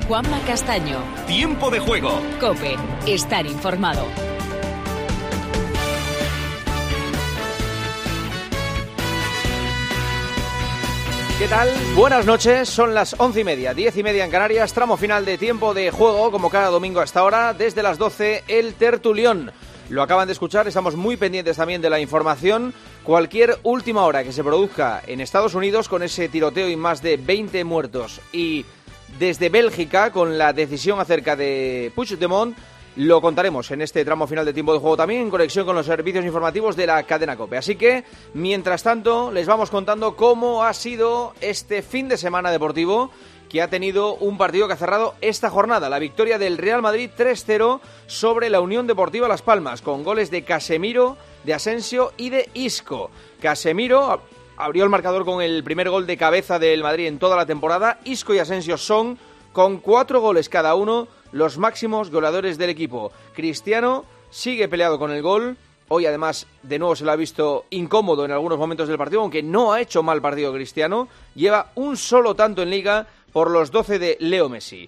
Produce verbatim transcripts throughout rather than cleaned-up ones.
Juanma Castaño. Tiempo de juego. COPE. Estar informado. ¿Qué tal? Buenas noches, son las once y media, diez y media en Canarias, tramo final de Tiempo de Juego, como cada domingo a esta hora, desde las doce, el tertulión. Lo acaban de escuchar, estamos muy pendientes también de la información. Cualquier última hora que se produzca en Estados Unidos con ese tiroteo y más de veinte muertos, y desde Bélgica con la decisión acerca de Puigdemont, lo contaremos en este tramo final de Tiempo de Juego, también en conexión con los servicios informativos de la cadena COPE. Así que, mientras tanto, les vamos contando cómo ha sido este fin de semana deportivo, que ha tenido un partido que ha cerrado esta jornada, la victoria del Real Madrid tres cero sobre la Unión Deportiva Las Palmas, con goles de Casemiro, de Asensio y de Isco. Casemiro abrió el marcador con el primer gol de cabeza del Madrid en toda la temporada. Isco y Asensio son, con cuatro goles cada uno, los máximos goleadores del equipo. Cristiano sigue peleado con el gol. Hoy, además, de nuevo se lo ha visto incómodo en algunos momentos del partido, aunque no ha hecho mal partido Cristiano. Lleva un solo tanto en Liga por los doce de Leo Messi.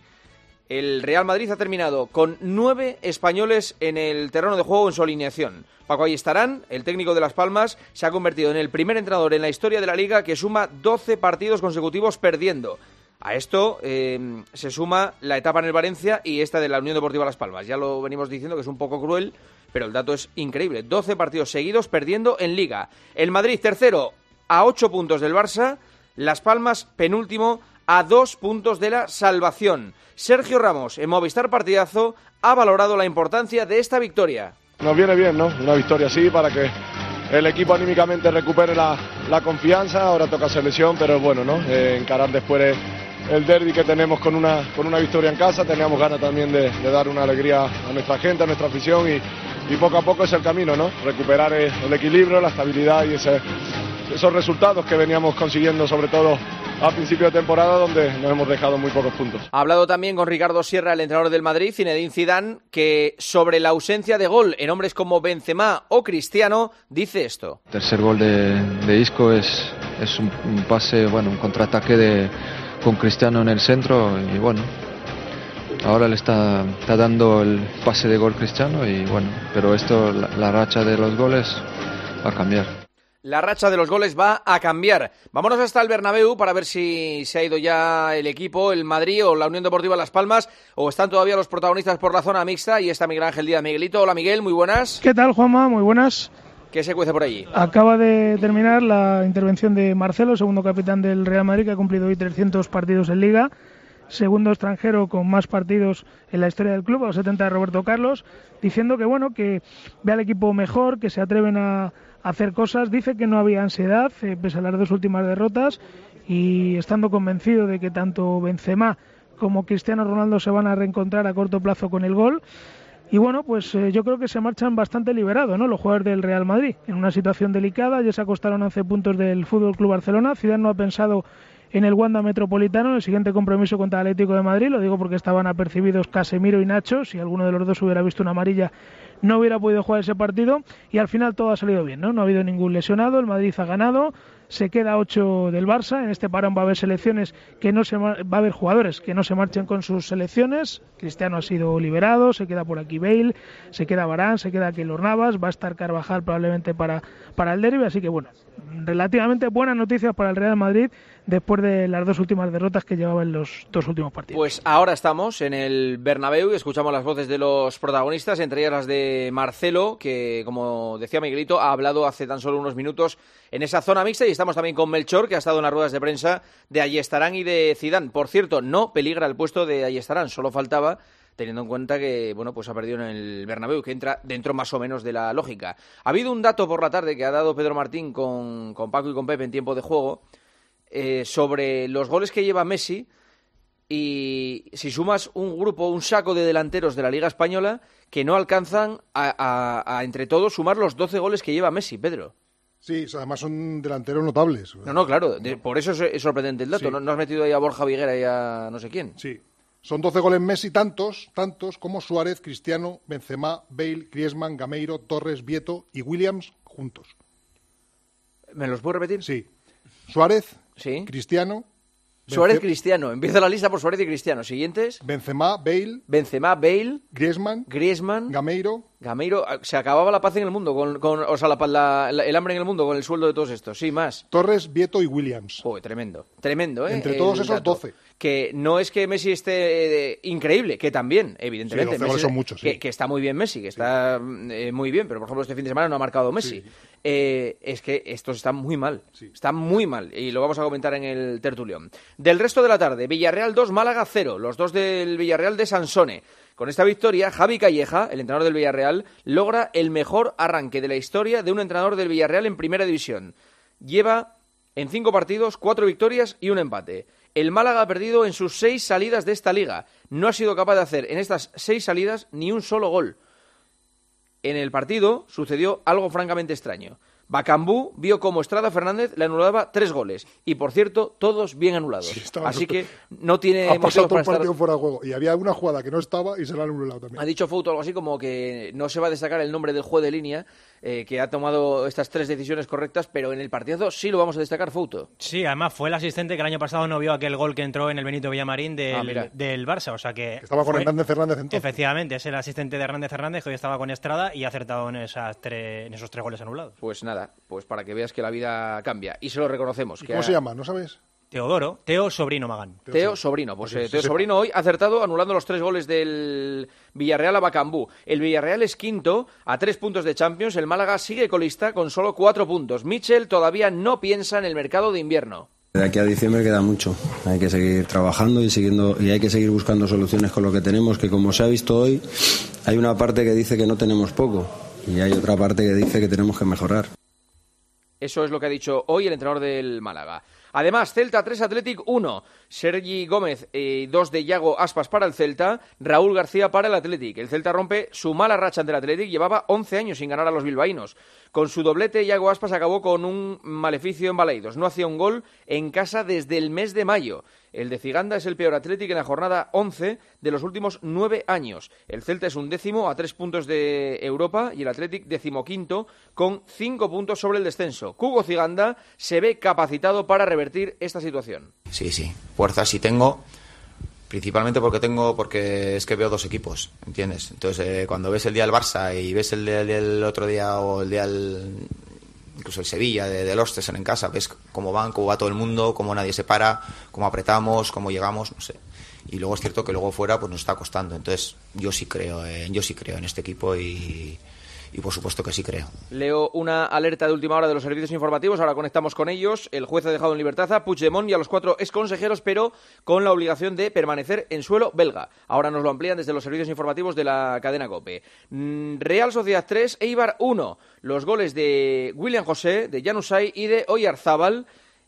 El Real Madrid ha terminado con nueve españoles en el terreno de juego en su alineación. Paco Ayestarán, el técnico de Las Palmas, se ha convertido en el primer entrenador en la historia de la Liga que suma doce partidos consecutivos perdiendo. A esto eh, se suma la etapa en el Valencia y esta de la Unión Deportiva Las Palmas. Ya lo venimos diciendo que es un poco cruel, pero el dato es increíble. doce partidos seguidos perdiendo en Liga. El Madrid tercero a ocho puntos del Barça. Las Palmas penúltimo a dos puntos de la salvación. Sergio Ramos, en Movistar Partidazo, ha valorado la importancia de esta victoria. Nos viene bien, ¿no? Una victoria así para que el equipo anímicamente recupere la, la confianza. Ahora toca selección, pero es bueno, ¿no? Eh, encarar después de el derbi que tenemos con una, con una victoria en casa. Teníamos ganas también de, de dar una alegría a nuestra gente, a nuestra afición y, y poco a poco es el camino, ¿no? Recuperar el, el equilibrio, la estabilidad y ese, esos resultados que veníamos consiguiendo, sobre todo a principio de temporada, donde nos hemos dejado muy pocos puntos. Ha hablado también con Ricardo Sierra, el entrenador del Madrid, Zinedine Zidane, que sobre la ausencia de gol en hombres como Benzema o Cristiano, dice esto. El tercer gol de, de Isco es, es un, un pase, bueno, un contraataque de, con Cristiano en el centro y bueno, ahora le está, está dando el pase de gol Cristiano y bueno, pero esto, la, la racha de los goles va a cambiar. La racha de los goles va a cambiar. Vámonos hasta el Bernabéu para ver si se ha ido ya el equipo, el Madrid o la Unión Deportiva Las Palmas, o están todavía los protagonistas por la zona mixta. Y está Miguel Ángel Díaz. Miguelito, hola Miguel, muy buenas. ¿Qué tal, Juanma? Muy buenas. ¿Qué se cuece por allí? Acaba de terminar la intervención de Marcelo, segundo capitán del Real Madrid, que ha cumplido hoy trescientos partidos en Liga. Segundo extranjero con más partidos en la historia del club, a los setenta de Roberto Carlos, diciendo que bueno, que ve al equipo mejor, que se atreven a hacer cosas. Dice que no había ansiedad, eh, pese a las dos últimas derrotas, y estando convencido de que tanto Benzema como Cristiano Ronaldo se van a reencontrar a corto plazo con el gol. Y bueno, pues eh, yo creo que se marchan bastante liberados, ¿no?, los jugadores del Real Madrid, en una situación delicada. Ya se acostaron once puntos del F C Barcelona. Zidane no ha pensado en el Wanda Metropolitano, en el siguiente compromiso contra el Atlético de Madrid. Lo digo porque estaban apercibidos Casemiro y Nacho. Si alguno de los dos hubiera visto una amarilla, no hubiera podido jugar ese partido. Y al final todo ha salido bien, ¿no? No ha habido ningún lesionado, el Madrid ha ganado, se queda a ocho del Barça. En este parón va a haber selecciones que no se va a haber jugadores que no se marchen con sus selecciones. Cristiano ha sido liberado, se queda por aquí Bale, se queda Varane, se queda Keylor Navas, va a estar Carvajal probablemente para, para el derbi. Así que bueno, relativamente buenas noticias para el Real Madrid después de las dos últimas derrotas que llevaba en los dos últimos partidos. Pues ahora estamos en el Bernabéu y escuchamos las voces de los protagonistas, entre ellas las de Marcelo, que, como decía Miguelito, ha hablado hace tan solo unos minutos en esa zona mixta, y estamos también con Melchor, que ha estado en las ruedas de prensa de Ayestarán y de Zidane. Por cierto, no peligra el puesto de Ayestarán, solo faltaba, teniendo en cuenta que bueno, pues ha perdido en el Bernabéu, que entra dentro más o menos de la lógica. Ha habido un dato por la tarde que ha dado Pedro Martín con, con Paco y con Pepe en tiempo de juego, eh, sobre los goles que lleva Messi, y si sumas un grupo, un saco de delanteros de la Liga Española que no alcanzan a, a, a entre todos sumar los doce goles que lleva Messi, Pedro. Sí, además son delanteros notables. No, no, claro, de, por eso es, es sorprendente el dato. Sí. ¿No, no has metido ahí a Borja Viguera y a no sé quién? Sí, son doce goles Messi, tantos, tantos como Suárez, Cristiano, Benzema, Bale, Griezmann, Gameiro, Torres, Vieto y Williams juntos. ¿Me los puedo repetir? Sí. Suárez, sí. Cristiano, Suárez, Cristiano. Empieza la lista por Suárez y Cristiano. Siguientes. Benzema, Bale. Benzema, Bale. Griezmann. Griezmann. Gameiro. Gameiro. Se acababa la paz en el mundo, con, con o sea, la, la, la, el hambre en el mundo con el sueldo de todos estos. Sí, más. Torres, Vieto y Williams. Joder, tremendo. Tremendo, ¿eh? Entre todos el esos, dato. doce. Que no es que Messi esté eh, increíble, que también, evidentemente. Sí, doce goles son muchos, sí. que, que está muy bien Messi, que está sí. eh, muy bien, pero por ejemplo este fin de semana no ha marcado Messi. Sí. Eh, es que estos están muy mal. Sí. Están muy mal. Y lo vamos a comentar en el tertulión. Del resto de la tarde, Villarreal dos, Málaga cero. Los dos del Villarreal de Sansone. Con esta victoria, Javi Calleja, el entrenador del Villarreal, logra el mejor arranque de la historia de un entrenador del Villarreal en Primera División. Lleva en cinco partidos, cuatro victorias y un empate. El Málaga ha perdido en sus seis salidas de esta liga. No ha sido capaz de hacer en estas seis salidas ni un solo gol. En el partido sucedió algo francamente extraño. Bacambú vio como Estrada Fernández le anulaba tres goles. Y, por cierto, todos bien anulados. Sí, Así que no tiene... Ha pasado todo el partido estar... fuera de juego. Y había una jugada que no estaba y se la han anulado también. Ha dicho Fouto algo así como que no se va a destacar el nombre del juez de línea, eh, que ha tomado estas tres decisiones correctas, pero en el partido sí lo vamos a destacar, Fouto. Sí, además fue el asistente que el año pasado no vio aquel gol que entró en el Benito Villamarín del, ah, del Barça. O sea que, que estaba con fue... Hernández Fernández entonces. Efectivamente, es el asistente de Hernández Fernández que hoy estaba con Estrada y ha acertado en, esas tres, en esos tres goles anulados. Pues nada, pues para que veas que la vida cambia. Y se lo reconocemos. ¿Y que cómo ha... se llama? ¿No sabes? Teodoro, Teo Sobrino Magán. Teo, Teo Sobrino, pues eh, Teo Sobrino hoy ha acertado anulando los tres goles del Villarreal a Bacambú. El Villarreal es quinto a tres puntos de Champions, el Málaga sigue colista con solo cuatro puntos. Michel todavía no piensa en el mercado de invierno. De aquí a diciembre queda mucho, hay que seguir trabajando y siguiendo y hay que seguir buscando soluciones con lo que tenemos, que como se ha visto hoy, hay una parte que dice que no tenemos poco y hay otra parte que dice que tenemos que mejorar. Eso es lo que ha dicho hoy el entrenador del Málaga. Además, Celta tres, Athletic uno. Sergi Gómez y eh, dos de Yago Aspas para el Celta, Raúl García para el Athletic. El Celta rompe su mala racha ante el Athletic, llevaba once años sin ganar a los bilbaínos. Con su doblete, Yago Aspas acabó con un maleficio en Balaidos. No hacía un gol en casa desde el mes de mayo. El de Ciganda es el peor Athletic en la jornada once de los últimos nueve años. El Celta es un décimo a tres puntos de Europa y el Athletic decimoquinto con cinco puntos sobre el descenso. Cugo Ciganda se ve capacitado para revertir esta situación. Sí, sí, fuerza sí tengo, principalmente porque tengo porque es que veo dos equipos, ¿entiendes? Entonces eh, cuando ves el día del Barça y ves el del, del otro día o el día del... incluso el Sevilla, de, del Ostesen en casa, ves cómo van, cómo va todo el mundo, cómo nadie se para, cómo apretamos, cómo llegamos, no sé. Y luego es cierto que luego fuera pues nos está costando. Entonces yo sí creo, eh, yo sí creo en este equipo y, y por supuesto que sí creo. Leo una alerta de última hora de los servicios informativos, ahora conectamos con ellos. El juez ha dejado en libertad a Puigdemont y a los cuatro exconsejeros, pero con la obligación de permanecer en suelo belga. Ahora nos lo amplían desde los servicios informativos de la cadena COPE. Real Sociedad tres, Eibar uno. Los goles de William José, de Januzaj y de Oyarzábal.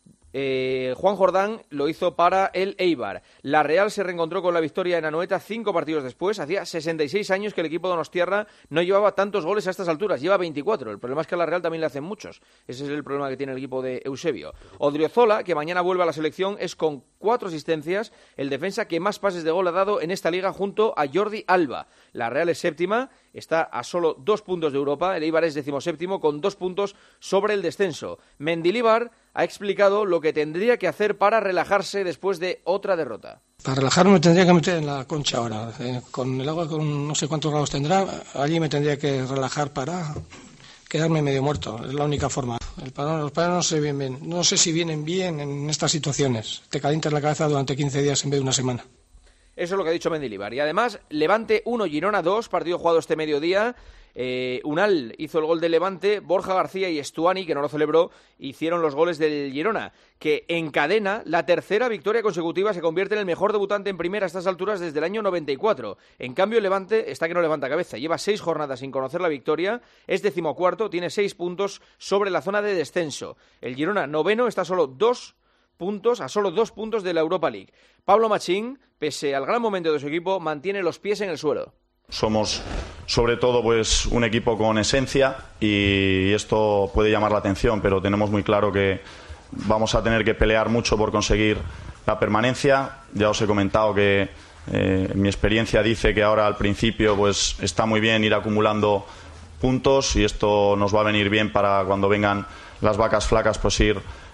Eh, Juan Jordán lo hizo para el Eibar. La Real se reencontró con la victoria en Anoeta cinco partidos después. Hacía sesenta y seis años que el equipo de Donostiarra no llevaba tantos goles a estas alturas. Lleva veinticuatro. El problema es que a la Real también le hacen muchos. Ese es el problema que tiene el equipo de Eusebio. Odriozola, que mañana vuelve a la selección, es con cuatro asistencias el defensa que más pases de gol ha dado en esta liga junto a Jordi Alba. La Real es séptima, está a solo dos puntos de Europa. El Eibar es decimoséptimo con dos puntos sobre el descenso. Mendilibar ha explicado lo que tendría que hacer para relajarse después de otra derrota. Para relajarme me tendría que meter en la concha ahora. Eh, con el agua, con no sé cuántos grados tendrá, allí me tendría que relajar para quedarme medio muerto. Es la única forma. El padrón, los padrones no sé bien, bien, no sé si vienen bien en estas situaciones. Te calientas la cabeza durante quince días en vez de una semana. Eso es lo que ha dicho Mendilibar. Y además, Levante uno, Girona dos, partido jugado este mediodía. Eh, Unal hizo el gol del Levante, Borja García y Estuani, que no lo celebró, hicieron los goles del Girona, que encadena la tercera victoria consecutiva, se convierte en el mejor debutante en primera a estas alturas desde el año noventa y cuatro. En cambio, el Levante está que no levanta cabeza, lleva seis jornadas sin conocer la victoria, es decimocuarto, tiene seis puntos sobre la zona de descenso. El Girona, noveno, está solo dos puntos, a solo dos puntos de la Europa League. Pablo Machín, pese al gran momento de su equipo, mantiene los pies en el suelo. Somos sobre todo pues un equipo con esencia y esto puede llamar la atención, pero tenemos muy claro que vamos a tener que pelear mucho por conseguir la permanencia. Ya os he comentado que eh, mi experiencia dice que ahora al principio pues está muy bien ir acumulando puntos y esto nos va a venir bien para cuando vengan las vacas flacas pues ir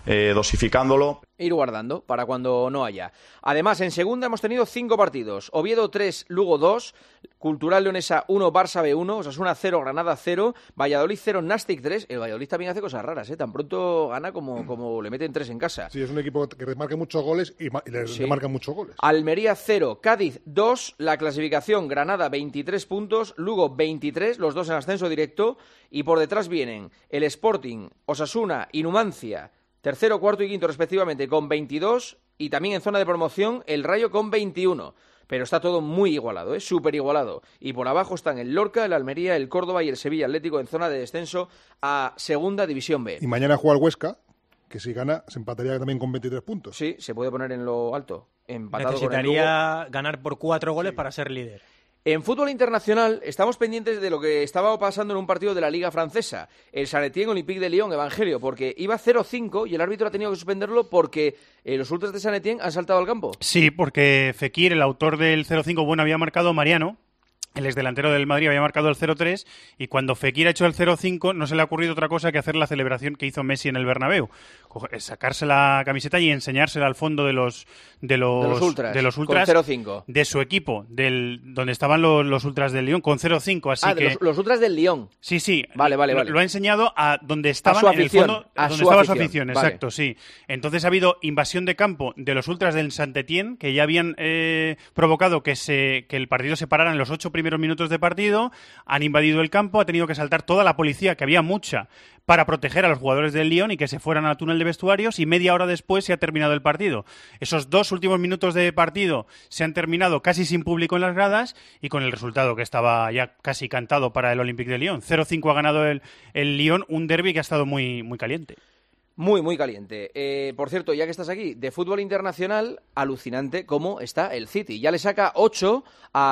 eh, dosificándolo. Ir guardando para cuando no haya. Además, en segunda hemos tenido cinco partidos. Oviedo tres, Lugo dos, Cultural Leonesa uno, Barça B uno, Osasuna cero, Granada cero, Valladolid cero, Nastic tres. El Valladolid también hace cosas raras, ¿eh? Tan pronto gana como, como le meten tres en casa. Sí, es un equipo que remarca muchos goles y, ma- y le Sí. remarcan muchos goles. Almería cero, Cádiz dos, la clasificación Granada veintitrés puntos, Lugo veintitrés, los dos en ascenso directo, y por detrás vienen el Sporting, Osasuna y Numancia, tercero, cuarto y quinto respectivamente con veintidós, y también en zona de promoción el Rayo con veintiuno. Pero está todo muy igualado, ¿eh? Súper igualado. Y por abajo están el Lorca, el Almería, el Córdoba y el Sevilla Atlético en zona de descenso a Segunda División B. Y mañana juega el Huesca, que si gana se empataría también con veintitrés puntos. Sí, se puede poner en lo alto. Empatado con el Lugo. Necesitaría ganar por cuatro goles para ser líder. En fútbol internacional estamos pendientes de lo que estaba pasando en un partido de la Liga Francesa, el Saint-Étienne Olympique de Lyon, Evangelio, porque iba cero cinco y el árbitro ha tenido que suspenderlo porque eh, los ultras de Saint-Étienne han saltado al campo. Sí, porque Fekir, el autor del cero cinco, bueno, había marcado Mariano. El exdelantero del Madrid había marcado el cero tres y cuando Fekir ha hecho el cero cinco no se le ha ocurrido otra cosa que hacer la celebración que hizo Messi en el Bernabéu. Coge- Sacarse la camiseta y enseñársela al fondo de los de los, De los ultras, de los con ultras cero cinco. de su equipo, del donde estaban los, los ultras del Lyon con cero cinco. Así Ah, de que los, los ultras del Lyon. sí, sí. Vale, vale, lo, vale. lo ha enseñado a donde estaban su en el afición, fondo, a donde su estaba su afición, afición, vale. exacto, sí. Entonces ha habido invasión de campo de los ultras del Saint-Étienne que ya habían eh, provocado que se que el partido se parara en los ocho primeros minutos de partido. Han invadido el campo, ha tenido que saltar toda la policía, que había mucha, para proteger a los jugadores del Lyon y que se fueran al túnel de vestuarios, y media hora después se ha terminado el partido. Esos dos últimos minutos de partido se han terminado casi sin público en las gradas y con el resultado que estaba ya casi cantado para el Olympique de Lyon. cero cinco ha ganado el, el Lyon, un derbi que ha estado muy, muy caliente. Muy, muy caliente. Eh, por cierto, ya que estás aquí, de fútbol internacional, alucinante cómo está el City. Ya le saca ocho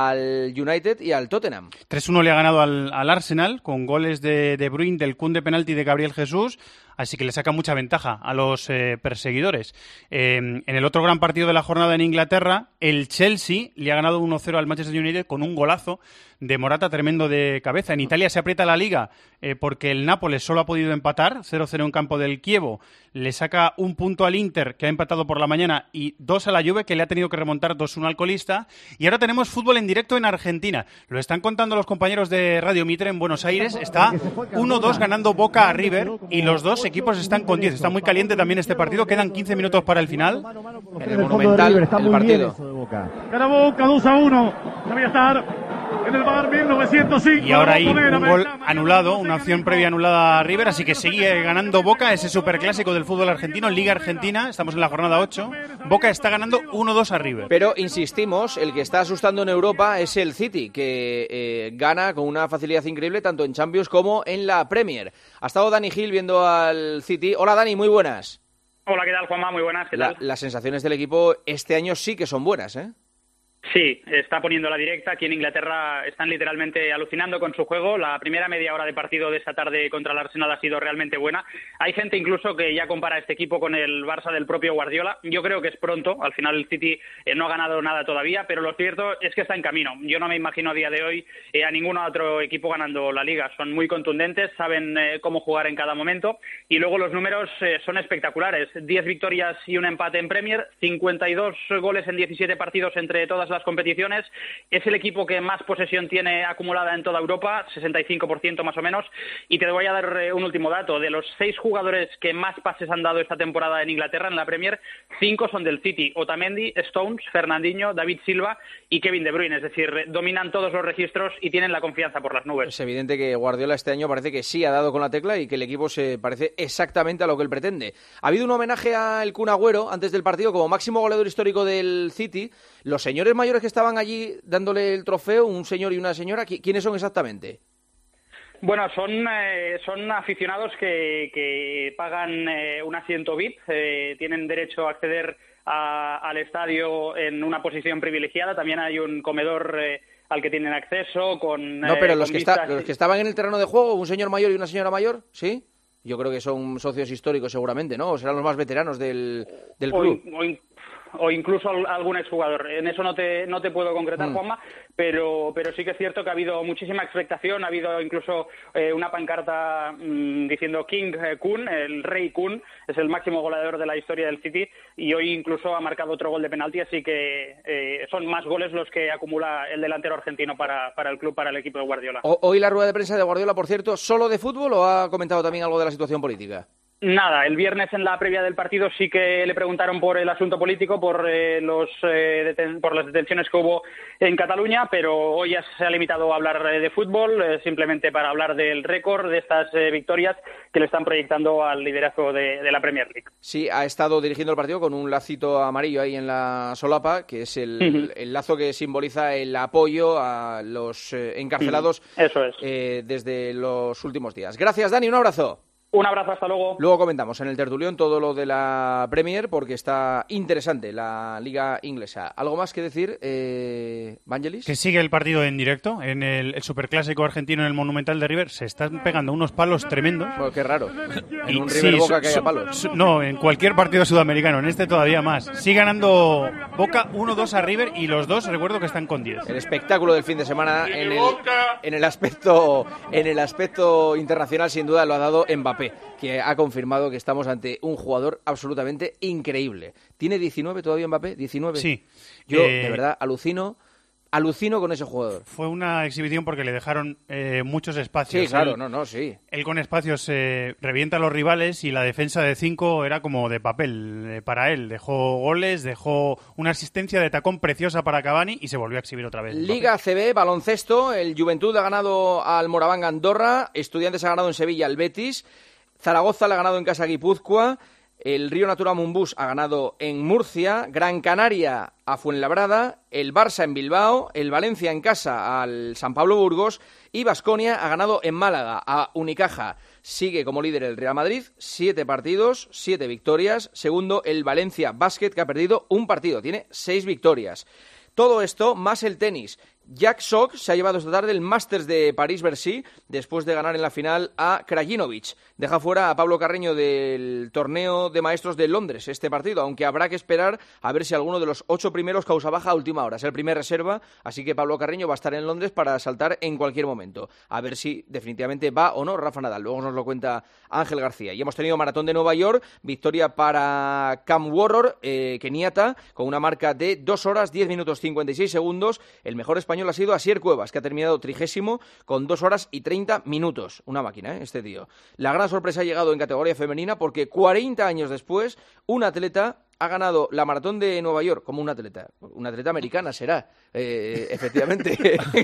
al United y al Tottenham. tres uno le ha ganado al, al Arsenal con goles de De Bruyne, del Kun de penalti y de Gabriel Jesús, así que le saca mucha ventaja a los eh, perseguidores. Eh, en el otro gran partido de la jornada en Inglaterra, el Chelsea le ha ganado uno cero al Manchester United con un golazo de Morata tremendo de cabeza. En Italia se aprieta la liga eh, porque el Nápoles solo ha podido empatar, cero cero en campo del Chievo. Le saca un punto al Inter, que ha empatado por la mañana, y dos a la Juve, que le ha tenido que remontar dos uno al colista. Y ahora tenemos fútbol en directo en Argentina. Lo están contando los compañeros de Radio Mitre en Buenos Aires. Está uno dos ganando Boca a River y los dos equos están con diez. Está muy caliente también este partido. Quedan quince minutos para el final. En el Monumental, el partido. Gana Boca dos a uno. Debía estar en el bar mil novecientos cinco. Y ahora hay un gol anulado, una acción previa anulada a River, así que sigue ganando Boca, ese superclásico del fútbol argentino, Liga Argentina, estamos en la jornada ocho. Boca está ganando uno dos a River. Pero insistimos, el que está asustando en Europa es el City, que eh, gana con una facilidad increíble tanto en Champions como en la Premier. Ha estado Dani Gil viendo al City. Hola Dani, muy buenas. Hola, ¿qué tal, Juanma? Muy buenas, ¿qué tal? La, las sensaciones del equipo este año sí que son buenas, ¿eh? Sí, está poniendo la directa. Aquí en Inglaterra están literalmente alucinando con su juego. La primera media hora de partido de esta tarde contra el Arsenal ha sido realmente buena. Hay gente incluso que ya compara este equipo con el Barça del propio Guardiola. Yo creo que es pronto. Al final el City eh, no ha ganado nada todavía, pero lo cierto es que está en camino. Yo no me imagino a día de hoy eh, a ningún otro equipo ganando la Liga. Son muy contundentes, saben eh, cómo jugar en cada momento y luego los números eh, son espectaculares. diez victorias y un empate en Premier, cincuenta y dos goles en diecisiete partidos entre todas las competiciones. Es el equipo que más posesión tiene acumulada en toda Europa, sesenta y cinco por ciento más o menos. Y te voy a dar eh, un último dato. De los seis jugadores que más pases han dado esta temporada en Inglaterra, en la Premier, cinco son del City. Otamendi, Stones, Fernandinho, David Silva y Kevin De Bruyne. Es decir, dominan todos los registros y tienen la confianza por las nubes. Es evidente que Guardiola este año parece que sí ha dado con la tecla y que el equipo se parece exactamente a lo que él pretende. Ha habido un homenaje al Kun Agüero antes del partido como máximo goleador histórico del City. Los señores mayores que estaban allí dándole el trofeo, un señor y una señora, ¿quiénes son exactamente? Bueno, son, eh, son aficionados que, que pagan eh, un asiento V I P, eh, tienen derecho a acceder a, al estadio en una posición privilegiada. También hay un comedor eh, al que tienen acceso con... No, pero eh, los, con que vistas... está, los que estaban en el terreno de juego, un señor mayor y una señora mayor, ¿sí? Yo creo que son socios históricos seguramente, ¿no? O serán los más veteranos del, del club. O, o, o incluso algún exjugador. En eso no te, no te puedo concretar, mm. Juanma, pero, pero sí que es cierto que ha habido muchísima expectación, ha habido incluso eh, una pancarta mmm, diciendo King eh, Kun, el rey Kun, es el máximo goleador de la historia del City, y hoy incluso ha marcado otro gol de penalti, así que eh, son más goles los que acumula el delantero argentino para, para el club, para el equipo de Guardiola. O, hoy la rueda de prensa de Guardiola, por cierto, ¿solo de fútbol o ha comentado también algo de la situación política? Nada, el viernes en la previa del partido sí que le preguntaron por el asunto político, por eh, los eh, deten- por las detenciones que hubo en Cataluña, pero hoy ya se ha limitado a hablar eh, de fútbol, eh, simplemente para hablar del récord de estas eh, victorias que le están proyectando al liderazgo de, de la Premier League. Sí, ha estado dirigiendo el partido con un lacito amarillo ahí en la solapa, que es el, uh-huh. el lazo que simboliza el apoyo a los eh, encarcelados uh-huh. Eso es. eh, desde los últimos días. Gracias, Dani, un abrazo. Un abrazo, hasta luego. Luego comentamos en el tertulión todo lo de la Premier, porque está interesante la Liga Inglesa. ¿Algo más que decir, eh, Vangelis? Que sigue el partido en directo, en el, el Superclásico argentino en el Monumental de River. Se están pegando unos palos tremendos. Pues qué raro. En y, un River sí, Boca su, que haya su, palos. Su, no, en cualquier partido sudamericano, en este todavía más. Sigue ganando Boca uno dos a River y los dos recuerdo que están con diez. El espectáculo del fin de semana en el, en el aspecto en el aspecto internacional sin duda lo ha dado Mbappé, que ha confirmado que estamos ante un jugador absolutamente increíble. ¿Tiene diecinueve todavía Mbappé? ¿diecinueve? Sí. Yo, eh... de verdad, alucino alucino con ese jugador. Fue una exhibición porque le dejaron eh, muchos espacios. Sí, claro, él, no, no, sí. Él con espacios eh, revienta a los rivales y la defensa de cinco era como de papel eh, para él. Dejó goles, dejó una asistencia de tacón preciosa para Cavani y se volvió a exhibir otra vez. Liga C B, baloncesto, el Juventud ha ganado al Moraván Andorra, Estudiantes ha ganado en Sevilla al Betis, Zaragoza le ha ganado en casa a Guipúzcoa, el Río Natura Monbús ha ganado en Murcia, Gran Canaria a Fuenlabrada, el Barça en Bilbao, el Valencia en casa al San Pablo Burgos y Baskonia ha ganado en Málaga a Unicaja. Sigue como líder el Real Madrid, siete partidos, siete victorias. Segundo, el Valencia Basket, que ha perdido un partido, tiene seis victorias. Todo esto más el tenis. Jack Sock se ha llevado esta tarde el Masters de París-Bercy después de ganar en la final a Krajinovic. Deja fuera a Pablo Carreño del torneo de maestros de Londres este partido, aunque habrá que esperar a ver si alguno de los ocho primeros causa baja a última hora. Es el primer reserva, así que Pablo Carreño va a estar en Londres para saltar en cualquier momento. A ver si definitivamente va o no Rafa Nadal. Luego nos lo cuenta Ángel García. Y hemos tenido maratón de Nueva York, victoria para Cam Warror, eh, keniata, con una marca de dos horas, diez minutos, cincuenta y seis segundos. El mejor español ha sido Asier Cuevas, que ha terminado trigésimo con dos horas y treinta minutos. Una máquina, ¿eh? Este tío. La gran sorpresa ha llegado en categoría femenina porque cuarenta años después, un atleta ha ganado la maratón de Nueva York como un atleta. Una atleta americana será, eh, efectivamente.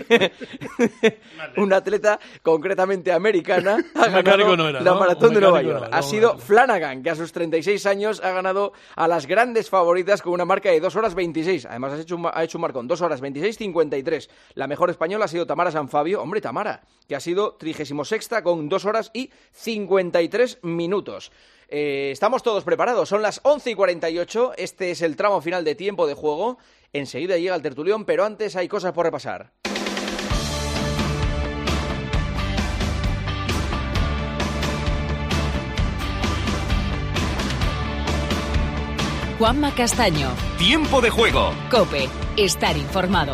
Una atleta concretamente americana ha ganado no era, la ¿no? maratón de Nueva York. Era, ha sido era. Flanagan, que a sus treinta y seis años ha ganado a las grandes favoritas con una marca de dos horas veintiséis. Además ha hecho un, ha hecho un marcón, dos horas veintiséis cincuenta y tres. La mejor española ha sido Tamara Sanfabio. Hombre, Tamara, que ha sido trigésimo sexta con dos horas y cincuenta y tres minutos. Eh, estamos todos preparados, son las once y cuarenta y ocho, este es el tramo final de tiempo de juego, enseguida llega el tertulión, pero antes hay cosas por repasar. Juanma Castaño. Tiempo de juego. COPE, estar informado.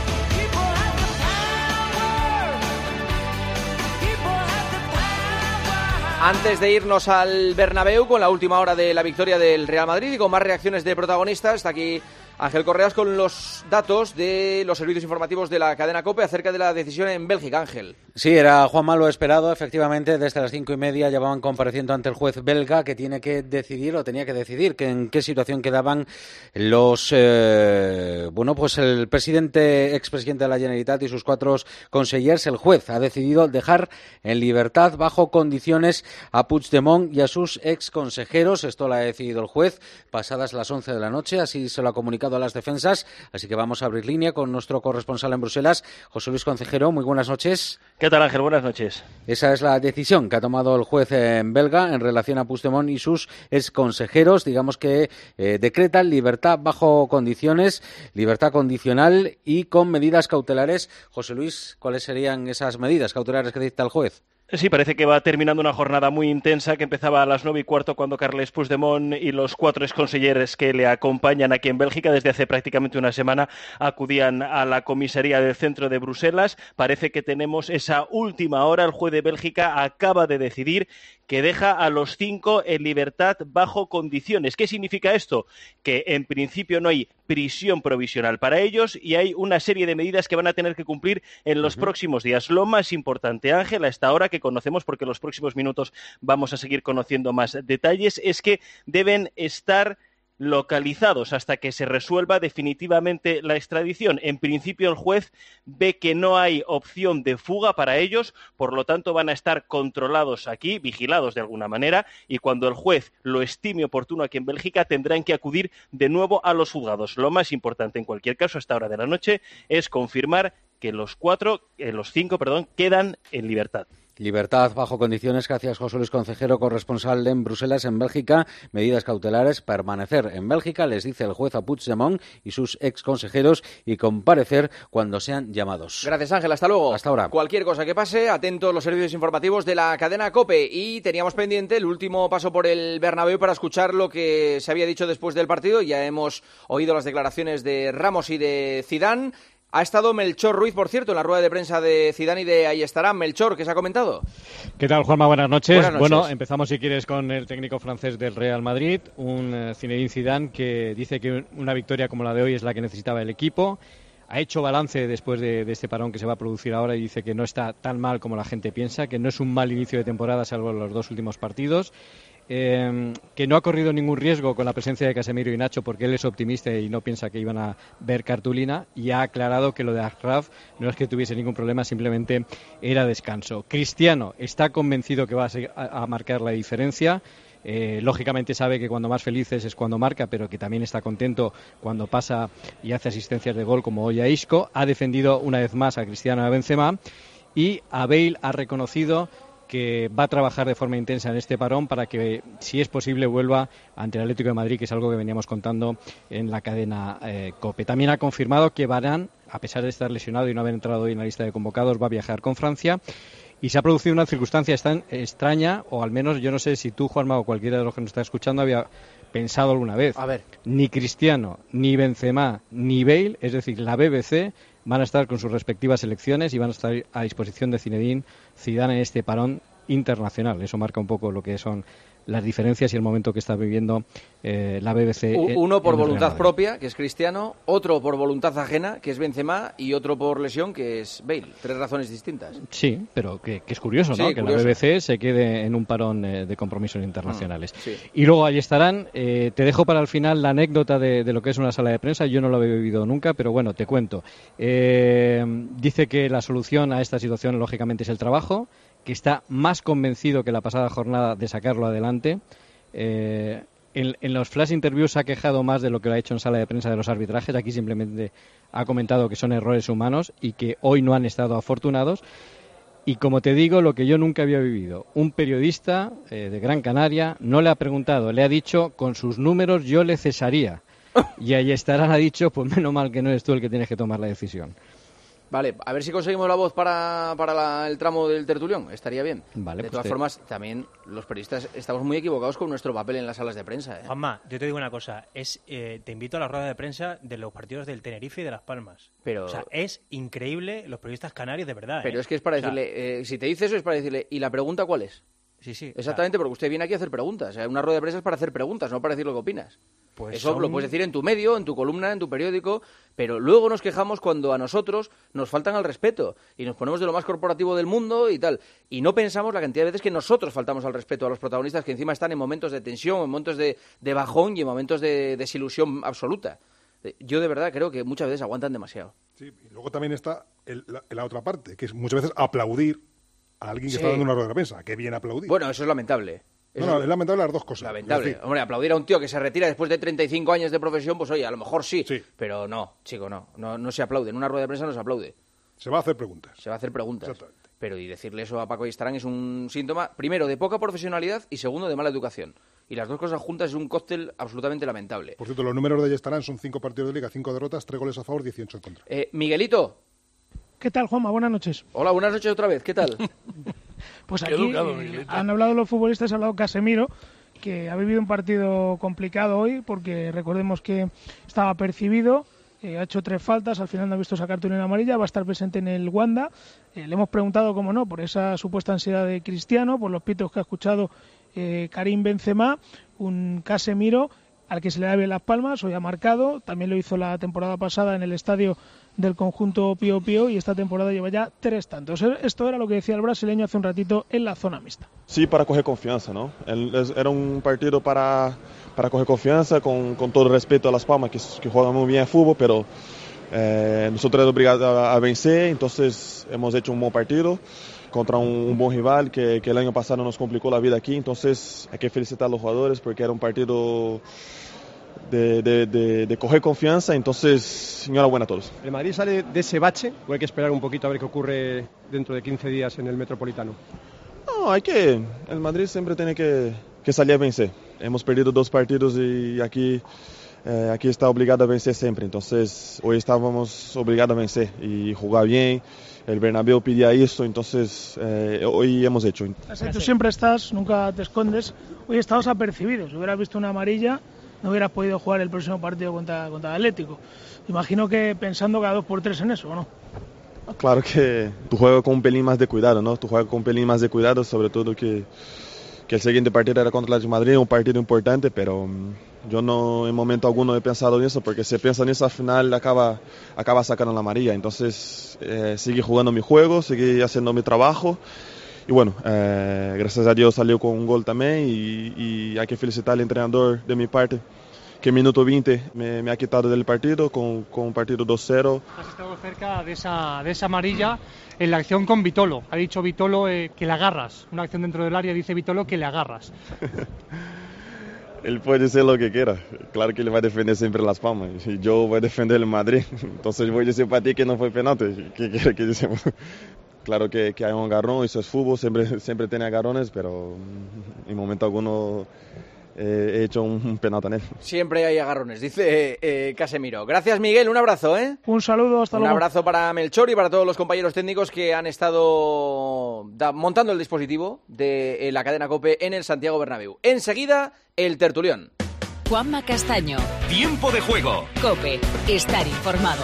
Antes de irnos al Bernabéu con la última hora de la victoria del Real Madrid y con más reacciones de protagonistas, está aquí Ángel Correas con los datos de los servicios informativos de la cadena COPE acerca de la decisión en Bélgica. Ángel. Sí, era Juanma lo esperado, efectivamente, desde las cinco y media ya van compareciendo ante el juez belga que tiene que decidir, o tenía que decidir, que en qué situación quedaban los, eh, bueno, pues el presidente, expresidente de la Generalitat y sus cuatro consellers. El juez ha decidido dejar en libertad bajo condiciones a Puigdemont y a sus exconsejeros. Esto lo ha decidido el juez pasadas las once de la noche, así se lo ha comunicado a las defensas, así que vamos a abrir línea con nuestro corresponsal en Bruselas, José Luis Concejero. Muy buenas noches. ¿Qué tal, Ángel? Buenas noches. Esa es la decisión que ha tomado el juez en belga en relación a Puigdemont y sus exconsejeros. Digamos que eh, decretan libertad bajo condiciones, libertad condicional y con medidas cautelares. José Luis, ¿cuáles serían esas medidas cautelares que dicta el juez? Sí, parece que va terminando una jornada muy intensa que empezaba a las nueve y cuarto cuando Carles Puigdemont y los cuatro exconsellers que le acompañan aquí en Bélgica desde hace prácticamente una semana acudían a la comisaría del centro de Bruselas. Parece que tenemos esa última hora. El juez de Bélgica acaba de decidir que deja a los cinco en libertad bajo condiciones. ¿Qué significa esto? Que en principio no hay prisión provisional para ellos y hay una serie de medidas que van a tener que cumplir en los uh-huh. próximos días. Lo más importante, Ángel, a esta hora que conocemos, porque en los próximos minutos vamos a seguir conociendo más detalles, es que deben estar localizados hasta que se resuelva definitivamente la extradición. En principio, el juez ve que no hay opción de fuga para ellos, por lo tanto van a estar controlados aquí, vigilados de alguna manera, y cuando el juez lo estime oportuno aquí en Bélgica tendrán que acudir de nuevo a los juzgados. Lo más importante en cualquier caso a esta hora de la noche es confirmar que los cuatro, eh, los cinco, perdón, quedan en libertad. Libertad bajo condiciones, gracias José Luis Concejero, corresponsal en Bruselas, en Bélgica. Medidas cautelares, permanecer en Bélgica, les dice el juez a Puigdemont y sus exconsejeros, y comparecer cuando sean llamados. Gracias, Ángel, hasta luego. Hasta ahora. Cualquier cosa que pase, atentos los servicios informativos de la cadena COPE. Y teníamos pendiente el último paso por el Bernabéu para escuchar lo que se había dicho después del partido. Ya hemos oído las declaraciones de Ramos y de Zidane. Ha estado Melchor Ruiz, por cierto, en la rueda de prensa de Zidane y de Ahí estará. Melchor, ¿qué se ha comentado? ¿Qué tal, Juanma? Buenas noches. Buenas noches. Bueno, empezamos, si quieres, con el técnico francés del Real Madrid, un uh, Zinedine Zidane, que dice que una victoria como la de hoy es la que necesitaba el equipo. Ha hecho balance después de, de este parón que se va a producir ahora y dice que no está tan mal como la gente piensa, que no es un mal inicio de temporada salvo los dos últimos partidos. Eh, que no ha corrido ningún riesgo con la presencia de Casemiro y Nacho porque él es optimista y no piensa que iban a ver cartulina, y ha aclarado que lo de Achraf no es que tuviese ningún problema, simplemente era descanso. Cristiano está convencido que va a, ser, a, a marcar la diferencia. Eh, lógicamente sabe que cuando más felices es cuando marca, pero que también está contento cuando pasa y hace asistencias de gol como hoy a Isco. Ha defendido una vez más a Cristiano y a Benzema, y a Bale ha reconocido que va a trabajar de forma intensa en este parón para que, si es posible, vuelva ante el Atlético de Madrid, que es algo que veníamos contando en la cadena eh, COPE. También ha confirmado que Varane, a pesar de estar lesionado y no haber entrado hoy en la lista de convocados, va a viajar con Francia. Y se ha producido una circunstancia tan extraña, o al menos yo no sé si tú, Juanma, o cualquiera de los que nos está escuchando había pensado alguna vez. A ver. Ni Cristiano, ni Benzema, ni Bale, es decir, la B B C, van a estar con sus respectivas selecciones y van a estar a disposición de Zinedine Zidane en este parón internacional. Eso marca un poco lo que son las diferencias y el momento que está viviendo eh, la B B C. Uno por voluntad propia, que es Cristiano, otro por voluntad ajena, que es Benzema, y otro por lesión, que es Bale. Tres razones distintas. Sí, pero que, que es curioso, ¿no? Sí, que curioso. La B B C se quede en un parón eh, de compromisos internacionales. Mm, sí. Y luego ahí estarán. Eh, te dejo para el final la anécdota de, de lo que es una sala de prensa. Yo no lo había vivido nunca, pero bueno, te cuento. Eh, dice que la solución a esta situación, lógicamente, es el trabajo, que está más convencido que la pasada jornada de sacarlo adelante. Eh, en, en los flash interviews se ha quejado más de lo que lo ha hecho en sala de prensa de los arbitrajes. Aquí simplemente ha comentado que son errores humanos y que hoy no han estado afortunados. Y como te digo, lo que yo nunca había vivido, un periodista eh, de Gran Canaria no le ha preguntado, le ha dicho, con sus números yo le cesaría. Y ahí estarán, ha dicho, pues menos mal que no eres tú el que tienes que tomar la decisión. Vale, a ver si conseguimos la voz para, para la, el tramo del tertulión, estaría bien. Vale, de pues todas te... formas, también los periodistas estamos muy equivocados con nuestro papel en las salas de prensa. ¿eh? Juanma, yo te digo una cosa, es eh, te invito a la rueda de prensa de los partidos del Tenerife y de Las Palmas. Pero... O sea, es increíble los periodistas canarios, de verdad. Pero ¿eh? es que es para o sea... decirle, eh, si te dice eso es para decirle, ¿y la pregunta cuál es? Sí, sí. Exactamente, o sea... porque usted viene aquí a hacer preguntas. O sea, una rueda de prensa es para hacer preguntas, no para decir lo que opinas. Pues Eso son... lo puedes decir en tu medio, en tu columna, en tu periódico, pero luego nos quejamos cuando a nosotros nos faltan al respeto y nos ponemos de lo más corporativo del mundo y tal. Y no pensamos la cantidad de veces que nosotros faltamos al respeto a los protagonistas, que encima están en momentos de tensión, en momentos de, de bajón y en momentos de desilusión absoluta. Yo de verdad creo que muchas veces aguantan demasiado. Sí, y luego también está el, la, la otra parte, que es muchas veces aplaudir a alguien que Sí. está dando una rueda de prensa. Qué bien aplaudir. Bueno, eso es lamentable. No, no, es lamentable las dos cosas. Lamentable. Es decir, Hombre, aplaudir a un tío que se retira después de treinta y cinco años de profesión, pues oye, a lo mejor sí, Sí. pero no, chico, no, no. No se aplaude. En una rueda de prensa no se aplaude. se va a hacer preguntas. Se va a hacer preguntas. Exactamente. Pero y decirle eso a Paco Ayestarán es un síntoma, primero, de poca profesionalidad y segundo, de mala educación. Y las dos cosas juntas es un cóctel absolutamente lamentable. Por cierto, los números de Ayestarán son cinco partidos de Liga, cinco derrotas, tres goles a favor, dieciocho en contra. Eh, Miguelito. ¿Qué tal, Juanma? Buenas noches. Hola, buenas noches otra vez. ¿Qué tal? Pues aquí educado, eh, han hablado los futbolistas, ha hablado Casemiro, que ha vivido un partido complicado hoy, porque recordemos que estaba percibido, eh, ha hecho tres faltas, al final no ha visto esa cartulina amarilla, va a estar presente en el Wanda. Eh, le hemos preguntado, cómo no, por esa supuesta ansiedad de Cristiano, por los pitos que ha escuchado eh, Karim Benzema, un Casemiro al que se le da bien las palmas, hoy ha marcado, también lo hizo la temporada pasada en el estadio del conjunto Pío Pío y esta temporada lleva ya tres tantos. Esto era lo que decía el brasileño hace un ratito en la zona mixta. Sí, para coger confianza, ¿no? Era un partido para, para coger confianza, con, con todo el respeto a Las Palmas, que, que juegan muy bien al fútbol, pero eh, nosotros somos obligados a, a vencer, entonces hemos hecho un buen partido contra un, un buen rival que, que el año pasado nos complicó la vida aquí, entonces hay que felicitar a los jugadores porque era un partido de, de, de, de coger confianza, entonces enhorabuena a todos. ¿El Madrid sale de ese bache o hay que esperar un poquito a ver qué ocurre dentro de quince días en el Metropolitano? No, hay que, el Madrid siempre tiene que, que salir a vencer. Hemos perdido dos partidos y aquí, eh, aquí está obligado a vencer siempre, entonces hoy estábamos obligados a vencer y jugar bien. El Bernabéu pedía esto, entonces eh, hoy hemos hecho. Tú siempre estás, nunca te escondes. Hoy estabas apercibido. Si hubieras visto una amarilla, no hubieras podido jugar el próximo partido contra, contra el Atlético. Imagino que pensando cada dos por tres en eso, ¿o no? Claro que tú juegas con un pelín más de cuidado, ¿no? Tú juegas con un pelín más de cuidado, sobre todo que, que el siguiente partido era contra el Atlético de Madrid, un partido importante, pero um, yo no en momento alguno he pensado en eso, porque si piensa en eso al final acaba, acaba sacando la amarilla. Entonces, eh, sigue jugando mi juego, sigue haciendo mi trabajo. Y bueno, eh, gracias a Dios salió con un gol también y, y hay que felicitar al entrenador de mi parte, que en minuto veinte me, me ha quitado del partido con, con un partido dos cero. Has estado cerca de esa, de esa amarilla en la acción con Vitolo. Ha dicho Vitolo eh, que le agarras. Una acción dentro del área, dice Vitolo que le agarras. Él puede decir lo que quiera. Claro que él va a defender siempre Las Palmas. Y yo voy a defender el Madrid. Entonces voy a decir para ti que no fue penalti. ¿Qué quiere que decimos? Claro que, que hay un agarrón, eso es fútbol, siempre, siempre tiene agarrones, pero en momento alguno eh, he hecho un, un penalti en él. Siempre hay agarrones, dice eh, Casemiro. Gracias, Miguel, un abrazo, ¿eh? Un saludo, hasta un luego. Un abrazo para Melchor y para todos los compañeros técnicos que han estado da, montando el dispositivo de eh, la cadena COPE en el Santiago Bernabéu. Enseguida, el tertulión. Juanma Castaño. Tiempo de juego. COPE, estar informado.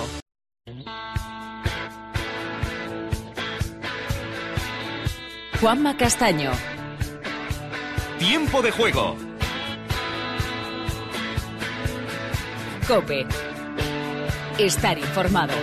Juanma Castaño. Tiempo de juego. COPE. Estar informado.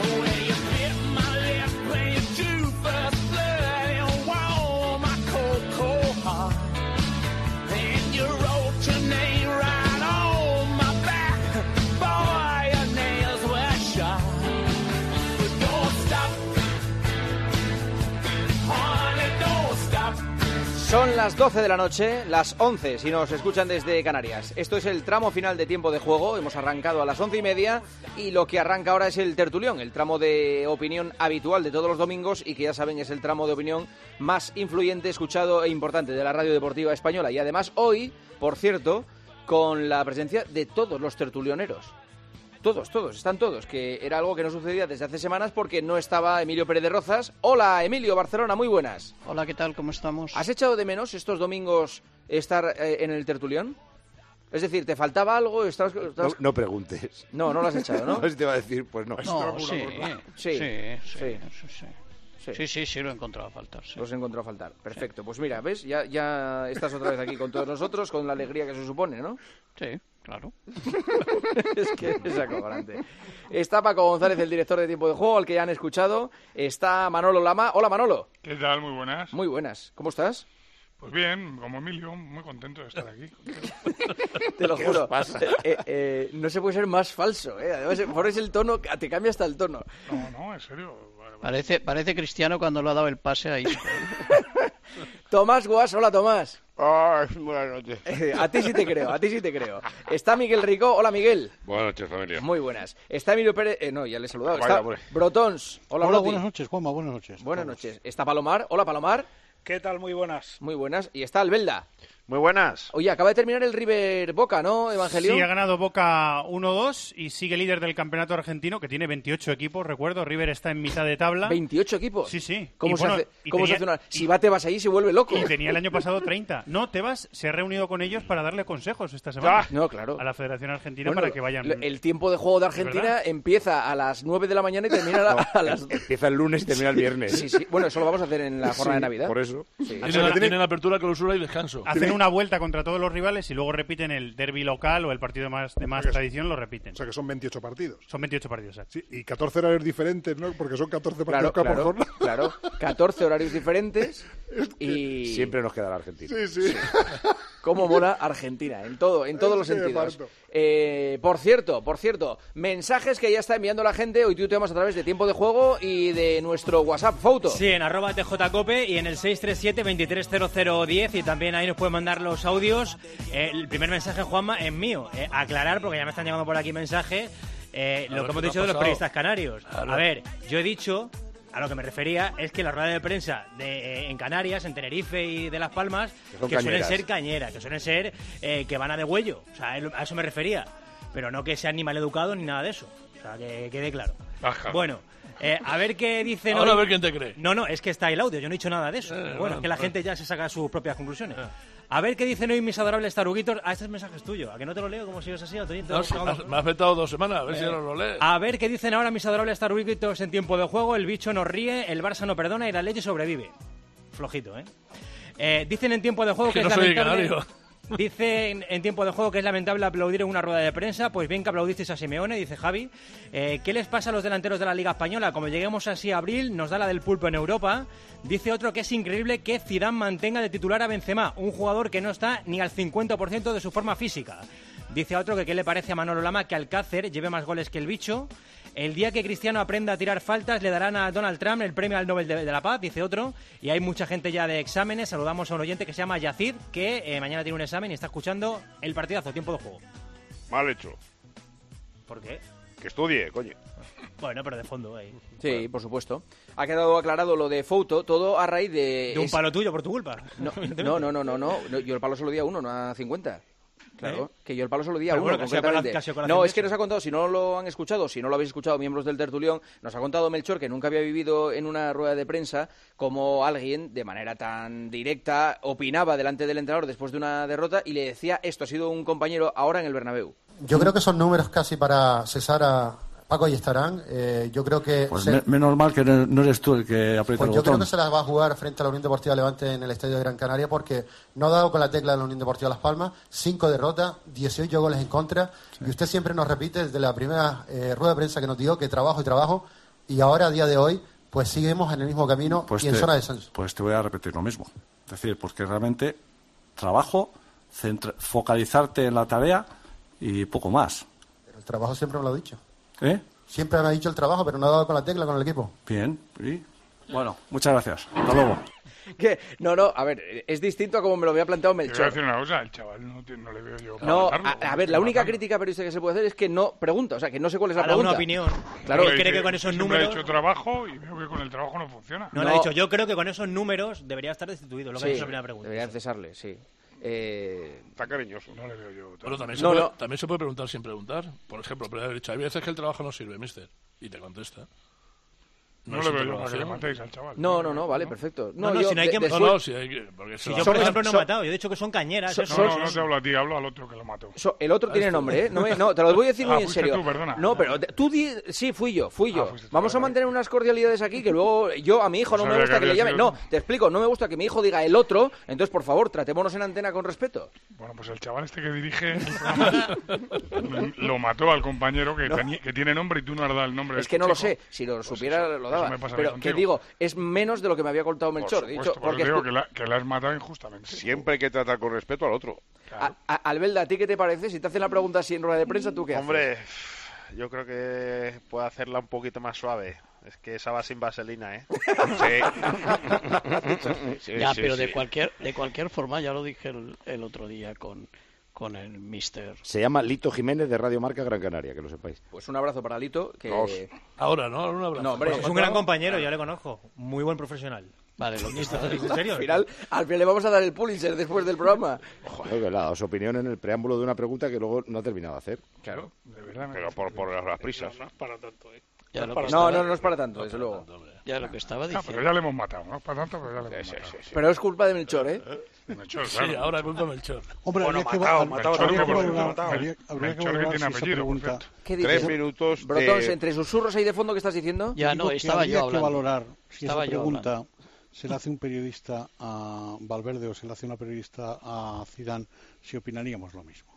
Son las doce de la noche, las once si nos escuchan desde Canarias. Esto es el tramo final de tiempo de juego. Hemos arrancado a las once y media y lo que arranca ahora es el tertulión, el tramo de opinión habitual de todos los domingos y que ya saben es el tramo de opinión más influyente, escuchado e importante de la radio deportiva española. Y además hoy, por cierto, con la presencia de todos los tertulioneros. Todos, todos, están todos, que era algo que no sucedía desde hace semanas porque no estaba Emilio Pérez de Rozas. Hola, Emilio, Barcelona, muy buenas. Hola, ¿qué tal? ¿Cómo estamos? ¿Has echado de menos estos domingos estar eh, en el tertulión? Es decir, ¿te faltaba algo? ¿Estabas, estabas... No, no preguntes. No, no lo has echado, ¿no? No, si te va a decir, pues no. No, sí, sí, sí, sí, sí, sí. Sí, sí, sí, sí, lo he encontrado a faltar. Sí. Los he encontrado a faltar. Perfecto. Pues mira, ¿ves? Ya, ya estás otra vez aquí con todos nosotros, con la alegría que se supone, ¿no? Sí, claro. Es que es acojonante. Está Paco González, el director de Tiempo de Juego, al que ya han escuchado. Está Manolo Lama. Hola, Manolo. ¿Qué tal? Muy buenas. Muy buenas. ¿Cómo estás? Pues bien, como Emilio, muy contento de estar aquí. Te lo juro. Pasa? Eh, eh, no se puede ser más falso, ¿eh? Además, pones el tono, te cambia hasta el tono. No, no, en serio. Vale, vale. Parece, parece Cristiano cuando le ha dado el pase a Isco. Tomás Guas, hola Tomás. Oh, buenas noches. Eh, a ti sí te creo, a ti sí te creo. Está Miguel Rico, hola Miguel. Buenas noches, familia. Muy buenas. Está Emilio Pérez, eh, no, ya le he saludado. Vaya, Está hombre. Brotons, hola, Hola, Broti. buenas noches, Juanma, buenas noches. Buenas noches. Está Palomar, hola Palomar. ¿Qué tal? Muy buenas. Muy buenas. Y está Albelda. Muy buenas. Oye, acaba de terminar el River Boca, ¿no, Evangelio? Sí, ha ganado Boca uno dos y sigue líder del campeonato argentino, que tiene veintiocho equipos, recuerdo. River está en mitad de tabla. ¿veintiocho equipos? Sí, sí. ¿Cómo, Y se, bueno, hace, y ¿cómo tenía- se hace una...? Si va Tebas ahí se vuelve loco. Y tenía el año pasado treinta. No, Tebas se ha reunido con ellos para darle consejos esta semana. Ah, no, claro. A la Federación Argentina Bueno, para que vayan... lo- El tiempo de juego de ¿Es Argentina verdad? empieza a las nueve de la mañana y termina a, la- a las... Empieza el lunes y termina el viernes. Sí, sí. Bueno, eso lo vamos a hacer en la jornada Sí, de Navidad. por eso. Sí. Tienen, tienen apertura, clausura y descanso. Hacen una vuelta contra todos los rivales y luego repiten el derbi local o el partido más, de más O sea que- tradición, lo repiten. O sea que son veintiocho partidos. Son veintiocho partidos, exacto. Sí, y catorce horarios diferentes, ¿no? Porque son catorce Claro, partidos cada claro, por jornada. claro. catorce horarios diferentes y... Siempre nos queda la Argentina. Sí, sí. Cómo mola Argentina, en todo, en todos Es los que sentidos. parto. Eh, por cierto, por cierto, mensajes que ya está enviando la gente. Hoy tuiteamos a través de Tiempo de Juego y de nuestro WhatsApp Foto. Sí, en arroba tjcope y en el seis tres siete, veintitrés cero cero diez y también ahí nos pueden mandar los audios. Eh, el primer mensaje, Juanma, es mío. Eh, aclarar, porque ya me están llegando por aquí mensajes, eh, A lo ver que hemos qué te dicho ha de los pasado. periodistas canarios. Claro. A ver, yo he dicho... A lo que me refería es que la rueda de prensa de, eh, en Canarias, en Tenerife y de Las Palmas, Que son que suelen cañeras. ser cañeras, que suelen ser eh, que van a degüello. O sea, a eso me refería. Pero no que sean ni maleducados ni nada de eso. O sea, que quede claro. Ajá. Bueno, eh, a ver qué dicen Ahora hoy. a ver quién te cree. No, no, es que está el audio, yo no he dicho nada de eso. Eh, bueno, bueno, es que la bueno. gente ya se saca sus propias conclusiones. A ver qué dicen hoy mis adorables taruguitos. Ah, este mensaje es tuyo. ¿A que no te lo leo como si yo así? Antonito? No, sí, me has- me has afectado dos semanas, a ver si Eh, no lo lees. A ver qué dicen ahora mis adorables taruguitos en tiempo de juego. El bicho no ríe, el Barça no perdona y la leche sobrevive. Flojito, ¿eh? Eh, dicen en tiempo de juego que, Que no es soy lamentable... canario. Dicen en tiempo de juego que es lamentable aplaudir en una rueda de prensa. Pues bien que aplaudisteis a Simeone, dice Javi. Eh, ¿Qué les pasa a los delanteros de la Liga Española? Como lleguemos así a abril, nos da la del pulpo en Europa. Dice otro que es increíble que Zidane mantenga de titular a Benzema, un jugador que no está ni al cincuenta por ciento de su forma física. Dice otro que qué le parece a Manolo Lama que Alcácer lleve más goles que el bicho. El día que Cristiano aprenda a tirar faltas le darán a Donald Trump el premio al Nobel de, de la Paz, dice otro. Y hay mucha gente ya de exámenes. Saludamos a un oyente que se llama Yacid, que eh, mañana tiene un examen y está escuchando el partidazo, tiempo de juego. Mal hecho. ¿Por qué? Que estudie, coño. Bueno, pero de fondo ahí. Sí, por supuesto. Ha quedado aclarado lo de Foto, todo a raíz de... De un es- palo tuyo, por tu culpa. No, no, no, no, no, no. No, yo el palo solo di a uno, no a cincuenta. Claro, ¿Eh? que yo el palo solo di a Pero uno, bueno, que sea concretamente. colación- que sea colación No, de es que eso. nos ha contado, si no lo han escuchado, si no lo habéis escuchado, miembros del tertulión, nos ha contado Melchor que nunca había vivido en una rueda de prensa como alguien, de manera tan directa, opinaba delante del entrenador después de una derrota y le decía, esto ha sido un compañero ahora en el Bernabéu. Yo creo que son números casi para cesar a Paco y estarán. Eh, yo creo que... Pues se- me- menos mal que no no eres tú el que aprieta Pues el yo creo botón. que se las va a jugar frente a la Unión Deportiva Levante en el Estadio de Gran Canaria porque no ha dado con la tecla de la Unión Deportiva Las Palmas, cinco derrotas, dieciocho goles en contra, y usted siempre nos repite desde la primera eh, rueda de prensa que nos dio que trabajo y trabajo, y ahora a día de hoy pues seguimos en el mismo camino Pues y en te- zona de descenso. Pues te voy a repetir lo mismo. Es decir, porque realmente trabajo, centra- focalizarte en la tarea y poco más. Pero el trabajo siempre me lo ha dicho. ¿Eh? Siempre me ha dicho el trabajo, pero no ha dado con la tecla con el equipo. Bien. Y, bueno, muchas gracias. Hasta luego. Que, no, no, a ver, es distinto a como me lo había planteado Te voy a Melchor. decir una cosa, el chaval no, tiene- no le veo yo para No, matarlo, a, a no ver, sé la única matarlo. crítica periodística que se puede hacer es que no pregunta, o sea, que no sé cuál es la Ha dado pregunta. una opinión. Claro, Él Pero cree dice, que con esos siempre números... he hecho trabajo y veo que con el trabajo no funciona. No, le ha dicho, yo creo que con esos números debería estar destituido, lo que Sí, es la primera pregunta. deberían cesarle, sí. Eh... Está cariñoso, no le veo yo. Pero también se, No, puede, no. también se puede preguntar sin preguntar. Por ejemplo, pero he dicho, hay veces que el trabajo no sirve, mister. Y te contesta. No, es le veo yo para que interrogación. le matéis al chaval. No, no, no, vale, perfecto. No, no, si no hay que- de- No, después- no, si hay que... Porque Si se yo, va- por Son- ejemplo, no he son- matado. Yo he dicho que son cañeras. son- eso. No, no, no te hablo a ti, hablo al otro que lo mató. So- el otro tiene nombre, ¿eh? No, me- no, te lo voy a decir Ah, muy en fuiste serio. tú, perdona. No, pero te- tú di... Sí, fui yo, fui yo. Ah, fuiste tú, Vamos a vale. mantener unas cordialidades aquí que luego yo a mi hijo no No me sabía gusta que que le había llame. sido No, tú. te explico, no me gusta que mi hijo diga el otro. Entonces, por favor, tratémonos en antena con respeto. Bueno, pues el chaval este que dirige el programa lo mató al compañero que, No. teni- que tiene nombre y tú no has dado el nombre. de Es que este no lo chico. sé, si lo supiera lo eso daba. me pasa a mí Pero que contigo. digo, es menos de lo que me había contado Por Melchor. supuesto, dicho, por porque eso digo escu- que la, que la has matado injustamente. Siempre hay que tratar con respeto al otro. A- a- Albelda, ¿a ti qué te parece? Si te hacen la pregunta así en rueda de prensa, ¿tú qué haces? Hombre, yo creo que puedo hacerla un poquito más suave. Es que esa va sin vaselina, ¿eh? Sí. Sí, ya, sí, pero sí. de cualquier de cualquier forma, ya lo dije el, el otro día con, con el mister. Se llama Lito Jiménez de Radio Marca Gran Canaria, que lo sepáis. Pues un abrazo para Lito. Que... Dos. Ahora, ¿no? Un abrazo. No, hombre, Es un gran compañero, yo le conozco. Muy buen profesional. Vale, lo que estaba ¿En serio? Al final, al final le vamos a dar el Pulitzer después del programa. Joder, que le ha dado su opinión en el preámbulo de una pregunta que luego no ha terminado de hacer. Claro, de verdad. Pero por, por las prisas. No, no es para tanto, ¿eh? Ya no, lo es para que No, estaba- no, no es para tanto, desde luego. Ya lo que estaba Ah, diciendo. pero ya le hemos matado, no es para tanto, pero ya le hemos matado. Pero es culpa de Melchor, ¿eh? Melchor, Sí, claro. ahora culpa Melchor. Hombre, Bueno, habría que, matado, val- matado, habría matado, que por cierto, valorar, matado. habría, habría que Melchor, que valorar tiene si esa apellido, por pregunta... cierto. ¿Qué Tres dices? minutos Brotons, de... entre susurros ahí de fondo, ¿qué estás diciendo? Ya Digo no, que estaba habría yo que hablando. valorar si Estaba esa yo pregunta hablando. se la hace un periodista a Valverde o se la hace una periodista a Zidane, si opinaríamos lo mismo.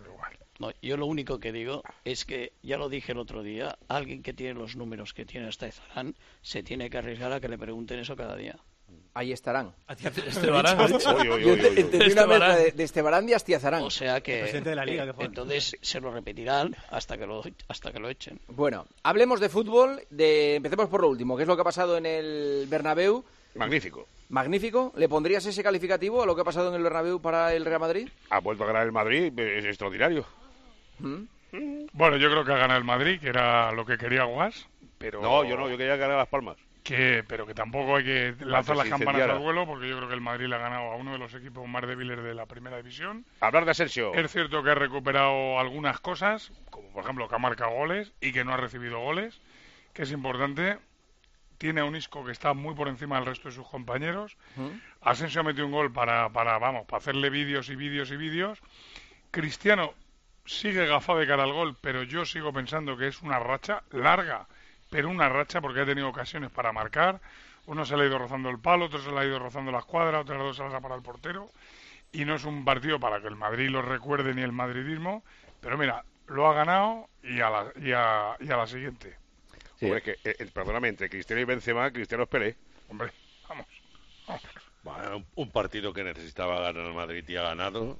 No, yo lo único que digo es que, ya lo dije el otro día, alguien que tiene los números que tiene hasta Zidane se tiene que arriesgar a que le pregunten eso cada día. Ahí estarán. Estebarán, has dicho. Oy, oy, Yo oy, te- oy, oy. entendí una Estebarán. mezcla de, de Estebarán y Astiazarán. O sea que presidente de la Liga, eh, que fue. entonces se lo repetirán hasta que lo hasta que lo echen. Bueno, hablemos de fútbol. De... Empecemos por lo último, que es lo que ha pasado en el Bernabéu. Magnífico. Magnífico. ¿Le pondrías ese calificativo a lo que ha pasado en el Bernabéu para el Real Madrid? Ha vuelto a ganar el Madrid, es extraordinario. ¿Mm? Bueno, yo creo que ha ganado el Madrid, que era lo que quería Guas, pero... No, yo no, yo quería ganar Las Palmas. que pero que tampoco hay que lanzar las se campanas incendiara. al vuelo, porque yo creo que el Madrid le ha ganado a uno de los equipos más débiles de la primera división. Hablar de Asensio. Es cierto que ha recuperado algunas cosas, como por ejemplo que ha marcado goles y que no ha recibido goles, que es importante. Tiene a un Isco que está muy por encima del resto de sus compañeros. Asensio ha metido un gol para, para vamos, para hacerle vídeos y vídeos y vídeos. Cristiano sigue gafado de cara al gol, pero yo sigo pensando que es una racha larga, pero una racha porque ha tenido ocasiones para marcar. Uno se le ha ido rozando el palo, otro se le ha ido rozando la escuadra, otras dos se las ha parado el portero. Y no es un partido para que el Madrid lo recuerde ni el madridismo, pero mira, lo ha ganado y a la, y a, y a la siguiente. Sí. Hombre, que, eh, perdóname, entre Cristiano y Benzema, Cristiano es Pelé. Hombre, vamos. vamos. Bueno, un, un partido que necesitaba ganar el Madrid y ha ganado.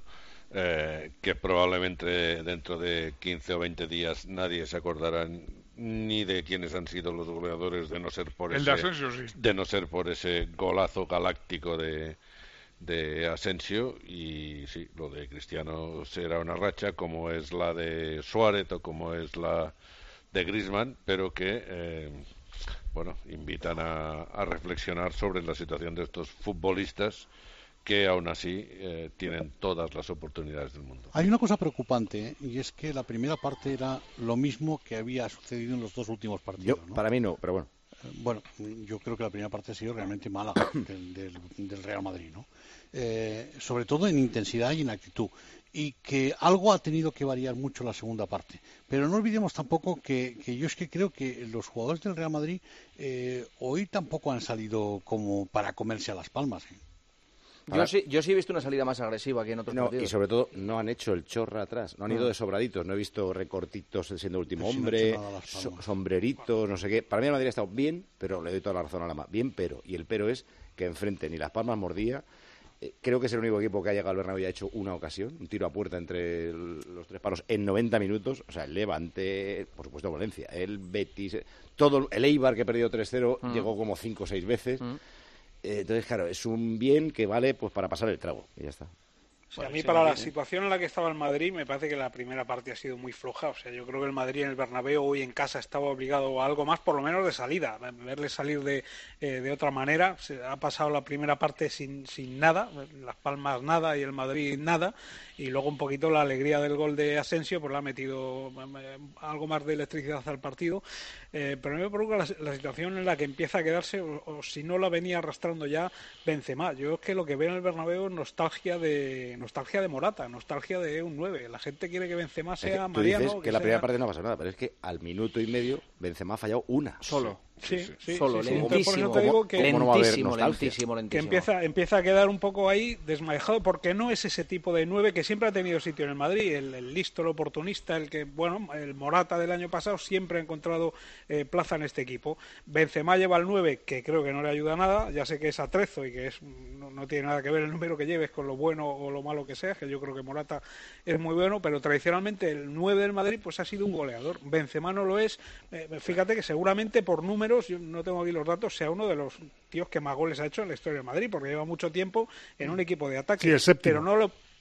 Eh, que probablemente dentro de quince o veinte días nadie se acordará ni de quiénes han sido los goleadores de no ser por El ese de Asensio, sí. de no ser por ese golazo galáctico de de Asensio. Y sí, lo de Cristiano será una racha como es la de Suárez o como es la de Griezmann, pero que eh, bueno, invitan a, a reflexionar sobre la situación de estos futbolistas que aún así eh, tienen todas las oportunidades del mundo. Hay una cosa preocupante, ¿eh? Y es que la primera parte era lo mismo que había sucedido en los dos últimos partidos. Yo, ¿no? para mí no, pero bueno. Eh, Bueno, yo creo que la primera parte ha sido realmente mala del, del, del Real Madrid, ¿no? Eh, sobre todo en intensidad y en actitud. Y que algo ha tenido que variar mucho la segunda parte. Pero no olvidemos tampoco que, que yo es que creo que los jugadores del Real Madrid eh, hoy tampoco han salido como para comerse a las palmas, ¿eh? Yo sí, yo sí he visto una salida más agresiva que en otros No, partidos. y sobre todo no han hecho el chorra atrás, no han ido No. de sobraditos, no he visto recortitos siendo último Pero si no ha hombre, hecho nada a las so- palmas. sombreritos, no sé qué. Para mí el Madrid ha estado bien, pero le doy toda la razón a Lama. Bien, pero. Y el pero es que enfrente ni Las Palmas mordía. Eh, creo que es el único equipo que ha llegado al Bernabéu y ha hecho una ocasión, un tiro a puerta entre el- los tres palos en noventa minutos. O sea, el Levante, por supuesto Valencia, el Betis, eh, todo el Eibar que perdió tres cero Mm. llegó como cinco o seis veces. Mm. Eh, entonces, claro, es un bien que vale pues para pasar el trago y ya está. O sea, a mí, para la situación en la que estaba el Madrid, me parece que la primera parte ha sido muy floja. O sea, yo creo que el Madrid en el Bernabéu hoy en casa estaba obligado a algo más, por lo menos de salida. Verle salir de, eh, de otra manera. Se ha pasado la primera parte sin, sin nada. Las Palmas nada y el Madrid nada. Y luego un poquito la alegría del gol de Asensio, pues le ha metido eh, algo más de electricidad al partido. Eh, pero a mí me preocupa la, la situación en la que empieza a quedarse, o, o si no la venía arrastrando ya Benzema. Yo es que lo que veo en el Bernabéu es nostalgia de nostalgia de Morata, nostalgia de un nueve. La gente quiere que Benzema Es que sea tú Mariano. dices que, que la sea- primera parte no ha pasado nada, pero es que al minuto y medio Benzema ha fallado una. Solo. Sí, sí, sí, Solo, sí, sí. Entonces, por eso lentísimo. te digo que, ¿Cómo no va a haber lentísimo, nostalgia? lentísimo, que lentísimo. empieza, empieza a quedar un poco ahí desmadejado, porque no es ese tipo de nueve que siempre ha tenido sitio en el Madrid, el, el listo, el oportunista, el que, bueno, el Morata del año pasado siempre ha encontrado eh, plaza en este equipo. Benzema lleva el nueve, que creo que no le ayuda nada, ya sé que es atrezo y que es no, no tiene nada que ver el número que lleves con lo bueno o lo malo que sea, que yo creo que Morata es muy bueno, pero tradicionalmente el nueve del Madrid pues ha sido un goleador. Benzema no lo es, eh, fíjate que seguramente por números, yo no tengo aquí los datos, sea uno de los tíos que más goles ha hecho en la historia del Madrid, porque lleva mucho tiempo en un equipo de ataque, Sí, el séptimo. pero no lo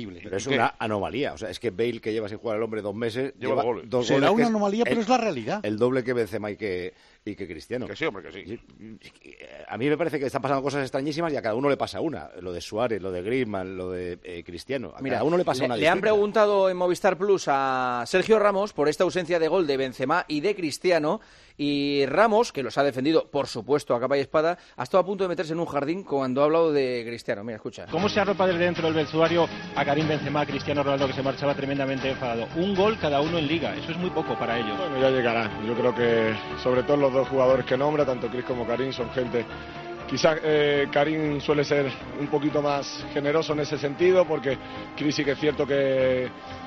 irrepetible. Pero es ¿Qué? una anomalía. O sea, es que Bale, que lleva sin jugar el hombre dos meses, Lleva lleva dos goles. dos Será goles, una que es anomalía, pero el- es la realidad. El doble que Benzema y que, y que Cristiano. Que sí, hombre, que sí. A mí me parece que están pasando cosas extrañísimas y a cada uno le pasa una. Lo de Suárez, lo de Griezmann, lo de eh, Cristiano. A Mira, cada uno le pasa le, una le han distinta. preguntado en Movistar Plus a Sergio Ramos por esta ausencia de gol de Benzema y de Cristiano, y Ramos, que los ha defendido, por supuesto, a capa y espada, ha estado a punto de meterse en un jardín cuando ha hablado de Cristiano. Mira, escucha. ¿Cómo se arropa desde dentro del vestuario a Karim Benzema, a Cristiano Ronaldo, que se marchaba tremendamente enfadado? Un gol cada uno en Liga, eso es muy poco para ellos. Bueno, ya llegará. Yo creo que sobre todo los dos jugadores que nombra, tanto Cris como Karim, son gente... Quizás eh, Karim suele ser un poquito más generoso en ese sentido, porque Cris sí que es cierto que,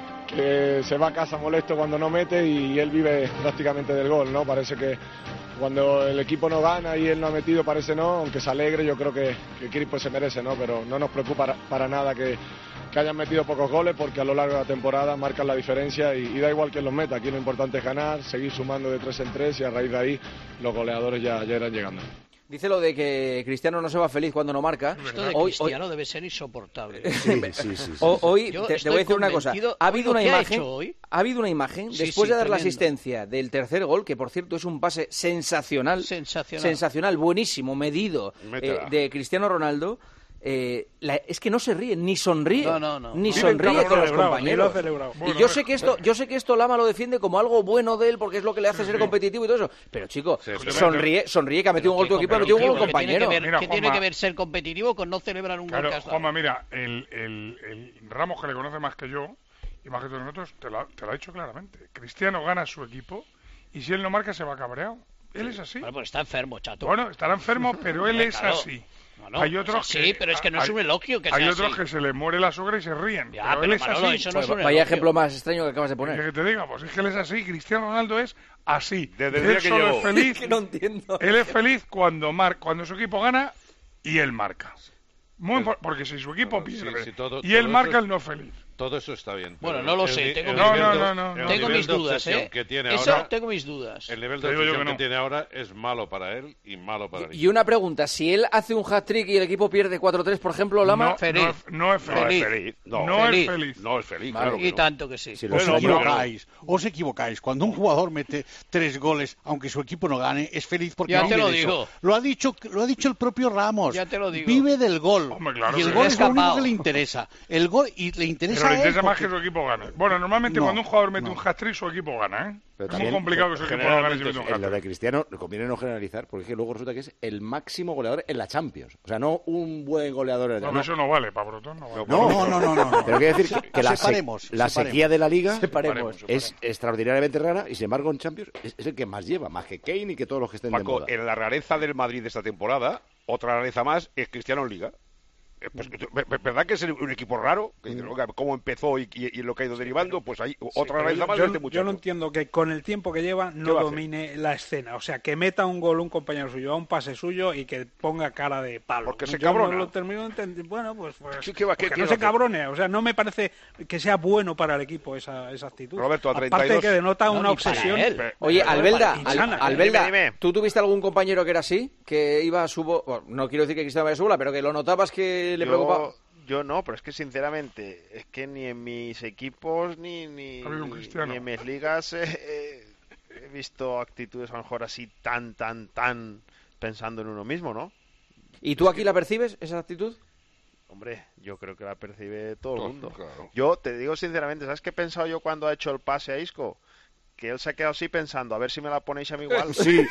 que se va a casa molesto cuando no mete y él vive prácticamente del gol, ¿no? Parece que cuando el equipo no gana y él no ha metido, parece no, aunque se alegre, yo creo que, que Cris pues se merece, ¿no? Pero no nos preocupa para, para nada que, que hayan metido pocos goles, porque a lo largo de la temporada marcan la diferencia y, y da igual quién los meta. Aquí lo importante es ganar, seguir sumando de tres en tres y a raíz de ahí los goleadores ya, ya irán llegando. Dice lo de que Cristiano no se va feliz cuando no marca. Esto de hoy, Cristiano hoy... debe ser insoportable. Sí, sí, sí, sí. Hoy Yo te, te voy a decir una cosa. Ha habido una imagen, ha habido una imagen Sí, después sí, de dar la tremendo. asistencia del tercer gol, que por cierto es un pase sensacional, Sensacional. sensacional, buenísimo, medido, eh, Métela. de Cristiano Ronaldo. Eh, la, es que no se ríe, ni sonríe, No, no, no. ni Vive sonríe en con los celebrado, compañeros. ni lo ha celebrado. Y Bueno, yo es- sé que esto, yo sé que esto Lama lo defiende como algo bueno de él, porque es lo que le hace ser competitivo y todo eso. Pero chico, sonríe, sonríe que ha metido un gol tu equipo, ha metido un gol un compañero. ¿Qué Mira, tiene Juanma. que ver ser competitivo con no celebrar un Claro, gol que has dado? Juanma, mira, el, el, el Ramos, que le conoce más que yo y más que todos nosotros, te lo, ha- te lo ha dicho claramente. Cristiano gana a su equipo y si él no marca se va cabreado. Él es así. Bueno, pues está enfermo, chato. Bueno, estará enfermo, pero él es Claro. así. No, hay no, otros es así, que, pero es que no es hay- un elogio que Hay sea otros así. que se les muere la sogra y se ríen. Ya, pero, pero él es Manolo, así. eso no es un Vaya elogio. ejemplo más extraño que acabas de poner. ¿Qué te diga? Pues es que él es así. Cristiano Ronaldo es así. Desde el él día que solo llegó. es feliz. Que no entiendo. Él es feliz cuando mar, cuando su equipo gana y él marca. Muy impor- porque si su equipo Bueno, sí, pierde sí, todo- y él todo marca, eso él no es feliz. Todo eso está bien. Bueno, pero no lo el sé, ni- tengo el mis- nivel No, de- no, no, no. el Tengo nivel mis de dudas, obsesión ¿eh? que tiene Eso ahora, tengo mis dudas. el nivel de Te digo yo obsesión que que, no. tiene ahora es malo para él y malo para el Y una pregunta, si él hace un hat-trick y el equipo pierde cuatro tres, por ejemplo, Lama... No, no, es- no es feliz. No es feliz. No, No Feliz. es feliz. No es feliz, Vale, claro que y no. tanto que sí. Si Os los hombres- equivocáis, os equivocáis. Cuando un jugador mete tres goles, aunque su equipo no gane, es feliz porque Ya vive te lo de eso. digo. Lo ha dicho, lo ha dicho el propio Ramos. Ya te lo digo. Vive del gol. Hombre, claro y el que gol sí. es lo único Escapado. que le interesa. El gol y le interesa Pero le a él interesa más que porque- su equipo gane. Bueno, normalmente No, cuando un jugador mete no. un hat-trick, su equipo gana, ¿eh? Pero es también, muy complicado que su equipo no gane si mete un En lo de hat-trick. Cristiano, conviene no generalizar, porque es que luego resulta que es el máximo goleador en la Champions. O sea, no un buen goleador en la No, Champions. eso no vale, para Brotón no vale. No, No, no, no, no, no. Pero quiero decir que, que la, se- Separemos, la separemos. sequía de la Liga Separemos. es extraordinariamente rara y sin embargo en Champions es, es el que más lleva, más que Kane y que todos los que estén de Paco, moda. en la rareza del Madrid de esta temporada, otra rareza más es Cristiano en Liga. Eh, Pues, ¿verdad que es un equipo raro? Que dices, "Oiga, ¿cómo empezó y, y- y lo que ha ido derivando? Pues hay otra Pero rareza yo, más yo- de este yo muchacho. no entiendo que con el tiempo que lleva ¿Qué no va a hacer? domine la escena. O sea, que meta un gol un compañero suyo, a un pase suyo y que ponga cara de palo. Porque se Yo cabrona. no lo termino de entender. Bueno, pues, pues ¿Qué- qué va- qué- porque qué no va a se hacer? cabrone. O sea, no me parece que sea bueno para el equipo esa, esa actitud. Roberto, a Aparte treinta y dos que denota No, una ni para obsesión. él. Oye, Pero, Albelda, insana. Al- Albelda, Dime, dime. ¿tú tuviste algún compañero que era así? Que iba a su... bo- bueno, no quiero decir que Cristiano vaya a su bola, pero que lo notabas que le Yo- preocupaba... Yo no, pero es que sinceramente, es que ni en mis equipos ni, ni, Ha habido un ni- Cristiano. ni en mis ligas eh, eh, he visto actitudes a lo mejor así tan, tan, tan pensando en uno mismo, ¿no? ¿Y tú aquí la percibes, esa actitud? Hombre, yo creo que la percibe todo el Todo, mundo. claro. Yo te digo sinceramente, ¿sabes qué he pensado yo cuando ha hecho el pase a Isco? Que él se ha quedado así pensando, a ver si me la ponéis a mí igual. Sí.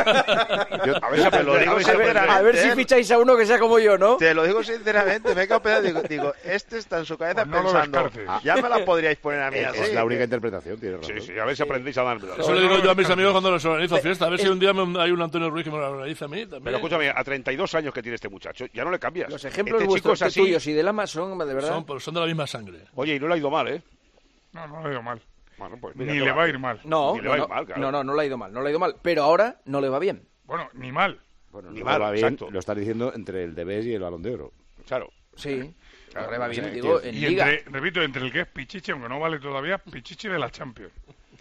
Yo- a ver si te lo digo A ver, sinceramente. a ver si ¿eh? ficháis a uno que sea como yo, ¿no? Te lo digo sinceramente, me he quedado pensando, digo, digo, este está en su cabeza Pues no lo pensando, descartes. ya me la podríais poner a mí Es, así. es la única que- interpretación, tienes razón. Sí, sí, a ver si aprendéis a darme. Eso Eso le digo yo a mis amigos cuando les organizo fiesta. A ver si un día me- hay un Antonio Ruiz que me lo organiza a mí también. Pero escúchame, a treinta y dos años que tiene este muchacho, ya no le cambias. Los ejemplos este chico vuestros, es así. tuyos y de Lama son, de verdad... Son, pues son de la misma sangre. Oye, y no le ha ido mal, ¿eh? No, no le ha ido mal. Bueno, pues mira, Ni ¿qué le va va a hacer? ir mal. No, Ni le no, va a ir no, mal, claro. no, no, no le ha ido mal, no le ha ido mal. Pero ahora no le va bien. Bueno, ni mal. Bueno, Ni no mal, va bien, exacto. lo estás diciendo entre el Debes y el Balón de Oro. Claro. Sí, ahora le va bien, sí, digo, tío. en Y Liga. entre, repito, entre el que es Pichichi, aunque no vale todavía, Pichichi de la Champions.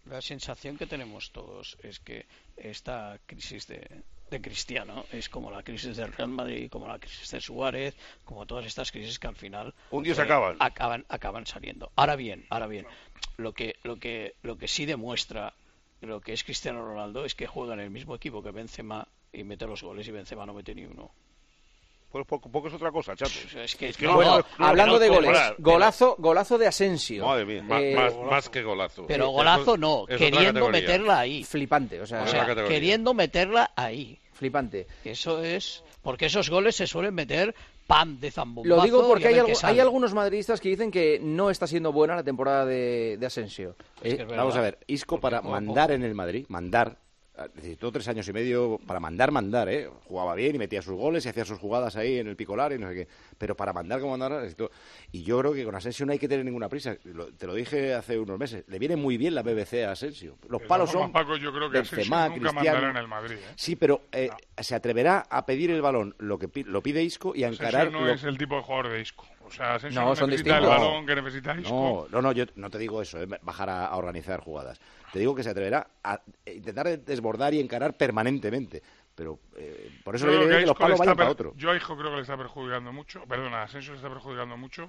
La sensación que tenemos todos es que esta crisis de, de Cristiano es como la crisis del Real Madrid, como la crisis de Suárez, como todas estas crisis que al final un día se eh, acaban. acaban acaban saliendo. Ahora bien, ahora bien, lo que lo que lo que sí demuestra lo que es Cristiano Ronaldo es que juega en el mismo equipo que Benzema y mete los goles y Benzema no mete ni uno. Pues poco, poco es otra cosa, chato. Es que, Es que no, Bueno, no, no, hablando no, de no, goles, comparar, golazo, golazo de Asensio. Madre mía. Más, Eh, más, más que golazo. pero Sí, golazo eso- no, es otra queriendo categoría. meterla ahí. Flipante, o sea, O Otra sea, categoría. queriendo meterla ahí. flipante. Eso es, porque esos goles se suelen meter pam de zambombazo. Lo digo y porque a hay, ver algo- qué sale. hay algunos madridistas que dicen que no está siendo buena la temporada de, de Asensio. Eh, que es vamos verdad. a ver, Isco para Ojo, mandar ojo. en el Madrid, mandar, necesitó tres años y medio para mandar, mandar, ¿eh? Jugaba bien y metía sus goles y hacía sus jugadas ahí en el picolar y no sé qué. Pero para mandar como mandar necesitó. Y yo creo que con Asensio no hay que tener ninguna prisa. Lo- te lo dije hace unos meses. Le viene muy bien la B B C a Asensio. Los De palos todas son formas, Paco, yo creo que Benzema, Asensio nunca Cristiano. mandará en el Madrid, ¿eh? Sí, pero eh, se atreverá a pedir el balón, lo que pi- lo pide Isco y a Asensio encarar. no lo- es el tipo de jugador de Isco. O sea, Asensio No, no, son necesita el distintos. balón que necesita Isco. No, no, no, yo no te digo eso, eh, bajar a, a organizar jugadas. Te digo que se atreverá a eh, intentar desbordar y encarar permanentemente. Pero eh, por eso Yo le creo viene bien que a los Isco le palos está vayan para per- otro. Yo a Isco creo que le está perjudicando mucho, perdona, a Asensio le está perjudicando mucho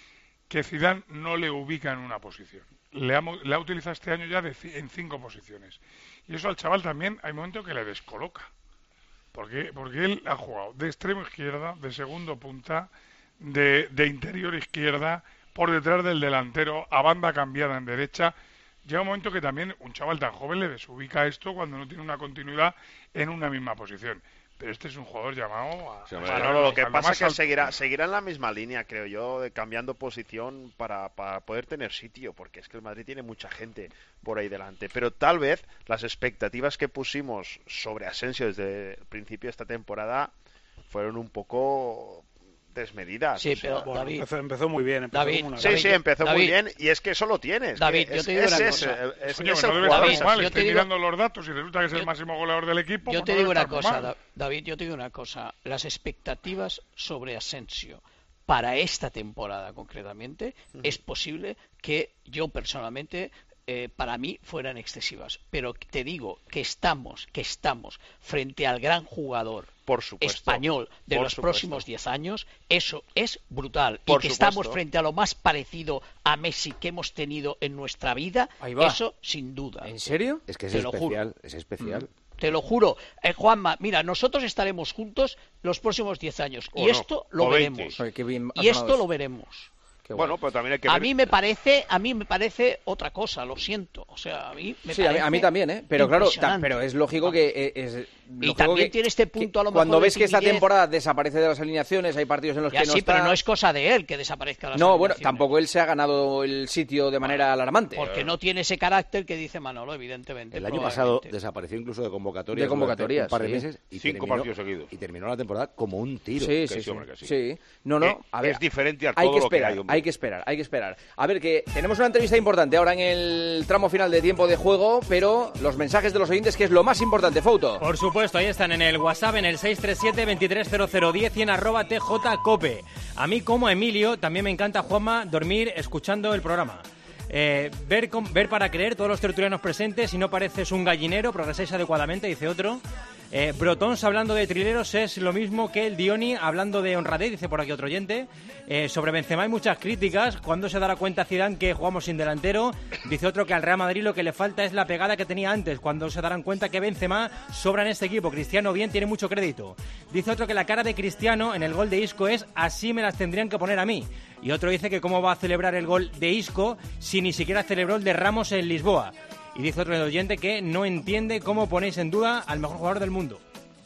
que Zidane no le ubica en una posición. Le ha, mo- le ha utilizado este año ya de ci- en cinco posiciones. Y eso al chaval también hay momentos que le descoloca. Porque, porque él ha jugado de extremo izquierda, de segundo punta, de, de interior izquierda, por detrás del delantero, a banda cambiada en derecha. Llega un momento que también un chaval tan joven le desubica esto cuando no tiene una continuidad en una misma posición. Pero este es un jugador llamado a... Bueno, no, lo que al pasa más es que alto. seguirá, seguirá en la misma línea, creo yo, de cambiando posición para, para poder tener sitio, porque es que el Madrid tiene mucha gente por ahí delante. Pero tal vez las expectativas que pusimos sobre Asensio desde el principio de esta temporada fueron un poco desmedidas. Sí, o sea, pero David, Empezó, empezó muy bien. Empezó David, Sí, David, sí, empezó muy David, bien y es que eso lo tienes. David, que yo es, te digo es una ese, cosa. el- es, Coño, es que no el debe jugador. estar muy mal, yo estoy te digo- mirando los datos y resulta que es el yo- máximo goleador del equipo. Yo pues te no digo debe una estar muy cosa, mal. Da- David, yo te digo una cosa. Las expectativas sobre Asensio para esta temporada concretamente es posible que yo personalmente eh, para mí fueran excesivas, pero te digo que estamos que estamos frente al gran jugador Por supuesto. español de Por los supuesto. próximos diez años, eso es brutal. Por y que supuesto. estamos frente a lo más parecido a Messi que hemos tenido en nuestra vida, Ahí va. eso sin duda. ¿En serio? Es que es Te lo juro. especial, es especial. Te lo juro. Eh, Juanma, mira, nosotros estaremos juntos los próximos diez años. O y no, esto lo o veinte. veremos. Oye, qué bien ha Y esto sonado lo eso. veremos. Qué Bueno, guay. pero también hay que A ver... mí me parece, a mí me parece otra cosa, lo siento. O sea, a mí me Sí, a mí, parece a mí también, ¿eh? Pero claro, ta- impresionante. pero es lógico que... eh, es Y lógico también que- tiene este punto a lo mejor Cuando de ves que esta timidez. temporada desaparece de las alineaciones, hay partidos en los Ya que no sí, está... pero no es cosa de él que desaparezca las No, bueno, alineaciones. tampoco él se ha ganado el sitio de manera alarmante. Porque no tiene ese carácter que dice Manolo, evidentemente. El año pasado probablemente. desapareció incluso de convocatorias. De convocatorias, durante un par de sí. meses y Cinco terminó, partidos seguidos. Y terminó la temporada como un tiro. Sí, que sí, sí, sí. hombre, que sí. Sí. No, no, Eh, a ver. es diferente a hay todo que lo que esperar, hay, hombre. hay que esperar, hay que esperar. A ver, que tenemos una entrevista importante ahora en el tramo final de tiempo de juego, pero los mensajes de los oyentes, que es lo más importante, Fouto. Por supuesto, ahí están en el WhatsApp, en el seis tres siete, veintitrés cero cero diez y en arroba tjcope. A mí, como a Emilio, también me encanta, Juanma, dormir escuchando el programa. Eh, ver, con- ver para creer, todos los tertulianos presentes, si no pareces un gallinero, progresáis adecuadamente, dice otro. Eh, Brotons hablando de trileros es lo mismo que el Dioni hablando de honradez, dice por aquí otro oyente. Eh, sobre Benzema hay muchas críticas. ¿Cuándo se dará cuenta Zidane que jugamos sin delantero? Dice otro que al Real Madrid lo que le falta es la pegada que tenía antes. Cuando se darán cuenta que Benzema sobra en este equipo. Cristiano bien, tiene mucho crédito. Dice otro que la cara de Cristiano en el gol de Isco es así me las tendrían que poner a mí. Y otro dice que cómo va a celebrar el gol de Isco si ni siquiera celebró el de Ramos en Lisboa. Y dice otro oyente que no entiende cómo ponéis en duda al mejor jugador del mundo.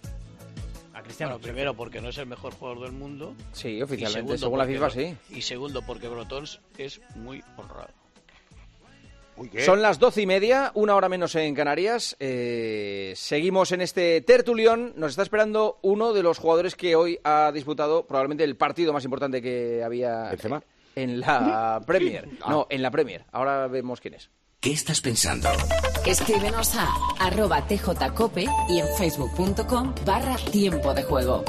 A Cristiano. Bueno, primero porque no es el mejor jugador del mundo. Sí, oficialmente, Y segundo según la porque- FIFA, sí. Y segundo porque Brotons es muy honrado. Son las doce y media, una hora menos en Canarias. Eh, seguimos en este tertulión. Nos está esperando uno de los jugadores que hoy ha disputado probablemente el partido más importante que había ¿Benzema? en la Premier. No, en la Premier. Ahora vemos quién es. ¿Qué estás pensando? Escríbenos a arroba tjcope y en facebook.com barra tiempo de juego.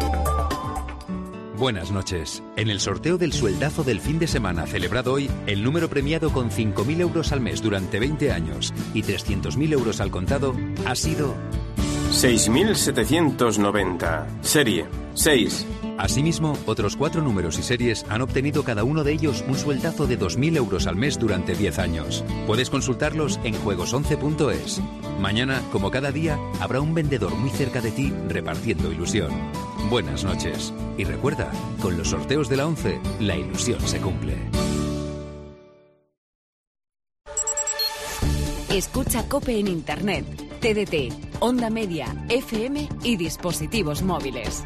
Buenas noches. En el sorteo del sueldazo del fin de semana celebrado hoy, el número premiado con cinco mil euros al mes durante veinte años y trescientos mil euros al contado ha sido seis mil setecientos noventa. Serie seis. Asimismo, otros cuatro números y series han obtenido cada uno de ellos un sueldazo de dos mil euros al mes durante diez años. Puedes consultarlos en juegos once punto es. Mañana, como cada día, habrá un vendedor muy cerca de ti repartiendo ilusión. Buenas noches. Y recuerda, con los sorteos de la once, la ilusión se cumple. Escucha COPE en Internet, T D T, Onda Media, F M y dispositivos móviles.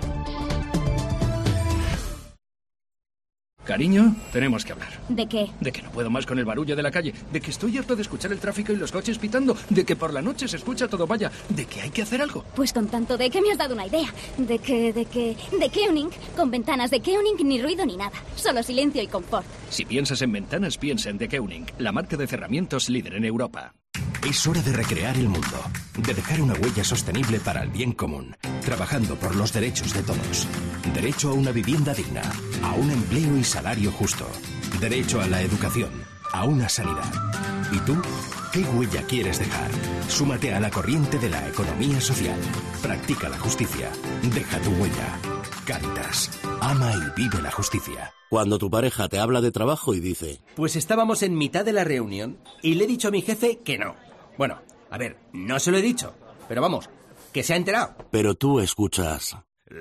Cariño, tenemos que hablar. ¿De qué? De que no puedo más con el barullo de la calle, de que estoy harto de escuchar el tráfico y los coches pitando, de que por la noche se escucha todo vaya, de que hay que hacer algo. Pues con tanto de que me has dado una idea. De que, de que, de Keuning, con ventanas de Keuning, ni ruido ni nada, solo silencio y confort. Si piensas en ventanas, piensa en The Keuning, la marca de cerramientos líder en Europa. Es hora de recrear el mundo, de dejar una huella sostenible para el bien común, trabajando por los derechos de todos. Derecho a una vivienda digna, a un empleo y salario justo. Derecho a la educación, a una sanidad. ¿Y tú? ¿Qué huella quieres dejar? Súmate a la corriente de la economía social. Practica la justicia. Deja tu huella. Cáritas. Ama y vive la justicia. Cuando tu pareja te habla de trabajo y dice... Pues estábamos en mitad de la reunión y le he dicho a mi jefe que no. Bueno, a ver, no se lo he dicho, pero vamos, que se ha enterado. Pero tú escuchas...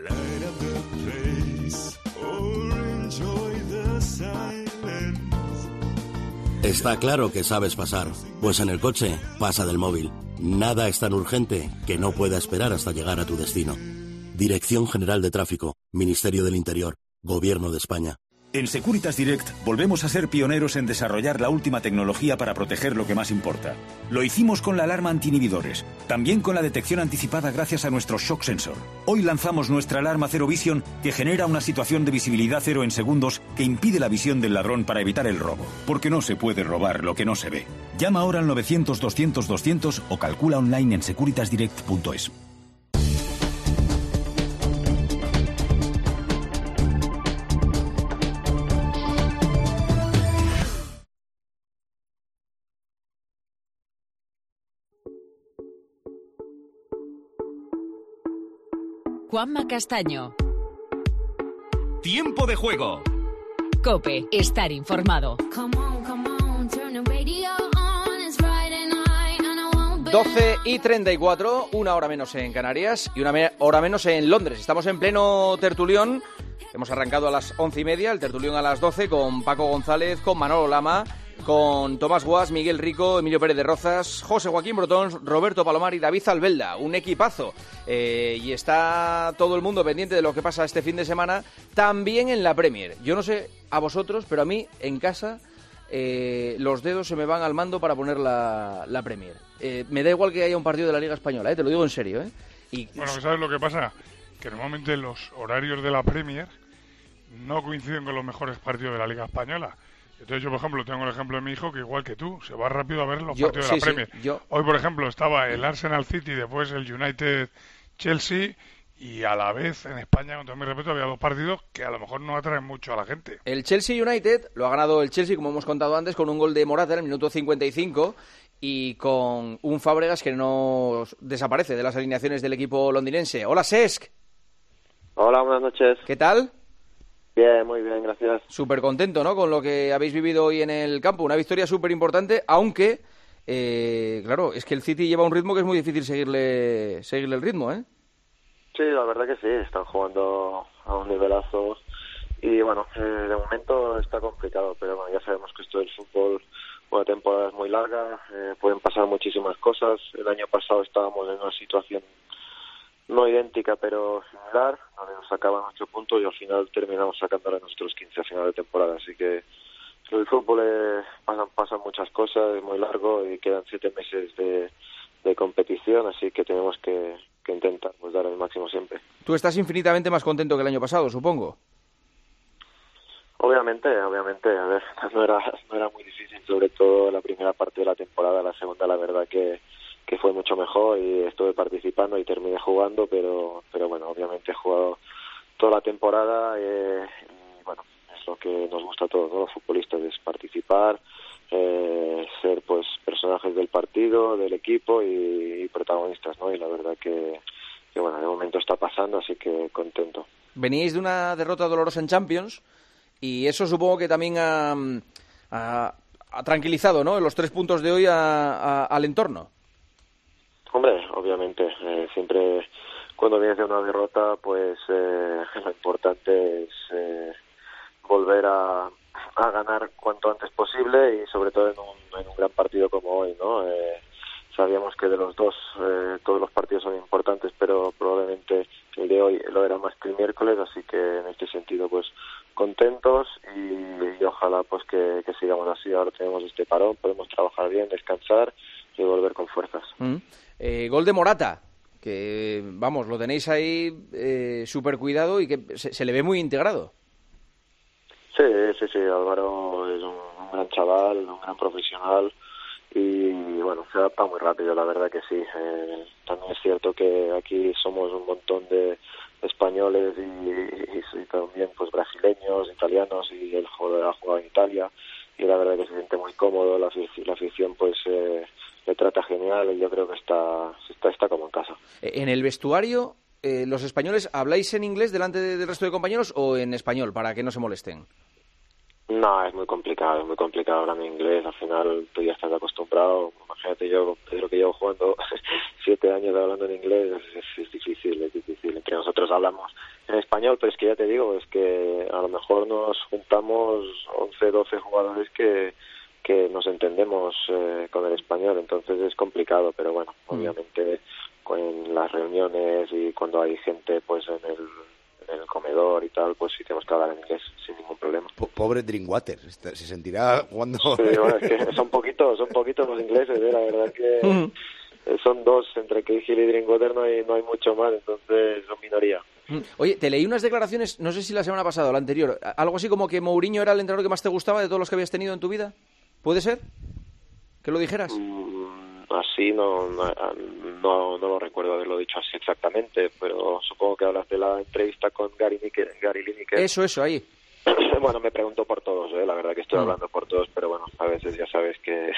Está claro que sabes pasar, pues en el coche pasa del móvil. Nada es tan urgente que no pueda esperar hasta llegar a tu destino. Dirección General de Tráfico, Ministerio del Interior, Gobierno de España. En Securitas Direct volvemos a ser pioneros en desarrollar la última tecnología para proteger lo que más importa. Lo hicimos con la alarma anti-inhibidores, también con la detección anticipada gracias a nuestro Shock Sensor. Hoy lanzamos nuestra alarma Zero Vision, que genera una situación de visibilidad cero en segundos que impide la visión del ladrón para evitar el robo. Porque no se puede robar lo que no se ve. Llama ahora al novecientos doscientos doscientos o calcula online en securitas direct punto es. Juanma Castaño. Tiempo de juego. COPE, estar informado. doce y treinta y cuatro, una hora menos en Canarias y una me- hora menos en Londres. Estamos en pleno tertulión. Hemos arrancado a las once y media, el tertulión a las doce, con Paco González, con Manolo Lama, con Tomás Guas, Miguel Rico, Emilio Pérez de Rozas, José Joaquín Brotón, Roberto Palomar y David Albelda. Un equipazo. Eh, y está todo el mundo pendiente de lo que pasa este fin de semana, también en la Premier. Yo no sé a vosotros, pero a mí, en casa, eh, los dedos se me van al mando para poner la, la Premier. Eh, me da igual que haya un partido de la Liga Española, eh, te lo digo en serio. Eh. Y... Bueno, ¿sabes lo que pasa? Que normalmente los horarios de la Premier no coinciden con los mejores partidos de la Liga Española. Entonces yo, por ejemplo, tengo el ejemplo de mi hijo que igual que tú, se va rápido a ver los yo, partidos sí, de la Premier. Sí, yo... Hoy, por ejemplo, estaba el Arsenal City, después el United Chelsea, y a la vez en España, con todo mi respeto, había dos partidos que a lo mejor no atraen mucho a la gente. El Chelsea United lo ha ganado el Chelsea, como hemos contado antes, con un gol de Morata en el minuto cincuenta y cinco y con un Fábregas que no desaparece de las alineaciones del equipo londinense. Hola, Cesc. Hola, buenas noches. ¿Qué tal? Bien, muy bien, gracias. Súper contento, ¿no?, con lo que habéis vivido hoy en el campo. Una victoria súper importante, aunque, eh, claro, es que el City lleva un ritmo que es muy difícil seguirle seguirle el ritmo, ¿eh? Sí, la verdad que sí, están jugando a un nivelazo y, bueno, eh, de momento está complicado, pero bueno, ya sabemos que esto del fútbol, una temporada es muy larga, eh, pueden pasar muchísimas cosas. El año pasado estábamos en una situación no idéntica, pero similar, donde nos sacaban ocho puntos y al final terminamos sacándole nuestros quince a final de temporada. Así que el fútbol eh, pasan, pasan muchas cosas, es muy largo y quedan siete meses de, de competición, así que tenemos que, que intentar pues, dar el máximo siempre. Tú estás infinitamente más contento que el año pasado, supongo. Obviamente, obviamente, a ver, no era, no era muy difícil, sobre todo la primera parte de la temporada, la segunda la verdad que que fue mucho mejor y estuve participando y terminé jugando, pero pero bueno, obviamente he jugado toda la temporada eh, y bueno, es lo que nos gusta a todos, ¿no? Los futbolistas, es participar, eh, ser pues personajes del partido, del equipo y, y protagonistas, ¿no? Y la verdad que, de momento está pasando, así que contento. Veníais de una derrota dolorosa en Champions y eso supongo que también ha, ha, ha tranquilizado, ¿no?, los tres puntos de hoy a, a, al entorno. Hombre, obviamente, eh, siempre cuando vienes de una derrota, pues eh, lo importante es eh, volver a, a ganar cuanto antes posible y sobre todo en un, en un gran partido como hoy, ¿no? Eh, sabíamos que de los dos eh, todos los partidos son importantes, pero probablemente el de hoy lo era más que el miércoles, así que en este sentido pues contentos y, y ojalá pues que, que sigamos así. Ahora tenemos este parón, podemos trabajar bien, descansar y volver con fuerzas. Mm. Eh, gol de Morata, que vamos, lo tenéis ahí eh, súper cuidado y que se, se le ve muy integrado. Sí, sí, sí, Álvaro es un, un gran chaval, un gran profesional y bueno, se adapta muy rápido, la verdad que sí. Eh, también es cierto que aquí somos un montón de españoles y, y, y también pues brasileños, italianos, y él ha jugado en Italia y la verdad que se siente muy cómodo, la, la afición pues eh, le trata genial y yo creo que está, está, está como en casa. En el vestuario, eh, ¿los españoles habláis en inglés delante de, del resto de compañeros o en español para que no se molesten? No, es muy complicado, es muy complicado hablar en inglés. Al final tú ya estás acostumbrado. Imagínate yo, Pedro, que llevo jugando siete años hablando en inglés, es, es, es difícil, es difícil. Entre nosotros hablamos en español, pero es que ya te digo, es que a lo mejor nos juntamos once, doce jugadores que, que nos entendemos eh, con el español, entonces es complicado, pero bueno, mm. obviamente en las reuniones y cuando hay gente pues en el en el comedor y tal, pues sí tenemos que hablar en inglés sin ningún problema. Pobre Drinkwater, se sentirá jugando... Sí, bueno, es que son poquitos, son poquitos los ingleses, ¿eh? La verdad que mm. son dos, entre Cahill y Drinkwater no hay, no hay mucho más, entonces son minoría. Oye, te leí unas declaraciones, no sé si la semana pasada o la anterior, algo así como que Mourinho era el entrenador que más te gustaba de todos los que habías tenido en tu vida. ¿Puede ser? ¿Que lo dijeras? Mm, así no, no, no, no lo recuerdo haberlo dicho así exactamente, pero supongo que hablas de la entrevista con Gary, Lineker, Gary Lineker. Eso, eso, ahí. Bueno, me pregunto por todos, ¿eh? La verdad que estoy mm. hablando por todos, pero bueno, a veces ya sabes que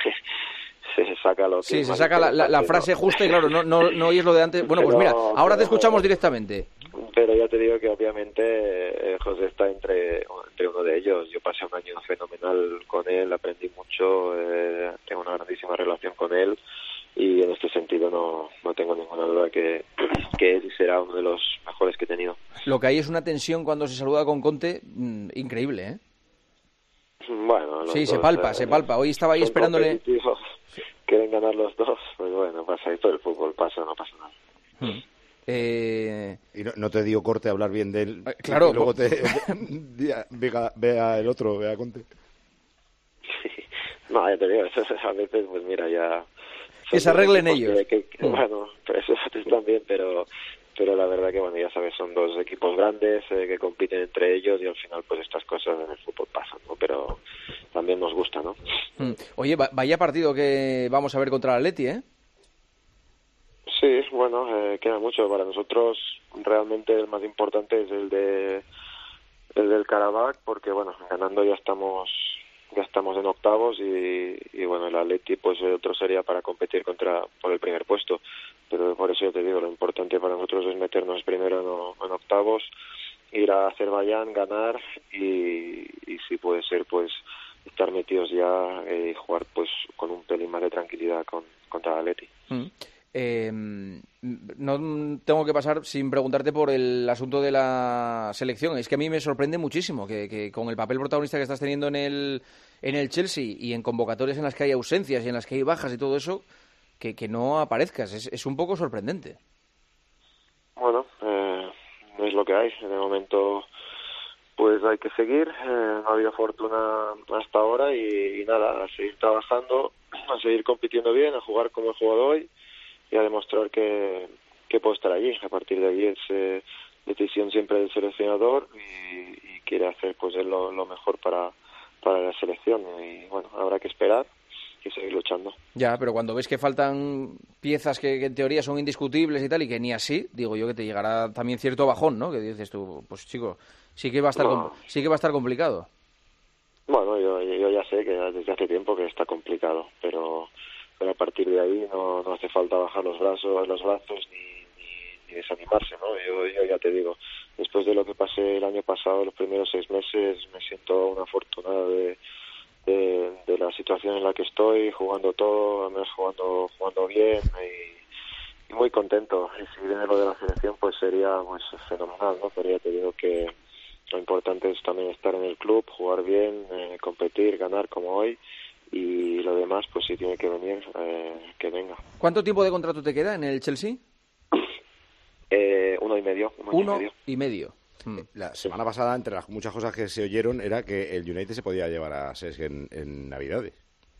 se saca lo que... Sí, se saca la, la, la frase justa y claro, no, no, no oyes lo de antes. Bueno, pues mira, ahora te escuchamos directamente. Pero ya te digo que obviamente eh, José está entre, entre uno de ellos. Yo pasé un año fenomenal con él, aprendí mucho, eh, tengo una grandísima relación con él y en este sentido no, no tengo ninguna duda que, que él será uno de los mejores que he tenido. Lo que hay es una tensión cuando se saluda con Conte mmm, increíble, ¿eh? Bueno, sí, dos, se palpa, eh, se palpa. Hoy estaba ahí esperándole. Quieren ganar los dos, pues bueno, pasa esto, el fútbol pasa, no pasa nada. Hmm. Eh... Y no, no te dio corte hablar bien de él. Eh, claro. Y luego te vea, vea el otro, vea Conte. Sí. No, ya te digo, eso a veces, pues mira, ya... Que se arreglen ellos. Que, que, bueno, pues eso también, pero pero la verdad que, bueno, ya sabes, son dos equipos grandes eh, que compiten entre ellos y al final, pues estas cosas en el fútbol pasan, ¿no? Pero también nos gusta, ¿no? Oye, vaya partido que vamos a ver contra el Atleti, ¿eh? Sí, bueno, eh, queda mucho. Para nosotros realmente el más importante es el de el del Karabakh, porque bueno, ganando ya estamos ya estamos en octavos y, y bueno, el Atleti pues el otro sería para competir contra por el primer puesto, pero por eso yo te digo, lo importante para nosotros es meternos primero en, en octavos, ir a Azerbaiyán, ganar y, y si puede ser pues estar metidos ya y eh, jugar pues con un pelín más de tranquilidad con, contra el Atleti. Mm. Eh, no tengo que pasar sin preguntarte por el asunto de la selección. Es que a mí me sorprende muchísimo que, que con el papel protagonista que estás teniendo en el en el Chelsea y en convocatorias en las que hay ausencias y en las que hay bajas y todo eso, que, que no aparezcas. Es, es un poco sorprendente. Bueno, eh, es lo que hay. En el momento pues hay que seguir. Eh, no ha habido fortuna hasta ahora y, y nada, a seguir trabajando, a seguir compitiendo bien, a jugar como he jugado hoy y a demostrar que, que puedo estar allí. A partir de allí es eh, decisión siempre del seleccionador y, y quiere hacer pues él lo, lo mejor para, para la selección y bueno, habrá que esperar y seguir luchando. Ya, pero cuando ves que faltan piezas que, que en teoría son indiscutibles y tal y que ni así, digo yo que te llegará también cierto bajón, ¿no? Que dices tú, pues chico, sí que va a estar no. sí que va a estar complicado. Bueno, yo, yo ya sé que desde hace tiempo que está complicado, pero pero a partir de ahí no, no hace falta bajar los brazos los brazos ni, ni, ni desanimarse, ¿no? Yo, yo ya te digo, después de lo que pasé el año pasado, los primeros seis meses, me siento una afortunada de, de, de la situación en la que estoy, jugando todo, además jugando, jugando bien y, y muy contento. Y si viene lo de la selección, pues sería pues fenomenal, ¿no? Pero ya te digo que lo importante es también estar en el club, jugar bien, eh, competir, ganar como hoy, y lo demás, pues si tiene que venir, eh, que venga. ¿Cuánto tiempo de contrato te queda en el Chelsea? Eh, uno y medio. Uno, uno y medio. Y medio. Hmm. La semana pasada, entre las muchas cosas que se oyeron, era que el United se podía llevar a Cesc en, en Navidades.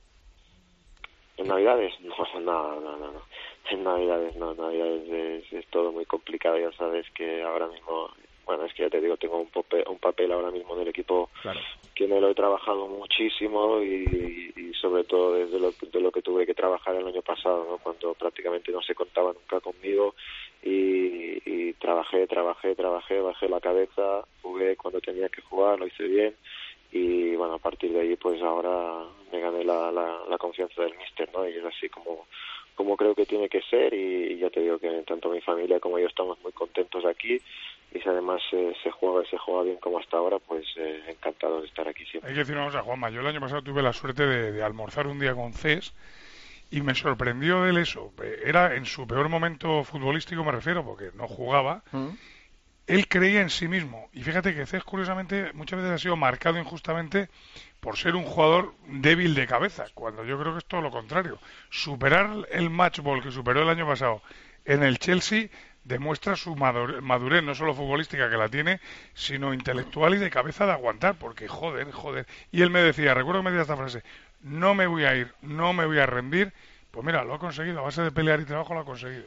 ¿En Navidades? No, no, no, no. no. En Navidades no, Navidades es, es todo muy complicado, ya sabes que ahora mismo... Bueno, es que ya te digo, tengo un papel, un papel ahora mismo en el equipo claro. que me lo he trabajado muchísimo y, y sobre todo desde lo, de lo que tuve que trabajar el año pasado, ¿no? Cuando prácticamente no se contaba nunca conmigo y, y trabajé, trabajé, trabajé, bajé la cabeza, jugué cuando tenía que jugar, lo hice bien y bueno, a partir de ahí pues ahora me gané la, la, la confianza del míster, ¿no? Y es así como... como creo que tiene que ser y, y ya te digo que tanto mi familia como yo estamos muy contentos aquí y si además eh, se juega y se juega bien como hasta ahora, pues eh, encantado de estar aquí siempre. Hay que decir una cosa, Juanma, yo el año pasado tuve la suerte de, de almorzar un día con Cesc y me sorprendió de él eso, era en su peor momento futbolístico me refiero, porque no jugaba, ¿Mm? Él creía en sí mismo y fíjate que Cesc curiosamente muchas veces ha sido marcado injustamente por ser un jugador débil de cabeza, cuando yo creo que es todo lo contrario. Superar el match ball que superó el año pasado en el Chelsea demuestra su madurez, no solo futbolística que la tiene, sino intelectual y de cabeza de aguantar, porque joder, joder. Y él me decía, recuerdo que me decía esta frase, no me voy a ir, no me voy a rendir. Pues mira, lo ha conseguido, a base de pelear y trabajo lo ha conseguido.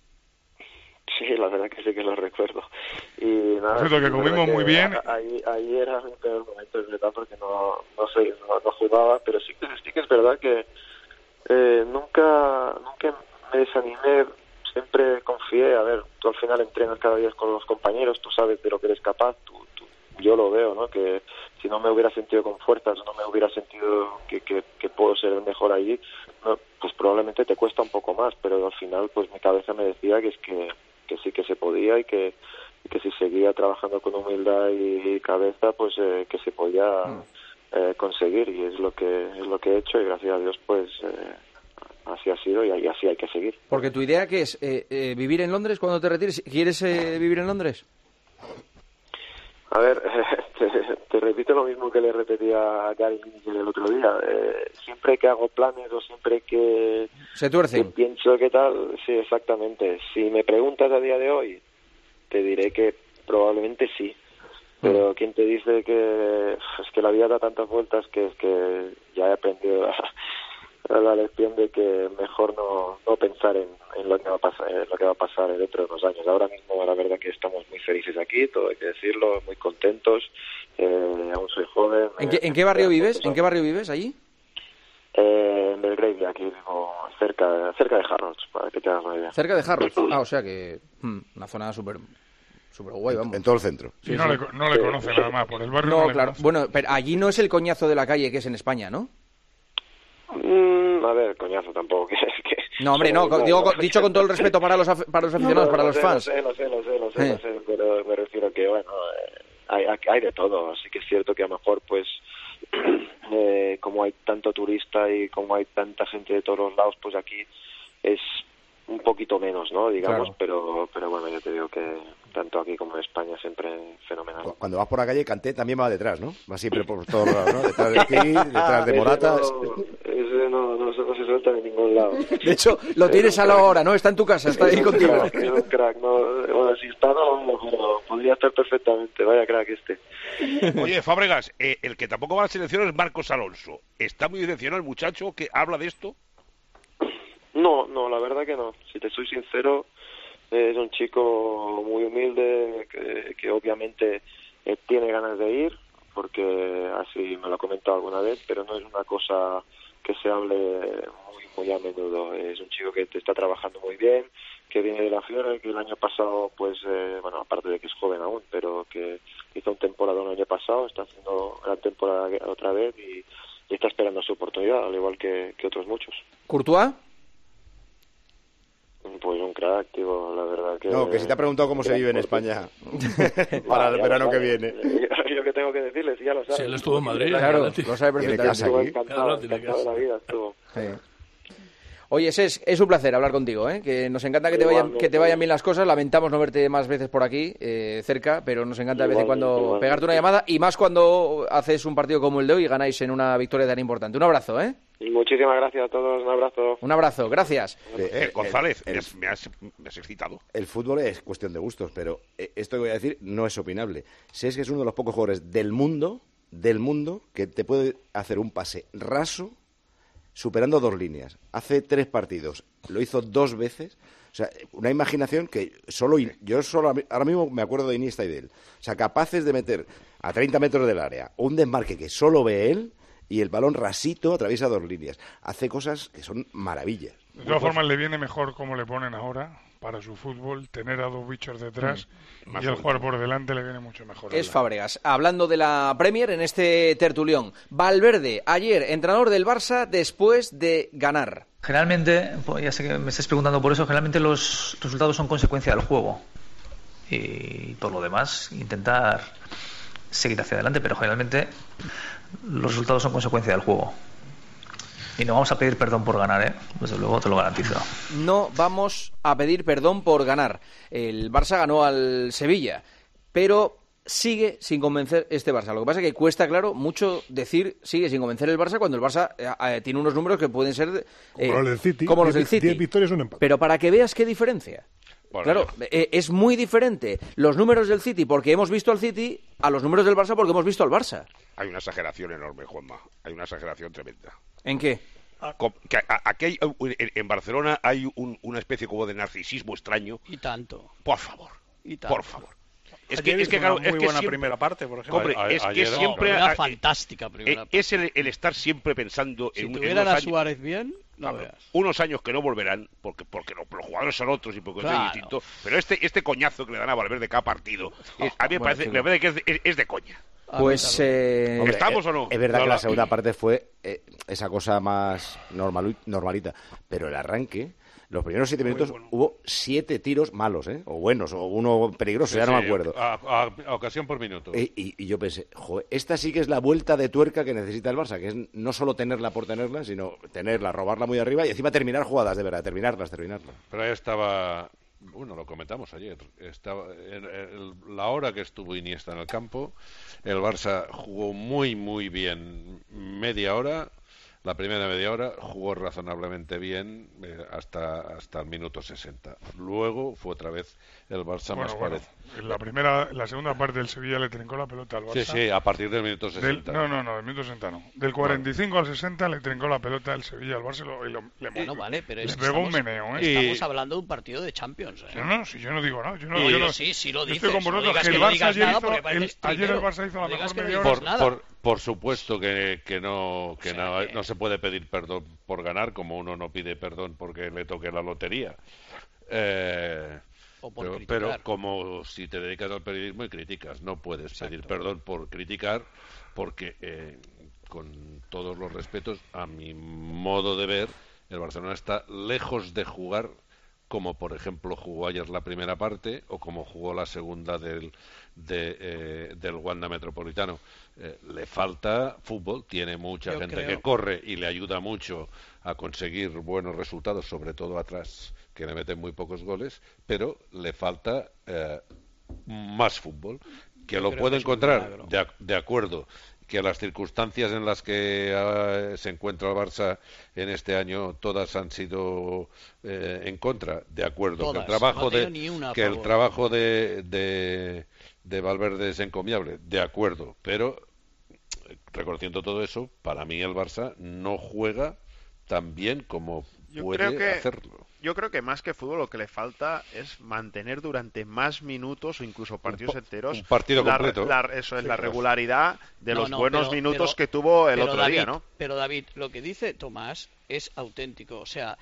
Sí, la verdad que sí que lo recuerdo. Y nada, por cierto, que comimos muy bien. Ahí, ahí era mi peor momento, es verdad, porque no no, sé, no, no jugaba, pero sí que, sí que es verdad que eh, nunca nunca me desanimé, siempre confié. A ver, tú al final entrenas cada día con los compañeros, tú sabes de lo que eres capaz, tú, tú, yo lo veo, ¿no? Que si no me hubiera sentido con fuerzas, no me hubiera sentido que, que, que puedo ser el mejor allí, no, pues probablemente te cuesta un poco más, pero al final pues mi cabeza me decía que es que que sí que se podía y que, y que si seguía trabajando con humildad y cabeza, pues eh, que se podía eh, conseguir, y es lo que es lo que he hecho y gracias a Dios pues eh, así ha sido y, y así hay que seguir. Porque tu idea ¿qué es? Eh, eh, ¿Vivir en Londres cuando te retires? ¿Quieres eh, vivir en Londres? A ver, te, te repito lo mismo que le repetía a Gary el otro día. Eh, siempre que hago planes o siempre que, se tuercen. que pienso que tal, sí, exactamente. Si me preguntas a día de hoy, te diré que probablemente sí. Pero ¿quién te dice que es que la vida da tantas vueltas que es que ya he aprendido a, a la lección de que mejor no, no pensar en, en lo que va a pasar, en lo que va a pasar dentro de unos años. Ahora mismo la verdad que estamos muy felices aquí, todo hay que decirlo, muy contentos. Eh, aún soy joven. ¿En qué, ¿en qué barrio vives? ¿En qué barrio vives allí? Eh, en Belgravia, aquí vivo cerca, cerca de Harrods, para que te hagas una idea. Cerca de Harrods. Ah, o sea que hmm, una zona súper super guay, vamos. En todo el centro. Sí, sí, no, sí. Le, no le conoce nada más, por el barrio no, no le claro. conoce. Bueno, pero allí no es el coñazo de la calle que es en España, ¿no? Mm, a ver, coñazo tampoco, que es que... No, hombre, no, digo, dicho con todo el respeto para los, af para los aficionados, no, no, para los sé, fans. Lo sé, lo sé, lo sé, lo sé, eh. lo sé, pero me refiero a que, bueno, eh, hay, hay de todo, así que es cierto que a lo mejor, pues, eh, como hay tanto turista y como hay tanta gente de todos los lados, pues aquí es un poquito menos, ¿no? Digamos, claro. pero pero bueno, yo te digo que tanto aquí como en España siempre fenomenal. Cuando vas por la calle, Kanté también va detrás, ¿no? Va siempre por todos lados, ¿no? Detrás de ti, detrás de Morata. Ese no, ese no, no, no se suelta de ningún lado. De hecho, lo tienes a la hora, ¿no? Está en tu casa, está ahí contigo. Crack, es un crack, no, bueno, si está no, no, podría estar perfectamente, vaya crack este. Oye, Fábregas, eh, el que tampoco va a la selección es Marcos Alonso. ¿Está muy decepcionado el muchacho que habla de esto? No, no, la verdad que no. Si te soy sincero, es un chico muy humilde, que, que obviamente eh, tiene ganas de ir, porque así me lo ha comentado alguna vez, pero no es una cosa que se hable muy muy a menudo. Es un chico que te está trabajando muy bien, que viene de la Fiore, que el año pasado, pues, eh, bueno, aparte de que es joven aún, pero que hizo un temporada el año pasado, está haciendo la temporada otra vez y, y está esperando su oportunidad, al igual que, que otros muchos. ¿Courtois? Pues un, crack, tío, la verdad que... No, que si te ha preguntado cómo se vive en España para el verano que viene. Yo que tengo que decirles, ya lo sabes. Sí, él estuvo en Madrid. Claro, lo sabe perfectamente. Estuvo encantado, encantado de la vida, estuvo. Sí. Oye, Ses, es un placer hablar contigo, ¿eh? Que nos encanta que te vayan, que te vayan bien las cosas. Lamentamos no verte más veces por aquí, eh, cerca, pero nos encanta de vez en cuando pegarte una llamada, y más cuando haces un partido como el de hoy y ganáis en una victoria tan importante. Un abrazo, ¿eh? Y muchísimas gracias a todos, un abrazo. Un abrazo, gracias. Eh, eh, González, el, el, me, has, me has excitado. El fútbol es cuestión de gustos, pero esto que voy a decir no es opinable. Ses que es uno de los pocos jugadores del mundo, del mundo, que te puede hacer un pase raso superando dos líneas. Hace tres partidos lo hizo dos veces. O sea, una imaginación que solo yo solo ahora mismo me acuerdo de Iniesta y de él. O sea, capaces de meter a treinta metros del área un desmarque que solo ve él y el balón rasito atraviesa dos líneas. Hace cosas que son maravillas. De todas formas, le viene mejor como le ponen ahora para su fútbol, tener a dos bichos detrás mm, y el jugar por delante le viene mucho mejor. Es Fábregas. Hablando de la Premier en este tertulión, Valverde, ayer, entrenador del Barça después de ganar. Generalmente, ya sé que me estáis preguntando por eso, generalmente los resultados son consecuencia del juego. Y por lo demás, intentar seguir hacia adelante, pero generalmente los resultados son consecuencia del juego. Y no vamos a pedir perdón por ganar, ¿eh? Desde luego te lo garantizo. No vamos a pedir perdón por ganar. El Barça ganó al Sevilla, pero sigue sin convencer este Barça. Lo que pasa es que cuesta, claro, mucho decir sigue sin convencer el Barça cuando el Barça eh, eh, tiene unos números que pueden ser... Eh, como los del City. Como los del City. diez victorias, un empate. Pero para que veas qué diferencia. Bueno, claro, eh, es muy diferente los números del City porque hemos visto al City a los números del Barça porque hemos visto al Barça. Hay una exageración enorme, Juanma. Hay una exageración tremenda. ¿En qué? Que aquí hay, en Barcelona hay un, una especie como de narcisismo extraño. Y tanto. Por favor. Y tanto. Por favor. Es que, es que claro, es muy que buena siempre, primera parte, por ejemplo. Hombre, es que no, siempre una fantástica primera parte. Es el, el estar siempre pensando si en, tuvieran en unos a años, Suárez bien, no claro, veas. unos años que no volverán porque porque los, los jugadores son otros y porque claro. es distinto. Pero este este coñazo que le dan a Valverde cada partido, es, a mí me bueno, parece, me parece que es de, es, es de coña. Pues eh... Hombre, ¿estamos eh, o no? Es verdad no, que la no. segunda parte fue eh, esa cosa más normal, normalita, pero el arranque, los primeros siete minutos bueno. hubo siete tiros malos, ¿eh? O buenos, o uno peligroso, sí, ya no sí, me acuerdo. A, a, a ocasión por minuto. Y, y, y yo pensé, joder, esta sí que es la vuelta de tuerca que necesita el Barça, que es no solo tenerla por tenerla, sino tenerla, robarla muy arriba y encima terminar jugadas, de verdad, terminarlas, terminarlas. Pero ahí estaba... Bueno, lo comentamos ayer. Estaba en, en la hora que estuvo Iniesta en el campo, el Barça jugó muy, muy bien media hora. La primera media hora jugó razonablemente bien eh, hasta hasta el minuto sesenta. Luego fue otra vez el Barça bueno, más bueno, parecido. En la primera, la segunda parte del Sevilla le trincó la pelota al Barça. Sí, sí, a partir del minuto sesenta. Del, no, no, no, del minuto sesenta no. Del cuarenta y cinco bueno. al sesenta le trincó la pelota al Sevilla al Barça y lo, y lo, le, bueno, vale, pero le es pegó estamos, un meneo, ¿eh? Estamos y... hablando de un partido de Champions, ¿eh? No, no, si yo no digo nada. Yo no, y yo no, sí, sí lo dices. Estoy con vosotros no que el Barça Barça ayer, hizo, el, ayer el Barça hizo la no mejor que media no hora. Por, por, por supuesto que, que, no, que sí, no, que... no se puede pedir perdón por ganar, como uno no pide perdón porque le toque la lotería. Eh, pero, pero como si te dedicas al periodismo y criticas, no puedes Exacto. pedir perdón por criticar porque, eh, con todos los respetos, a mi modo de ver, el Barcelona está lejos de jugar como por ejemplo jugó ayer la primera parte o como jugó la segunda del de, eh, del Wanda Metropolitano. Eh, le falta fútbol, tiene mucha Yo gente creo. que corre y le ayuda mucho a conseguir buenos resultados, sobre todo atrás, que le meten muy pocos goles, pero le falta eh, más fútbol, que Yo lo creo puede que es un encontrar, milagro. de, de acuerdo, que las circunstancias en las que uh, se encuentra el Barça en este año todas han sido eh, en contra, de acuerdo, Todas. que el trabajo No de tengo ni una a que el favor. trabajo de, de de Valverde es encomiable, de acuerdo, pero reconociendo todo eso, para mí el Barça no juega tan bien como Yo puede creo que, hacerlo. Yo creo que más que fútbol lo que le falta es mantener durante más minutos o incluso partidos un enteros un partido la, completo. la, eso es Sí, la claro. regularidad de No, los no, buenos pero- minutos pero- que tuvo el pero otro David, día, ¿no? Pero David, lo que dice Tomás es auténtico. O sea,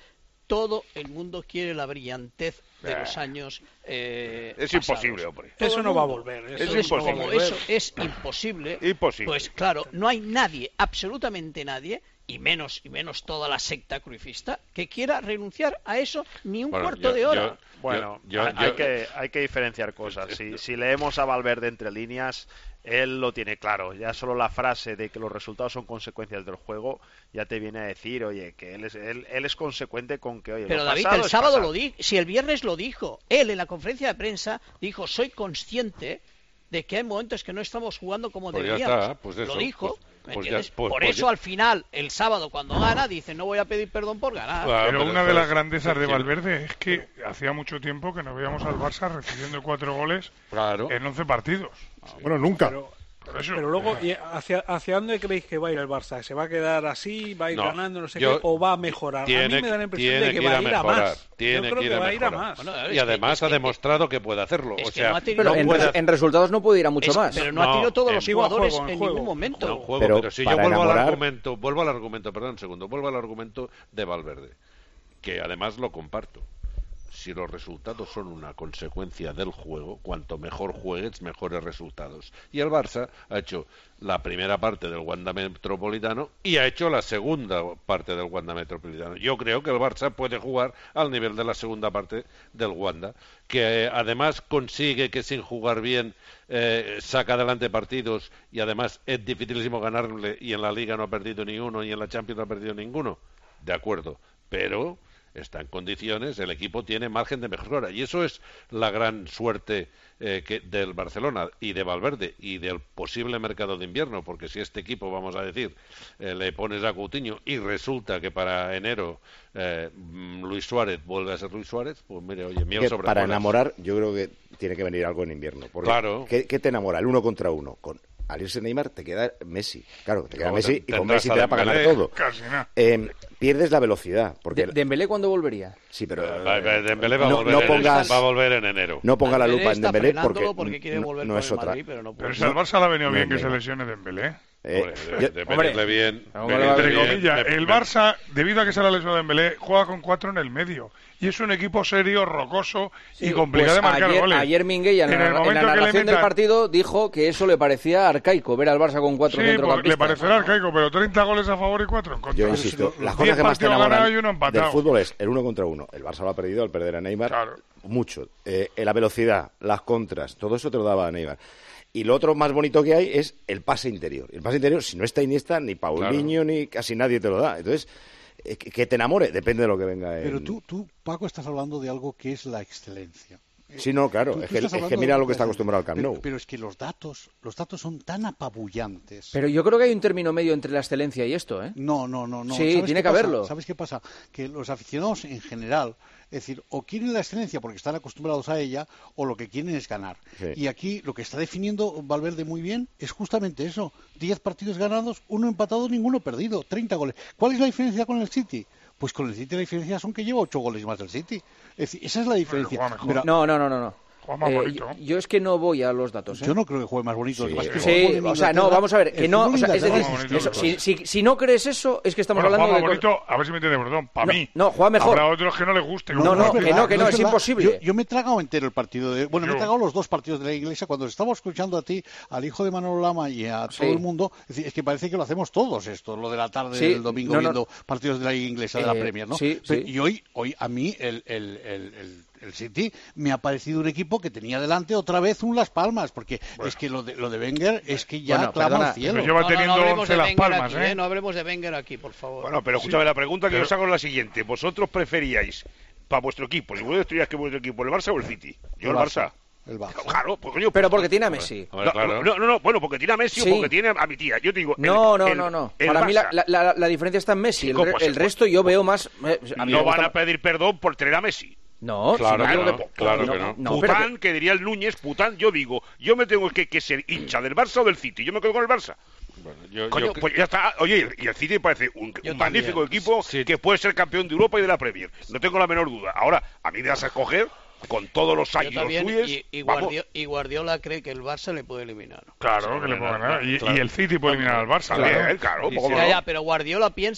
todo el mundo quiere la brillantez de eh. los años eh, es pasados. Imposible, hombre. Todo eso no va a volver. Eso es es imposible. Como eso es imposible. Imposible. Pues claro, no hay nadie, absolutamente nadie, y menos y menos toda la secta cruifista, que quiera renunciar a eso ni un bueno, cuarto yo, de hora. Yo, bueno, yo, hay, yo, hay, que, hay que diferenciar cosas. Si, si leemos a Valverde entre líneas, él lo tiene claro. Ya solo la frase de que los resultados son consecuencias del juego ya te viene a decir, oye, que él es, él, él es consecuente con que, oye, pero lo David, pasado el sábado pasado. lo dijo, si el viernes lo dijo, él en la conferencia de prensa dijo, soy consciente de que hay momentos que no estamos jugando como pues deberíamos. Ya está, pues eso, lo dijo. Pues, ¿Me pues entiendes? ya, pues, por pues eso ya. al final, el sábado cuando gana, dice no voy a pedir perdón por ganar. Claro, pero, pero una de las grandezas de Valverde es que hacía mucho tiempo que no veíamos al Barça recibiendo cuatro goles claro. en once partidos. Bueno, nunca. Pero, pero luego, ¿y hacia, ¿hacia dónde creéis que va a ir el Barça? ¿Se va a quedar así, va a ir no, ganando, no sé yo, qué, o va a mejorar? Tiene, a mí me da la impresión de que, que va a ir a, mejorar, más. Tiene yo creo que, que va a a ir a más. Bueno, y además que, ha demostrado que puede hacerlo. O sea, no pero no en, puede... en resultados no puede ir a mucho es, más. Pero no, no ha tirado todos los jugadores en, en juego, ningún momento. En juego, pero, pero si yo vuelvo enamorar... al argumento, vuelvo al argumento, perdón un segundo, vuelvo al argumento de Valverde, que además lo comparto. Si los resultados son una consecuencia del juego, cuanto mejor juegues, mejores resultados. Y el Barça ha hecho la primera parte del Wanda Metropolitano y ha hecho la segunda parte del Wanda Metropolitano. Yo creo que el Barça puede jugar al nivel de la segunda parte del Wanda, que eh, además consigue que sin jugar bien eh, saca adelante partidos y además es dificilísimo ganarle y en la Liga no ha perdido ni uno y en la Champions no ha perdido ninguno. De acuerdo, pero... está en condiciones, el equipo tiene margen de mejora y eso es la gran suerte eh, que del Barcelona y de Valverde y del posible mercado de invierno, porque si este equipo, vamos a decir, eh, le pones a Coutinho y resulta que para enero eh, Luis Suárez vuelve a ser Luis Suárez, pues mire, oye, miel sobre para bolas. Enamorar yo creo que tiene que venir algo en invierno, porque claro. ¿qué, ¿qué te enamora? El uno contra uno, con al irse Neymar te queda Messi, claro, te queda Luego Messi te, y con Messi te da para ganar todo. Eh, pierdes la velocidad. Porque ¿De, ¿Dembélé cuándo volvería? Sí, pero eh, Dembélé va, no, a volver no en pongas, enero, va a volver en enero. No ponga la lupa en Dembélé porque, porque, quiere volver no, no es otra. Madrid, pero no pero si al Barça le ha venido bien que se lesione Dembélé. Eh, hombre, de, de venirle bien, entre comillas, el Barça, debido a que se la lesionó Dembélé, juega con cuatro en el medio. Y es un equipo serio, rocoso sí, y complicado pues de marcar ayer, goles. Ayer Minguella, en, en, el en la narración del partido, dijo que eso le parecía arcaico, ver al Barça con cuatro sí, centrocampistas. Le parecerá arcaico, pero treinta goles a favor y cuatro en contra. Yo insisto, las cosas que más te enamoran del fútbol es el uno contra uno. El Barça lo ha perdido al perder a Neymar claro. mucho. Eh, la velocidad, las contras, todo eso te lo daba a Neymar. Y lo otro más bonito que hay es el pase interior. El pase interior, si no está Iniesta, ni Paulinho, claro. ni casi nadie te lo da. Entonces, eh, que te enamore, depende de lo que venga. En... Pero tú, tú, Paco, estás hablando de algo que es la excelencia. Sí, no, claro. Tú, es, tú que, es que mira lo que está acostumbrado al Camp Nou. Pero, pero es que los datos, los datos son tan apabullantes. Pero yo creo que hay un término medio entre la excelencia y esto, ¿eh? No, no, no. no. Sí, tiene que pasa? haberlo. ¿Sabes qué pasa? Que los aficionados en general, es decir, o quieren la excelencia porque están acostumbrados a ella, o lo que quieren es ganar. Sí. Y aquí lo que está definiendo Valverde muy bien es justamente eso. Diez partidos ganados, uno empatado, ninguno perdido. Treinta goles. ¿Cuál es la diferencia con el City? Pues con el City la diferencia son que lleva ocho goles más del City. Es decir, esa es la diferencia. Pero, no, no, no, no. no. Eh, yo, yo es que no voy a los datos. ¿eh? Yo no creo que juegue más bonito. Sí, más que sí o sea, no, vamos a ver, que no, o sea, es decir, eso, si, si, si no crees eso, es que estamos bueno, hablando Juan de... bonito, a ver si me entiende, perdón, para no, mí. No, juega mejor. Habrá otros que no les guste. No, no, no, que no, que no, no es, es imposible. Yo, yo me he tragado entero el partido de... Bueno, yo. me he tragado los dos partidos de la Iglesia. Cuando estaba escuchando a ti, al hijo de Manolo Lama y a todo sí. el mundo, es, decir, es que parece que lo hacemos todos esto, lo de la tarde sí, del domingo no, no. viendo partidos de la Inglesa, de eh, la Premier, ¿no? Sí, Pero, sí. Y hoy, hoy a mí el... el, el, el el City me ha parecido un equipo que tenía delante otra vez un Las Palmas, porque bueno. es que lo de, lo de Wenger es que ya bueno, clama perdona, al cielo. Lleva teniendo no, no, once Las Palmas, aquí, ¿eh? No hablemos de Wenger aquí, por favor. Bueno, pero escúchame, sí, la pregunta que pero... os hago es la siguiente. ¿Vosotros preferíais para vuestro equipo, si vosotros diríais que vuestro equipo, el Barça o el City? Yo el, el Barça. Barça. El Barça. Claro, pues, coño, pero porque tiene a Messi. No, claro. no, no, no, bueno, porque tiene a Messi sí. o porque tiene a mi tía. Yo te digo. No, el, no, el, no, no. El Para Barça. mí la, la, la, la diferencia está en Messi. El, pues, el resto yo veo más. Eh, a mí no van gusta... a pedir perdón por tener a Messi. No, claro, si que no, no, que, claro no, que no. no Pután, que... que diría el Núñez, Pután, yo digo, yo me tengo que, que ser hincha del Barça o del City. Yo me quedo con el Barça. Bueno, yo, Coño, yo... pues ya está. Oye, y el City me parece un, un magnífico equipo sí. que puede ser campeón de Europa y de la Premier. No tengo la menor duda. Ahora, a mí me vas a escoger con todos los años suyos. Y, y, Guardiola, y Guardiola cree que el Barça le puede eliminar. Claro, sí, que le puede ganar. Y, claro. y el City puede eliminar al Barça. Claro, claro. claro ya, ya, pero Guardiola piensa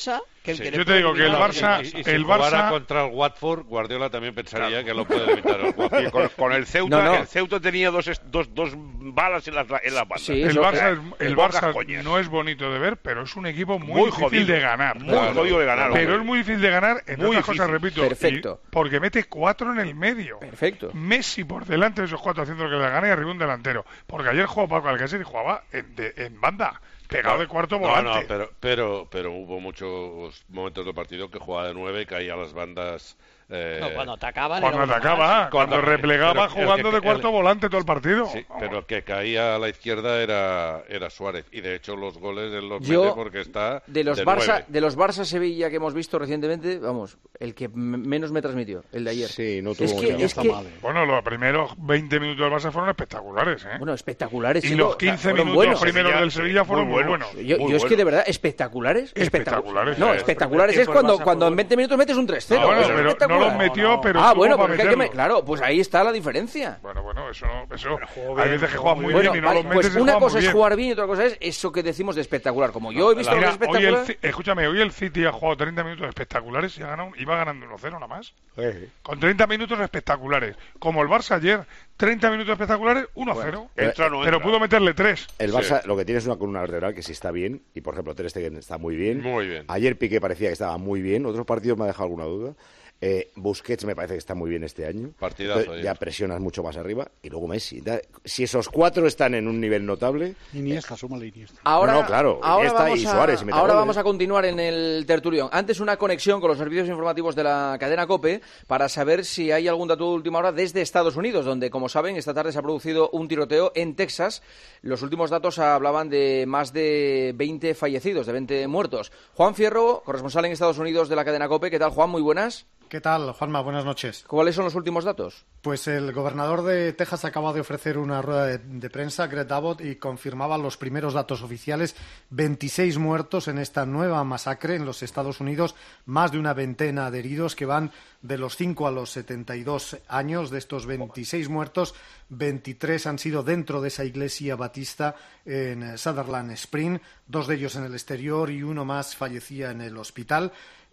Que el Sí. que le Yo te puede digo que el eliminar- Barça, Y, y si el jugara Barça, contra el Watford, Guardiola también pensaría que lo puede evitar el Watford. Y con, con el Ceuta, No, no. el Ceuta tenía dos, est- dos, dos balas en las, en las bandas. Sí, el eso- Barça, Eh, es- el pocas Barça coñas. no es bonito de ver, pero es un equipo muy, Muy difícil jodido. de ganar. Muy jodido de ganar, Pero hombre. es muy difícil de ganar, entre Muy otras cosas, difícil. repito. Perfecto. y- porque mete cuatro en el medio. Perfecto. Messi por delante de esos cuatro haciendo lo que le gana y arriba un delantero. Porque ayer jugó Paco Alcácer y jugaba en, de- en banda, pegado de cuarto No, volante. no, pero, pero, pero hubo muchos momentos del partido que jugaba de nueve y caía a las bandas. eh, No, cuando atacaban Cuando era uno atacaba, más. cuando Pero- replegaba pero- jugando el de que- cuarto el- volante todo el partido. Sí, pero el que caía a la izquierda era, era Suárez. Y de hecho los goles él los Yo, mete porque está de los de Barça, nueve. de los Barça Sevilla que hemos visto recientemente, vamos, el que m- menos me transmitió, el de ayer. Sí, no es tuvo que, mucha- es que Bueno, los primeros veinte minutos del Barça fueron espectaculares, ¿eh? bueno, espectaculares. y chico, los o sea, quince fueron minutos buenos. primeros Sevilla, del sí, Sevilla fueron muy muy buenos. buenos. Yo, Muy yo es que bueno. de verdad, espectaculares. Espectaculares, No, eh. espectaculares El es primer cuando, tiempo el cuando Barça en fue veinte minutos metes un tres cero. Ah, bueno, es pero no espectacular. los metió, pero Ah, estuvo bueno, para porque hay que me- meterlos. claro, pues ahí está la diferencia. Bueno, bueno, eso, eso jugó hay bien, veces que jugó juegas muy muy Bueno, bien y no vale, los metes pues y una juegas cosa muy es bien. jugar bien y otra cosa es eso que decimos de espectacular. Como yo he visto que es Mira, hoy el, espectacular. Ci- escúchame, hoy el City ha jugado treinta minutos espectaculares y ha ganado, iba ganando uno cero nada más. Con treinta minutos espectaculares. Como el Barça ayer, treinta minutos espectaculares, uno cero. Bueno, entra o no Pero entra. pudo meterle tres. El Barça lo que tiene es una columna vertebral que sí está bien, y por ejemplo Ter Stegen está muy bien. Muy bien. Ayer Piqué parecía que estaba muy bien, otros partidos me ha dejado alguna duda. Eh, Busquets me parece que está muy bien este año. Partidazo Entonces, ya ayer. presionas mucho más arriba. Y luego Messi. Da- Si esos cuatro están en un nivel notable, Iniesta, súmale Iniesta. Ahora, No, no, claro, ahora, Iniesta vamos, y a, Suárez, y mete ahora goles. vamos a continuar en el tertulión. Antes una conexión con los servicios informativos de la cadena COPE para saber si hay algún dato de última hora desde Estados Unidos, donde, como saben, esta tarde se ha producido un tiroteo en Texas. Los últimos datos hablaban de más de veinte fallecidos, de veinte muertos. Juan Fierro, corresponsal en Estados Unidos de la cadena COPE. ¿Qué tal, Juan? Muy buenas. ¿Qué tal, Juanma? Buenas noches. ¿Cuáles son los últimos datos? Pues el gobernador de Texas acaba de ofrecer una rueda de, de prensa, Greg Abbott, y confirmaba los primeros datos oficiales, veintiséis muertos en esta nueva masacre en los Estados Unidos, más de una veintena de heridos que van de los cinco a los setenta y dos años. De estos veintiséis muertos, veintitrés han sido dentro de esa iglesia batista en Sutherland Spring, dos de ellos en el exterior y uno más fallecía en el hospital.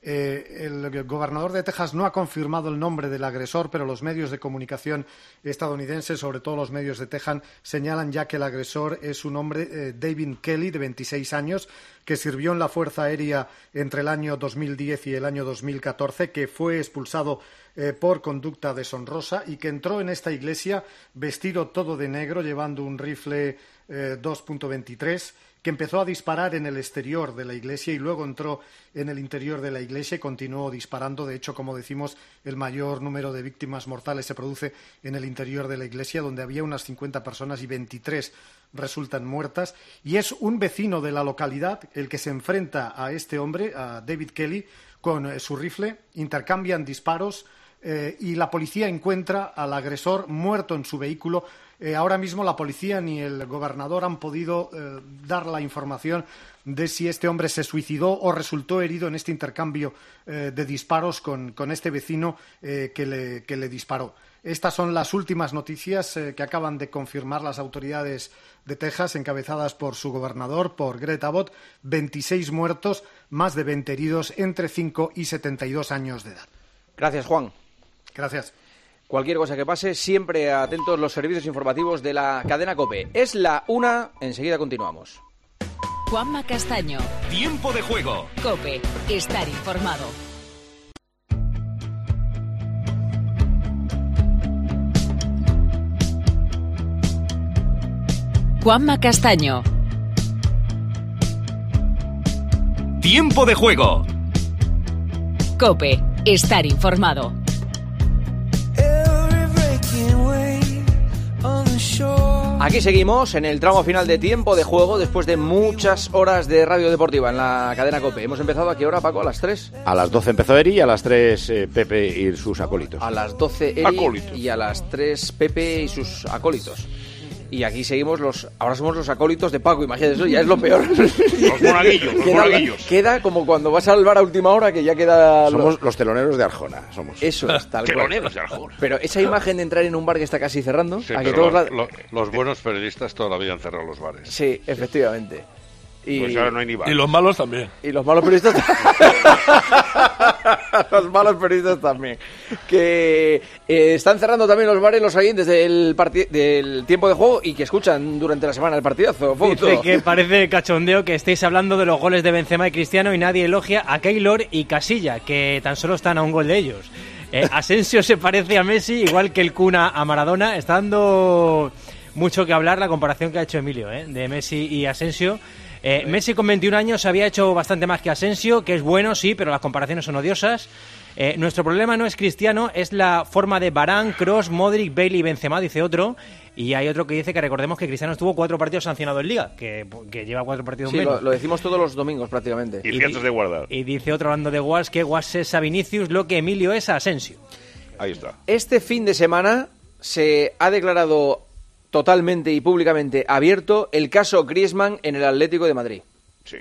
Eh, el gobernador de Texas no ha confirmado el nombre del agresor, pero los medios de comunicación estadounidenses, sobre todo los medios de Texas, señalan ya que el agresor es un hombre, eh, David Kelly, de veintiséis años, que sirvió en la Fuerza Aérea entre el año dos mil diez y el año dos mil catorce, que fue expulsado eh, por conducta deshonrosa y que entró en esta iglesia vestido todo de negro, llevando un rifle eh, dos punto veintitrés, que empezó a disparar en el exterior de la iglesia y luego entró en el interior de la iglesia y continuó disparando. De hecho, como decimos, el mayor número de víctimas mortales se produce en el interior de la iglesia, donde había unas cincuenta personas y veintitrés resultan muertas. Y es un vecino de la localidad el que se enfrenta a este hombre, a David Kelly, con eh, su rifle. Intercambian disparos eh, y la policía encuentra al agresor muerto en su vehículo. Eh, ahora mismo la policía ni el gobernador han podido eh, dar la información de si este hombre se suicidó o resultó herido en este intercambio eh, de disparos con, con este vecino eh, que, le, que le disparó. Estas son las últimas noticias eh, que acaban de confirmar las autoridades de Texas, encabezadas por su gobernador, por Greg Abbott. veintiséis muertos, más de veinte heridos, entre cinco y setenta y dos años de edad. Gracias, Juan. Gracias. Cualquier cosa que pase, siempre atentos los servicios informativos de la cadena COPE. Es la una, enseguida continuamos. Juanma Castaño. Tiempo de juego. COPE. Estar informado. Juanma Castaño. Tiempo de juego. COPE. Estar informado. Aquí seguimos en el tramo final de tiempo de juego después de muchas horas de radio deportiva en la cadena COPE. Hemos empezado ¿a qué hora, Paco? ¿A las tres? A las doce empezó Eri y a las tres eh, Pepe y sus acólitos. A las doce Eri Acólitos. y a las tres Pepe y sus acólitos. Y aquí seguimos los... Ahora somos los acólitos de Paco, imagínate, eso ya es lo peor. Los monaguillos, los queda, monaguillos. queda como cuando vas al bar a última hora que ya queda... Somos los, los teloneros de Arjona, somos. Eso es, tal cual. Teloneros de Arjona. Pero esa imagen de entrar en un bar que está casi cerrando... Sí, a que pero todos los, la- lo- los buenos periodistas toda la vida han cerrado los bares. Sí, efectivamente. Y, pues ahora no hay ni bar. Y los malos también. Y los malos periodistas los malos periodistas también. Que eh, están cerrando también los bares, los oyentes del, parti- del tiempo de juego y que escuchan durante la semana el partidazo. Punto. Dice que parece cachondeo que estéis hablando de los goles de Benzema y Cristiano y nadie elogia a Keylor y Casilla, que tan solo están a un gol de ellos. Eh, Asensio se parece a Messi, igual que el Kun a Maradona. Está dando mucho que hablar la comparación que ha hecho Emilio, ¿eh? De Messi y Asensio. Eh, Messi con veintiún años había hecho bastante más que Asensio, que es bueno, sí, pero las comparaciones son odiosas. Eh, nuestro problema no es Cristiano, es la forma de Varane, Kroos, Modric, Bale y Benzema, dice otro. Y hay otro que dice que recordemos que Cristiano estuvo cuatro partidos sancionado en Liga, que, que lleva cuatro partidos sí, menos. Lo, lo decimos todos los domingos prácticamente. Y ciertos de guardar. Y dice otro hablando de Guas que Guas es a Vinicius lo que Emilio es a Asensio. Ahí está. Este fin de semana se ha declarado totalmente y públicamente abierto el caso Griezmann en el Atlético de Madrid. Sí.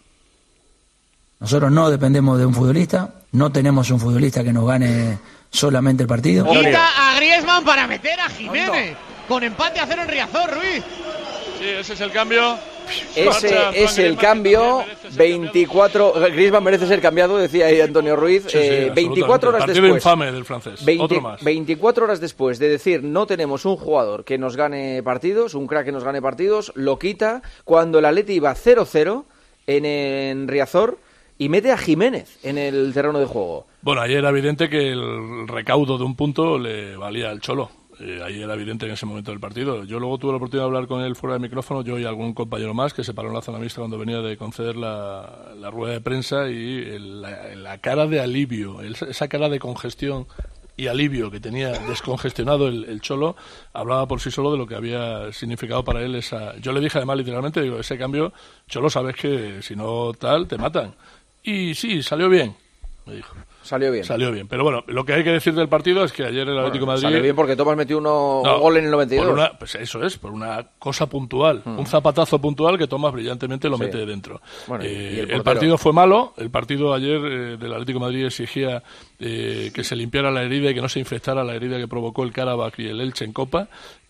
Nosotros no dependemos de un futbolista, no tenemos un futbolista que nos gane solamente el partido. Quita a Griezmann para meter a Jiménez, con empate a cero en Riazor, Ruiz. Sí, ese es el cambio. Ese es el cambio. veinticuatro Griezmann merece ser cambiado, decía ahí Antonio Ruiz. Sí, sí, eh, veinticuatro horas partido después. infame del francés. veinte, Otro más. veinticuatro horas después de decir no tenemos un jugador que nos gane partidos, un crack que nos gane partidos, lo quita cuando el Atleti iba cero cero en, en Riazor y mete a Jiménez en el terreno de juego. Bueno, ayer era evidente que el recaudo de un punto le valía al Cholo. Eh, ahí era evidente en ese momento del partido. Yo luego tuve la oportunidad de hablar con él fuera de micrófono, yo y algún compañero más, que se paró en la zona mixta cuando venía de conceder la, la rueda de prensa y el, la, la cara de alivio, el, esa cara de congestión y alivio que tenía descongestionado el, el Cholo, hablaba por sí solo de lo que había significado para él esa... Yo le dije además literalmente, digo, ese cambio, Cholo, sabes que si no tal, te matan. Y sí, salió bien, me dijo. Salió bien. Salió bien. Pero bueno, lo que hay que decir del partido es que ayer el Atlético de Bueno, Madrid... salió bien porque Tomás metió uno, no, un gol en el noventa y dos. Por una, pues eso es, por una cosa puntual. Mm. Un zapatazo puntual que Tomás brillantemente lo sí. mete dentro. Bueno, eh, y el, el partido fue malo. El partido ayer eh, del Atlético de Madrid exigía eh, que se limpiara la herida y que no se infectara la herida que provocó el Karabakh y el Elche en Copa.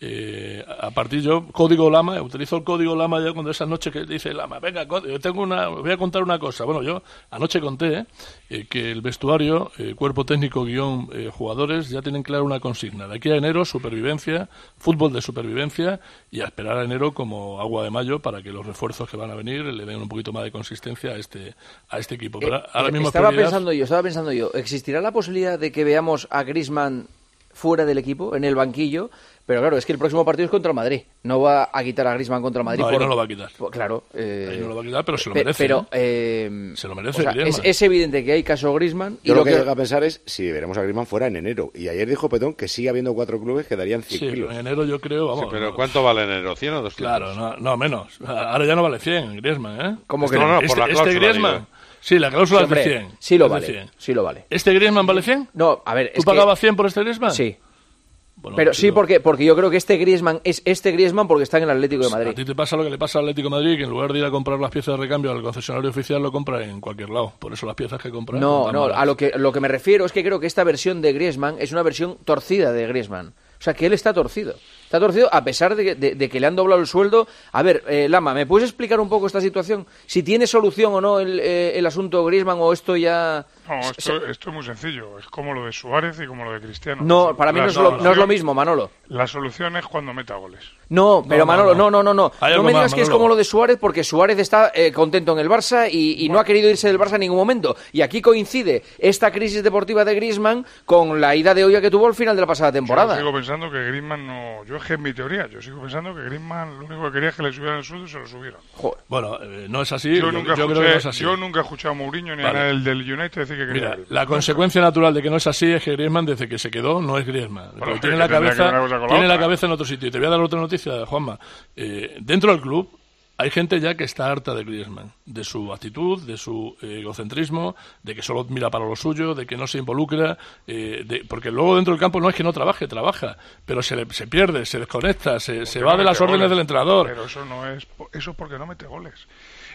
Eh, a partir yo, código Lama, utilizo el código Lama ya cuando esas noches que dice Lama, venga, yo tengo una, voy a contar una cosa. Bueno, yo anoche conté eh, eh, que el vestuario, eh, cuerpo técnico guión eh, jugadores ya tienen clara una consigna. De aquí a enero, supervivencia, fútbol de supervivencia y a esperar a enero como agua de mayo para que los refuerzos que van a venir le den un poquito más de consistencia a este a este equipo. Pero eh, ahora mismo estaba prioridad... pensando yo, estaba pensando yo, ¿existirá la posibilidad de que veamos a Griezmann fuera del equipo, en el banquillo? Pero claro, es que el próximo partido es contra el Madrid. No va a quitar a Griezmann contra el Madrid. No, por... ahí no lo va a quitar. Por... Claro. Eh... Ahí no lo va a quitar, pero se lo Pe- merece. Pero, ¿eh? eh... Se lo merece, o sea, Griezmann. Es, es evidente que hay caso Griezmann. Yo y lo, lo que que llega a pensar es si veremos a Griezmann fuera en enero. Y ayer dijo Petón que sigue habiendo cuatro clubes que darían cien sí, kilos. En enero yo creo, vamos. Sí, pero no, ¿cuánto vale enero? ¿cien o doscientos? Claro, no, no, menos. Ahora ya no vale cien, Griezmann, ¿eh? ¿Cómo este, que no? no, no, por la cláusula, este Griezmann... Digo. Sí, la cláusula sí, hombre, es de cien. Sí lo es vale, cien. sí lo vale. ¿Este Griezmann vale cien? No, a ver, ¿Tú es pagabas que... cien por este Griezmann? Sí. Bueno, pero sí, porque, porque yo creo que este Griezmann es este Griezmann porque está en el Atlético de Madrid. A ti te pasa lo que le pasa al Atlético de Madrid, que en lugar de ir a comprar las piezas de recambio al concesionario oficial, lo compra en cualquier lado. Por eso las piezas que compra... No, no, a lo que, lo que me refiero es que creo que esta versión de Griezmann es una versión torcida de Griezmann. O sea, que él está torcido. Está torcido a pesar de, de, de que le han doblado el sueldo. A ver, eh, Lama, ¿me puedes explicar un poco esta situación? Si tiene solución o no el, eh, el asunto Griezmann o esto ya... No, esto, esto es muy sencillo. Es como lo de Suárez y como lo de Cristiano. No, para mí no es, lo, no es lo mismo, Manolo. La solución es cuando meta goles. No, pero no, Manolo, no, no, no, no. No, no me digas más, que es como lo de Suárez porque Suárez está eh, contento en el Barça y, y bueno. no ha querido irse del Barça en ningún momento. Y aquí coincide esta crisis deportiva de Griezmann con la ida de olla que tuvo al final de la pasada temporada. Yo sigo pensando que Griezmann no... Yo es que es mi teoría. Yo sigo pensando que Griezmann lo único que quería es que le subieran el sueldo y se lo subieran. Joder. Bueno, eh, no es así. Yo, yo, nunca yo escuché, creo que no es así. Yo nunca he escuchado a Mourinho ni vale. a el del United decir que quería. Mira, la consecuencia natural de que no es así es que Griezmann, desde que se quedó, no es Griezmann. Bueno, tiene la cabeza, tiene la cabeza en otro sitio. Y te voy a dar otra noticia, Juanma. Eh, dentro del club hay gente ya que está harta de Griezmann, de su actitud, de su eh, egocentrismo, de que solo mira para lo suyo, de que no se involucra, eh, de, porque luego dentro del campo no es que no trabaje, trabaja, pero se, le, se pierde, se desconecta, se, se va no de las órdenes goles, del entrenador. Pero eso no es, eso es porque no mete goles.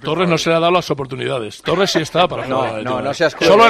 Torres no se le ha dado las oportunidades. Torres sí está para no, jugar. No, no, no seas cruel. Solo, eh, vamos a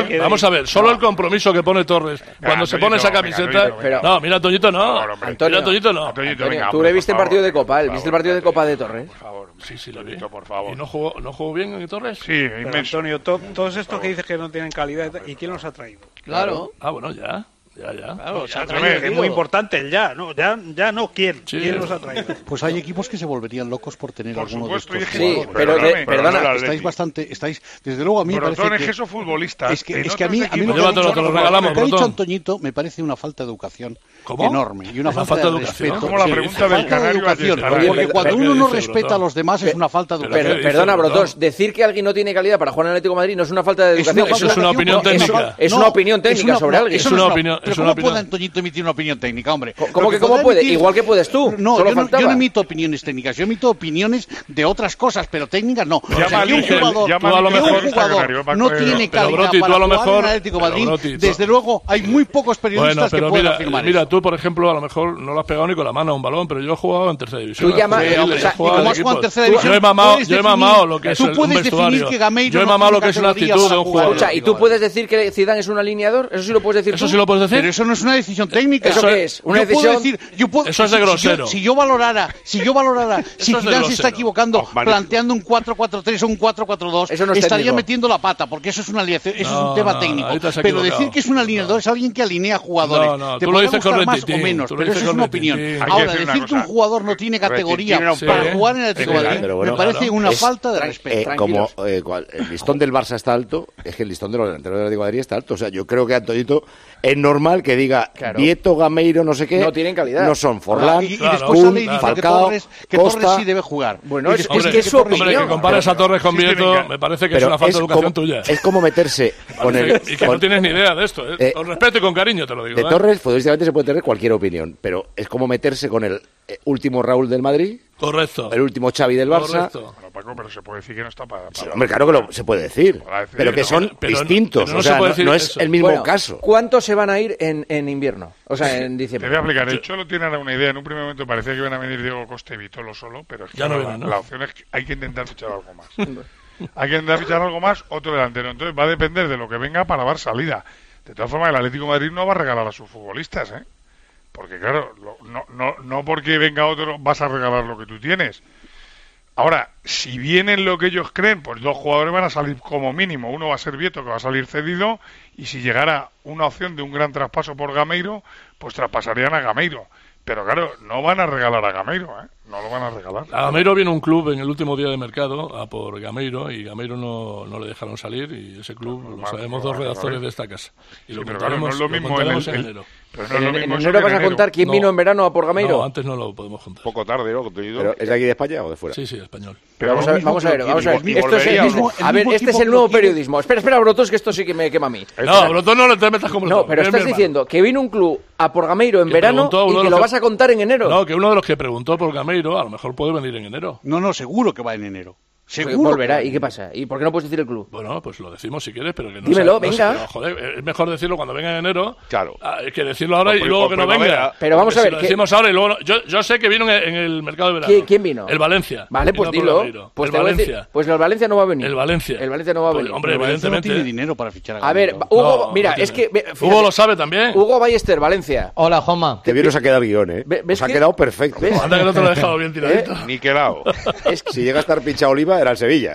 ver, solo el compromiso que pone Torres cuando se pone esa camiseta. No, mira, Toñito no. Mira, Toñito no. Tú le viste el partido de Copa, ¿viste el partido de Copa de Torres? Por favor, sí, sí, lo vi. Por favor. ¿Y no jugó, no jugó bien en Torres? Sí, inmenso. Antonio, to, todos estos que dices que no tienen calidad, ¿y quién los ha traído? Claro. Ah, bueno, ya. Ya, ya. Claro, ya, traído, es muy importante el ya, ¿no? Ya, ya no quién. Sí. ¿Quién los ha traído? Pues hay equipos que se volverían locos por tener por alguno supuesto, de estos. Sí, pero de, perdona, estáis bastante, estáis, desde luego a mí me parece que... que... esos futbolistas. Es que, es que a mí, a mí lo que ha dicho Antoñito me parece una falta de educación ¿Cómo? enorme y una, una falta, falta de, de respeto. Como la pregunta sí, del canario de educación, porque cuando uno no respeta a los demás es una falta de educación. Pero, perdona, Brotos, decir que alguien no tiene calidad para jugar en el Atlético de Madrid no es una falta de educación. Eso es una opinión técnica. Es una opinión técnica sobre alguien. Es una opinión. Pero ¿cómo puede Antoñito emitir una opinión técnica, hombre? ¿Cómo que cómo puede? Igual que puedes tú. No, yo no, yo no emito opiniones técnicas, yo emito opiniones de otras cosas, pero técnicas no. O sea, que un jugador, que un jugador no tiene calidad para jugar en el Atlético de Madrid, desde luego hay muy pocos periodistas que pueden afirmar eso. Mira, tú, por ejemplo, a lo mejor no lo has pegado ni con la mano a un balón, pero yo he jugado en tercera división. Tú llamas, sí, o sea, ¿cómo has jugado en tercera división? Yo he mamado, yo he mamado lo que es un vestuario. Yo he mamado lo que es una actitud de un jugador. Escucha, ¿y tú puedes decir que Zidane es un alineador? Eso sí lo puedes decir. Eso sí lo puedes decir. Pero eso no es una decisión técnica. ¿Eso qué es? Una decisión. Eso es de grosero. Si yo valorara, si yo valorara, si Zidane se está equivocando planteando un cuatro cuatro tres o un cuatro cuatro dos, estaría metiendo la pata, porque eso es una alineación, eso es un tema técnico. Pero decir que es un alineador es alguien que alinea jugadores. No, no, te tú lo dices gustar más o menos, pero eso es una opinión. Ahora, decir que un jugador no tiene categoría para jugar en el Atlético de Madrid me parece una falta de respeto. Como el listón del Barça está alto, es que el listón de los delanteros del Atlético de Madrid está alto. O sea, yo creo que Antoñito es normal que diga Vieto, Gameiro, no sé qué, no tienen calidad. No son Forlán, y, y después sale y dice Falcao, que Torres, que Torres Costa. sí debe jugar. Bueno, es, hombre, es que es su opinión. Hombre, que compares a Torres con Vieto, sí, me parece que es una falta de educación como, tuya. Es como meterse con el... Y que con, no tienes ni idea de esto, ¿eh? Eh, con respeto y con cariño te lo digo. De ¿eh? Torres, futbolísticamente se puede tener cualquier opinión, pero es como meterse con el eh, último Raúl del Madrid. Correcto. El último Xavi del Barça. Correcto. Bueno, Paco, pero se puede decir que no está para... para sí, hombre, claro que lo, se puede decir, decir pero que son pero, distintos, pero no o sea, no, no es el mismo bueno, caso. ¿Cuántos se van a ir en, en invierno? O sea, en diciembre. Te voy a explicar. El Cholo tiene ahora una idea. En un primer momento parecía que iban a venir Diego Costa y Vitolo solo, pero es que ya no la, vienen, ¿no? la opción es que hay que intentar fichar algo más. Hay que intentar fichar algo más, otro delantero. Entonces va a depender de lo que venga para dar salida. De todas formas, el Atlético de Madrid no va a regalar a sus futbolistas, ¿eh? Porque claro, lo, no, no, no porque venga otro vas a regalar lo que tú tienes. Ahora, si vienen lo que ellos creen, pues dos jugadores van a salir como mínimo. Uno va a ser Vieto, que va a salir cedido, y si llegara una opción de un gran traspaso por Gameiro, pues traspasarían a Gameiro. Pero claro, no van a regalar a Gameiro, ¿eh? No lo van a regalar. A Gameiro viene un club en el último día de mercado a por Gameiro y Gameiro no, no le dejaron salir y ese club no, lo sabemos dos redactores de esta casa. Y sí, lo pero claro, no es lo mismo en, el, en el, enero. Pero no es lo mismo ¿En enero vas a contar quién no, vino en verano a por Gameiro? No, antes no lo podemos contar. Poco tarde, ¿no? ¿Pero es de aquí de España o de fuera? Sí, sí, español. Pero vamos a ver, vamos a ver, vamos a ver. Esto es el mismo, a ver, este es el nuevo periodismo. Espera, espera, Brotos, que esto sí que me quema a mí. No, Brotos no le te metas como el No, pero estás diciendo que vino un club a por Gameiro en verano y que lo vas a contar en enero. No, que uno de los que preguntó por Gameiro a lo mejor puede venir en enero. No, no, seguro que va en enero. Seguro. Pues volverá. ¿Y qué pasa? ¿Y por qué no puedes decir el club? Bueno, pues lo decimos si quieres, pero que no Dímelo, sabe, venga. No, no, joder, es mejor decirlo cuando venga en enero. Claro. Que decirlo ahora y luego que no venga. Pero vamos a ver. Si lo decimos ahora y luego. No, yo, yo sé que vino en, en el mercado de verano. ¿Quién, ¿Quién vino? El Valencia. Vale, pues dilo. Pues el Valencia. Decir, pues el Valencia no va a venir. El Valencia. El Valencia no va a venir. Pues, hombre, el evidentemente. No tiene dinero para fichar a A ver, Hugo, no, mira, no es que. Fíjate, Hugo lo sabe también. Hugo Ballester, Valencia. Hola, Juanma. Que bien nos ha quedado guión, ¿eh? ¿Ves nos ha quedado perfecto. ¿Ves? Anda que no te lo he dejado bien tiradito. ¿Eh? Ni quedado. Es que si llega a estar pinchado Oliva, era el Sevilla.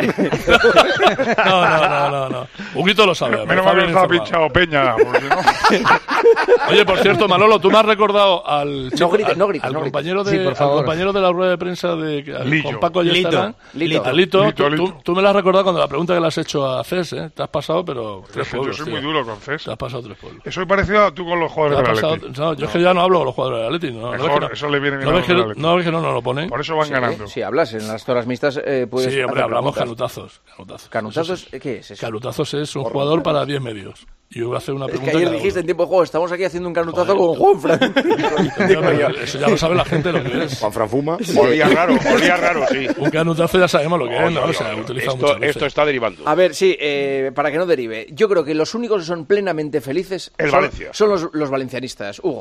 No, no, no, no, no. Huguito lo sabe. Menos mal que estaba pinchado Peña. No. Oye, por cierto, Manolo, tú me has recordado al, no grites, no grites, al, no compañero, de, sí, al compañero de la rueda de prensa de Lito. con Paco Ayestarán. Lito. Lito. Lito. Lito, Lito. Tú, tú me lo has recordado cuando la pregunta que le has hecho a Cés, ¿eh? Te has pasado, pero tres yo pueblos. Yo soy tío. muy duro con Cés. Te has pasado tres pueblos. Eso es parecido a tú con los jugadores del Atleti. No, yo es que ya no hablo con los jugadores del Atleti. No, Mejor, no, es que no, eso le viene bien no, a es que, los no, es que no nos lo ponen. Por eso van sí, ganando. Si hablas en las horas mixtas, eh, puedes. Sí, hombre, hablamos preguntas. canutazos. Canutazos. ¿Canutazos? Sí, sí. ¿Qué es eso? Canutazos es un jugador para diez medios. Y yo voy a hacer una pregunta. Es que ayer dijiste en tiempo de juego, estamos aquí haciendo un canutazo con Juanfran. Eso ya lo sabe la gente lo que es. Juanfran fuma. Olía raro, olía raro, sí. Un canutazo ya sabemos lo que no, es, ¿no? no, O sea, no, utiliza esto, muchas veces. Esto está derivando. A ver, sí, eh, para que no derive. Yo creo que los únicos que son plenamente felices el son, Valencia. son los, los valencianistas, Hugo. O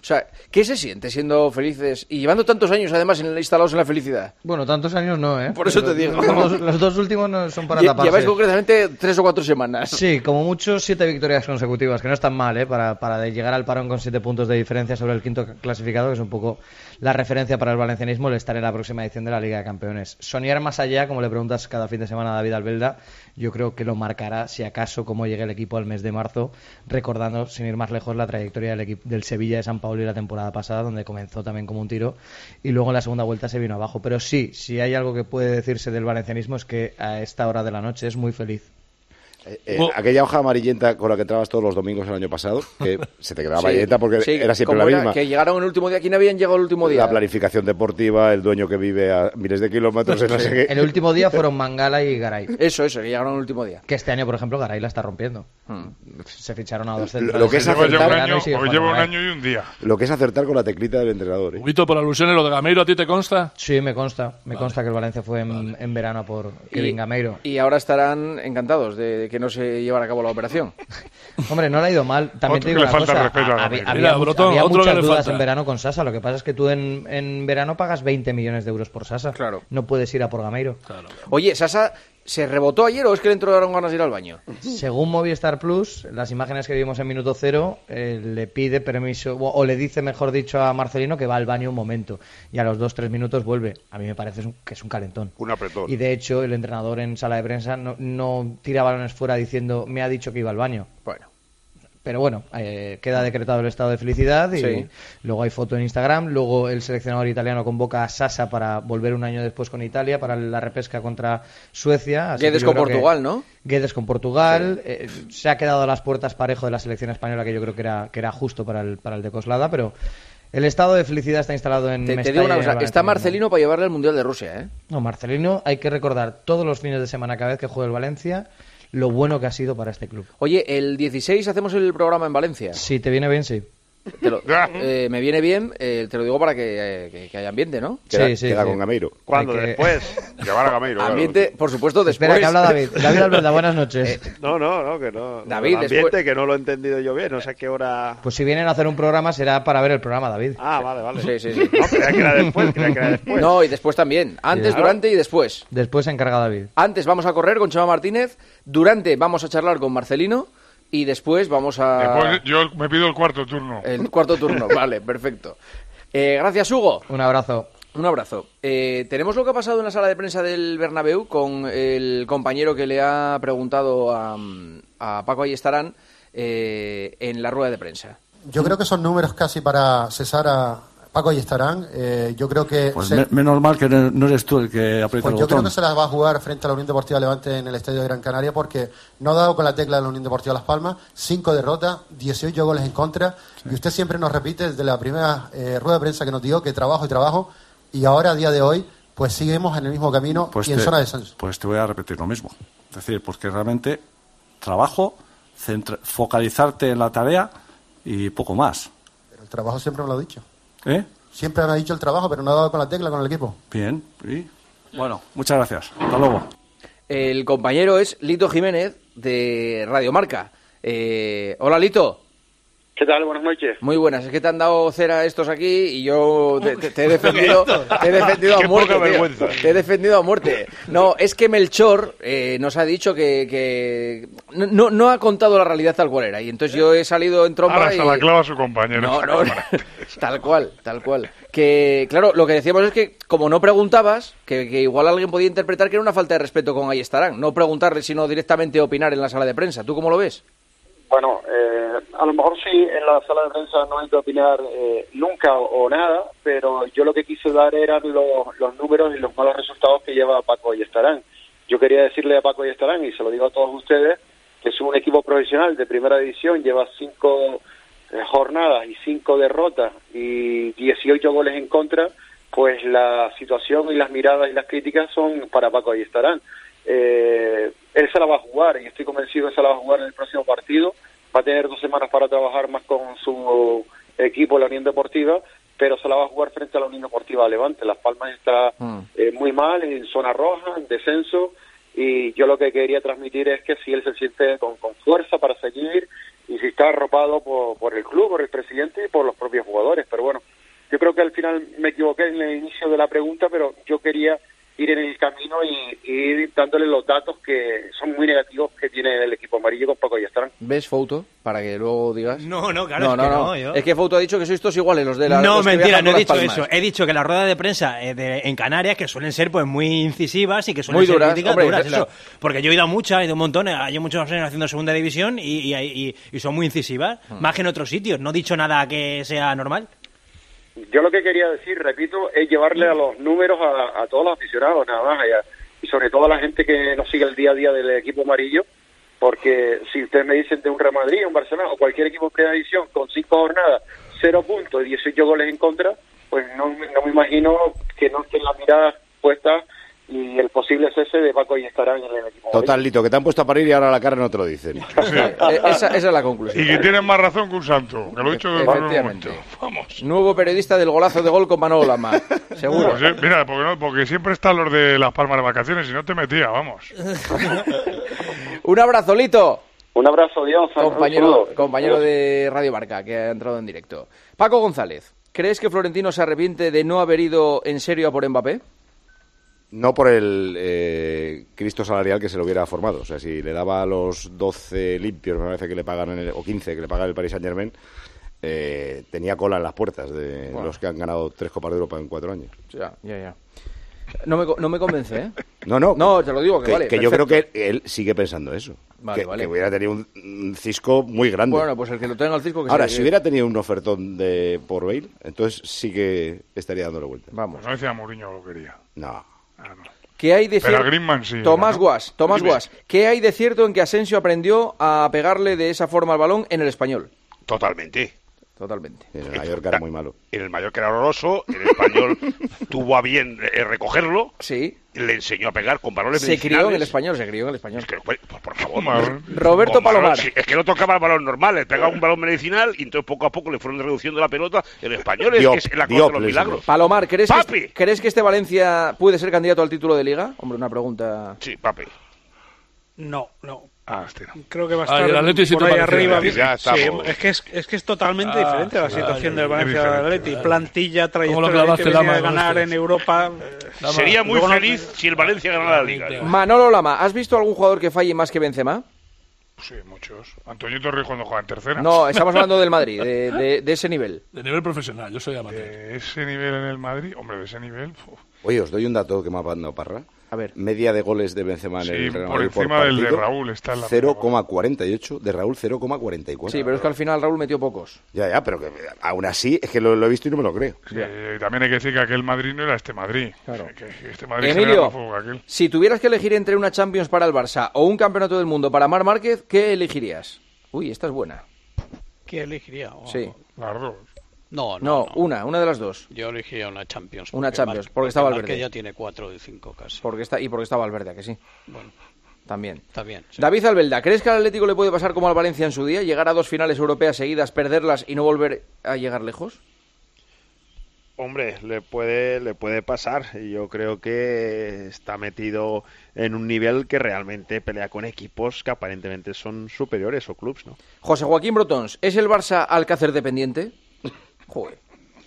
sea, ¿qué se siente siendo felices y llevando tantos años además en, instalados en la felicidad? Bueno, tantos años no, ¿eh? Por eso Pero te digo. Los, los dos últimos no son para Lle- taparse. Lleváis concretamente tres o cuatro semanas. Sí, como mucho siete victorias consecutivas, que no están mal, ¿eh? Para, para de llegar al parón con siete puntos de diferencia sobre el quinto clasificado, que es un poco la referencia para el valencianismo, el estar en la próxima edición de la Liga de Campeones. Soñar más allá, como le preguntas cada fin de semana a David Albelda, yo creo que lo marcará, si acaso, cómo llegue el equipo al mes de marzo, recordando, sin ir más lejos, la trayectoria del, equipo, del Sevilla de San Paolo la temporada pasada, donde comenzó también como un tiro y luego en la segunda vuelta se vino abajo. Pero sí, si hay algo que puede decirse del valencianismo es que a esta hora de la noche es muy feliz. Eh, eh, aquella hoja amarillenta con la que entrabas todos los domingos el año pasado, que se te quedaba Sí, amarillenta porque sí, era siempre ¿cómo la era? misma. Que llegaron el último día. ¿Quién habían llegado el último día? La planificación deportiva, el dueño que vive a miles de kilómetros, no sé qué. El último día fueron Mangala y Garay. Eso, eso, que llegaron el último día. Que este año, por ejemplo, Garay la está rompiendo. Hmm. Se ficharon a dos centrales. Lo que es acertar, Lleva un año, hoy lleva un año y un día. Lo que es acertar con la teclita del entrenador. ¿eh? Un poquito por alusiones, lo de Gameiro, ¿a ti te consta? Sí, me consta. Me Vale. consta que el Valencia fue en, Vale. en verano por Kevin Gameiro. Y ahora estarán encantados de, de que no se llevara a cabo la operación. Hombre, no le ha ido mal. También Otro te digo que le una falta cosa. respeto a Había, Gameiro. había, Mira, mu- Brotón, había otro que muchas le dudas falta. en verano con Sasa. Lo que pasa es que tú en, en verano pagas veinte millones de euros por Sasa. Claro. No puedes ir a por Gameiro. Claro. Oye, ¿Sasa se rebotó ayer o es que le entraron ganas de ir al baño? Según Movistar Plus, las imágenes que vimos en minuto cero, eh, le pide permiso, o, o le dice, mejor dicho, a Marcelino que va al baño un momento. Y a los dos, tres minutos vuelve. A mí me parece es un- que es un calentón. Un apretón. Y de hecho, el entrenador en sala de prensa no, no tira balones fuera diciendo, me ha dicho que iba al baño. Bueno. Pero bueno, eh, queda decretado el estado de felicidad y Sí. luego hay foto en Instagram. Luego el seleccionador italiano convoca a Sasa para volver un año después con Italia para la repesca contra Suecia. Así Guedes que yo con creo que- Portugal, ¿no? Guedes con Portugal. eh, se ha quedado a las puertas parejo de la selección española, que yo creo que era, que era justo para el, para el de Coslada, pero el estado de felicidad está instalado en Te, te Mestalla digo una y en el cosa, está valencianismo. Marcelino para llevarle al Mundial de Rusia, ¿eh? No, Marcelino, hay que recordar todos los fines de semana, cada vez que juegue el Valencia, lo bueno que ha sido para este club. Oye, el dieciséis hacemos el programa en Valencia. Si te viene bien, sí. Te lo- eh, me viene bien, eh, te lo digo para que, eh, que, que haya ambiente, ¿no? Queda, Sí, sí, queda sí. con Gameiro. ¿Cuándo? Hay que- ¿Después? Llevar a Gameiro. claro. Ambiente, por supuesto, después. Espera, que habla David. David Albelda, buenas noches. No, no, no, que no. David, el ambiente, después- que no lo he entendido yo bien, no sé a qué hora... Pues si vienen a hacer un programa será para ver el programa, David. Ah, vale, vale. Sí, sí, sí. No, creía que era después, creía que era después. No, y después también. Antes, Sí. durante y después. Después se encarga David. Antes vamos a correr con Chema Martínez, durante vamos a charlar con Marcelino y después vamos a... Después yo me pido el cuarto turno. El cuarto turno, vale, perfecto. Eh, gracias, Hugo. Un abrazo. Un abrazo. Eh, tenemos lo que ha pasado en la sala de prensa del Bernabéu con el compañero que le ha preguntado a, a Paco Ayestarán eh, en la rueda de prensa. Yo creo que son números casi para cesar a Paco Ayestarán. Eh, yo creo que Pues se, me- menos mal que no no eres tú el que aprieta pues el yo creo botón. que se las va a jugar frente a la Unión Deportiva Levante en el Estadio de Gran Canaria, porque no ha dado con la tecla de la Unión Deportiva Las Palmas. Cinco derrotas, dieciocho goles en contra. Y usted siempre nos repite desde la primera eh, rueda de prensa que nos dio que trabajo y trabajo. Y ahora, a día de hoy, pues seguimos en el mismo camino Pues y en te, zona de descenso. pues te voy a repetir lo mismo. Es decir, porque realmente trabajo, centra- focalizarte en la tarea y poco más. Pero el trabajo siempre me lo ha dicho. ¿Eh? Siempre me ha dicho el trabajo, pero no ha dado con la tecla con el equipo. Bien. Y, bueno, muchas gracias. Hasta luego. El compañero es Lito Jiménez de Radio Marca. Eh, hola, Lito. ¿Qué tal? Buenas noches. Muy buenas. Es que te han dado cera estos aquí y yo te, te- te he defendido, te he defendido a Qué muerte. poca tío. vergüenza. Te he defendido a muerte. No, es que Melchor eh, nos ha dicho que, que no, no ha contado la realidad tal cual era y entonces yo he salido en tromba Ahora y... se la clava a su compañero. No, no, tal cual, tal cual. Que, claro, lo que decíamos es que, como no preguntabas, que, que igual alguien podía interpretar que era una falta de respeto con Ayestarán. No preguntarle, sino directamente opinar en la sala de prensa. ¿Tú cómo lo ves? Bueno, eh, a lo mejor sí, en la sala de prensa no hay que opinar eh, nunca o, o nada, pero yo lo que quise dar eran los, los números y los malos resultados que lleva Paco Ayestarán. Yo quería decirle a Paco Ayestarán, y se lo digo a todos ustedes, que es un equipo profesional de primera división, lleva cinco eh, jornadas y cinco derrotas y dieciocho goles en contra, pues la situación y las miradas y las críticas son para Paco Ayestarán. Eh, él se la va a jugar y estoy convencido que se la va a jugar en el próximo partido. Va a tener dos semanas para trabajar más con su equipo, la Unión Deportiva, pero se la va a jugar frente a la Unión Deportiva Levante. Las Palmas está eh, muy mal, en zona roja, en descenso, y yo lo que quería transmitir es que si él se siente con, con fuerza para seguir y, y si está arropado por, por el club, por el presidente y por los propios jugadores. Pero bueno, yo creo que al final me equivoqué en el inicio de la pregunta, pero yo quería ir en el camino y, y ir dándole los datos que son muy negativos que tiene el equipo amarillo con Paco Ayestarán. ¿Ves, Fouto? Para que luego digas. No, no, claro, no, es no, que no. no, yo... Es que Fouto ha dicho que sois todos iguales, los de la. No, los que mentira, viajan no he con dicho Las Palmas. eso. He dicho que las ruedas de prensa eh, de, en Canarias, que suelen ser pues muy incisivas y que suelen Muy ser duras, críticas hombre, duras, la- eso. Porque yo he ido a muchas, he ido a un montón, eh, hay muchos años haciendo segunda división y, y, y, y son muy incisivas, Hmm. más que en otros sitios. No he dicho nada que sea normal. Yo lo que quería decir, repito, es llevarle a los números a, a todos los aficionados, nada más, y, a- y sobre todo a la gente que nos sigue el día a día del equipo amarillo, porque si ustedes me dicen de un Real Madrid, un Barcelona o cualquier equipo en primera división con cinco jornadas, cero puntos y dieciocho goles en contra, pues no, no me imagino que no estén las miradas puestas y el posible cese de Paco Ayestarán en el equipo Total, Lito, que te han puesto a parir y ahora a la cara no te lo dicen. Eh, esa, esa es la conclusión. Y que tienen más razón que un santo, que lo he dicho desde el primer Efectivamente. momento. Vamos. Nuevo periodista del golazo de gol con Manolo Lama. Seguro. Pues, eh, mira, porque, no, porque siempre están los de Las Palmas de vacaciones y no te metía, vamos. Un abrazo, Lito. Un abrazo, Dios. Compañero, compañero de Radio Marca, que ha entrado en directo. Paco González, ¿crees que Florentino se arrepiente de no haber ido en serio a por Mbappé? No por el eh, Cristo salarial que se lo hubiera formado. O sea, si le daba los doce limpios, me parece que le pagan, en el, o quince que le paga el Paris Saint-Germain, eh, tenía cola en las puertas de Bueno. los que han ganado tres Copas de Europa en cuatro años. Ya, ya, ya. No me, co- no me convence, ¿eh? No, no. No, te lo digo, que, Que, vale. que yo creo perfecto. que él sigue pensando eso. Vale, que, vale. que hubiera tenido un, un cisco muy grande. Bueno, pues el que lo tenga al cisco que Ahora, se- si hubiera tenido un ofertón de por Bale, entonces sí que estaría dándole vuelta. Vamos. Pues no decía Mourinho lo quería. No. ¿Qué hay de Pero cierto? a Griezmann sí, Tomás ¿no? Guas, Tomás Dime. Guas, ¿qué hay de cierto en que Asensio aprendió a pegarle de esa forma al balón en el Español? Totalmente. Totalmente. En el Mallorca era muy malo. En el Mallorca era horroroso, el Español tuvo a bien eh, recogerlo, sí. le enseñó a pegar con balones Se crió medicinales. en el Español, se crió en el Español. Es que, pues, por, por favor. Mar- Roberto Con balón, Palomar. sí, es que no tocaba el balón normal, le pegaba un balón medicinal y entonces poco a poco le fueron reduciendo la pelota. El Español es, Diop, que es la cosa Diop de los les milagros. Palomar, ¿crees ¡Papi! que, ¿crees que este Valencia puede ser candidato al título de Liga? Hombre, una pregunta... Sí, papi. No, no. Ah, hostia. Creo que va a Ah, estar y el Atleti sí por te ahí parece. arriba. Ya Sí, estamos. es que es, es que es totalmente Ah, diferente la claro, situación del es Valencia del diferente, Atleti. claro. Plantilla, ¿Cómo lo trayectoria clavaste, que venía Lama, de con ganar este? en Europa. Lama. Sería muy Luego no- feliz si el Valencia ganara la Liga. yo. Manolo Lama, ¿has visto algún jugador que falle más que Benzema? Sí, muchos. Antonio Torres cuando juega en tercera. No, estamos hablando del Madrid, de, de- de ese nivel. De nivel profesional, yo soy amateur. De ese nivel en el Madrid, hombre, de ese nivel. uf. Oye, os doy un dato que me ha mandado Parra. A ver. Media de goles de Benzema en Sí, el Real por Madrid encima del de partido, Raúl está en la cero coma cuarenta y ocho, de Raúl cero coma cuarenta y cuatro. Sí, pero es que al final Raúl metió pocos. Ya, ya, pero que aún así es que lo, lo he visto y no me lo creo. Sí, también hay que decir que aquel Madrid no era este Madrid. Claro. Que, que este Madrid se Emilio, era más fútbol que aquel. si tuvieras que elegir entre una Champions para el Barça o un Campeonato del Mundo para Marc Márquez, ¿qué elegirías? Uy, esta es buena. ¿Qué elegiría? Oh, Sí. Las dos. No, no, No, no. una, una de las dos. Yo elegiría una Champions. Una porque Champions, Mar- porque está Valverde. Marque ya tiene cuatro de cinco casi. Porque está, y porque está Valverde, ¿a que sí? Bueno, También. está bien. sí. David Albelda, ¿crees que al Atlético le puede pasar como al Valencia en su día? ¿Llegar a dos finales europeas seguidas, perderlas y no volver a llegar lejos? Hombre, le puede, le puede pasar. Y yo creo que está metido en un nivel que realmente pelea con equipos que aparentemente son superiores o clubs, ¿no? José Joaquín Brotons, ¿es el Barça Alcácer dependiente? Joder.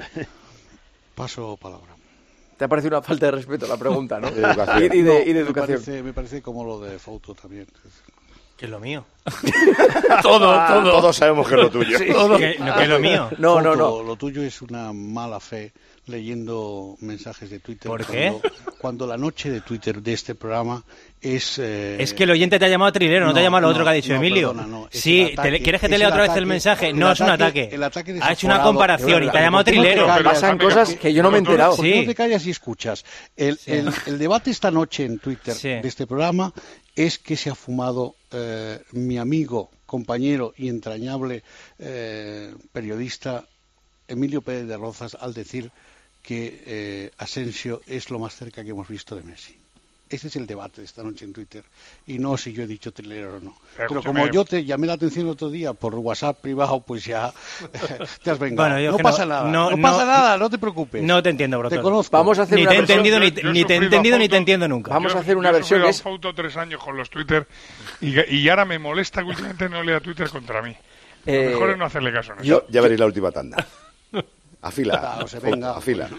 Paso palabra. Te ha parecido una falta de respeto la pregunta, ¿no? De educación. Y, y de, No, y de me educación. parece, me parece como lo de Fouto también. Que es lo mío. Todo, todo. Todos sabemos que es lo tuyo. Sí. Todo. Que, no, que es lo mío. No, no, Fouto, no. Lo tuyo es una mala fe leyendo mensajes de Twitter. ¿Por cuando, qué? Cuando la noche de Twitter de este programa es... eh, Es que el oyente te ha llamado trilero, no, te ha llamado lo no, otro que ha dicho no, Emilio. perdona, no, es sí, el ataque, te- ¿quieres que te es lea el otra vez el ataque, mensaje? el No, es un ataque- ataque. el ataque Ha hecho una desaforado. comparación y te ha llamado ¿Por qué no te trilero. callas? Pasan cosas que yo no me he enterado. ¿Por qué Sí. no te callas y escuchas? El, el, el debate esta noche en Twitter Sí. de este programa es que se ha fumado eh, mi amigo, compañero y entrañable eh, periodista Emilio Pérez de Rozas al decir que eh, Asensio es lo más cerca que hemos visto de Messi. Ese es el debate de esta noche en Twitter. Y no si yo he dicho trilero o no. Pero Escúchame. como yo te llamé la atención el otro día por WhatsApp privado, pues ya te has vengado. Bueno, yo no que pasa no- nada. no- No, no- pasa nada, no te preocupes. No te entiendo, Te Brotón. conozco. Vamos a hacer Ni una te he versión... entendido, ni, Yo- te- yo he ni te he sufrido entendido, a ni te Fouto. entiendo nunca. Vamos Yo- a hacer una yo he versión sufrido que a es... Fouto tres años con los Twitter y, y ahora me molesta que últimamente no lea Twitter contra mí. Eh, lo mejor es no hacerle caso. ¿no? Yo, ya veréis la última tanda. Afila, o se venga. afila.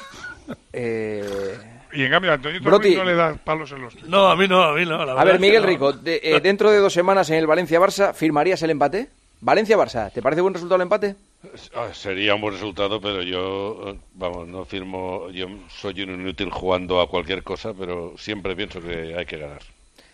Eh... Y en cambio, a Antonio Broti... no le da palos en los tuyos. No, a mí no, a mí no. La a ver, Miguel no. Rico, de, eh, dentro de dos semanas en el Valencia-Barça, ¿firmarías el empate? Valencia-Barça, ¿te parece buen resultado el empate? Sería un buen resultado, pero yo, vamos, no firmo. Yo soy un inútil jugando a cualquier cosa, pero siempre pienso que hay que ganar.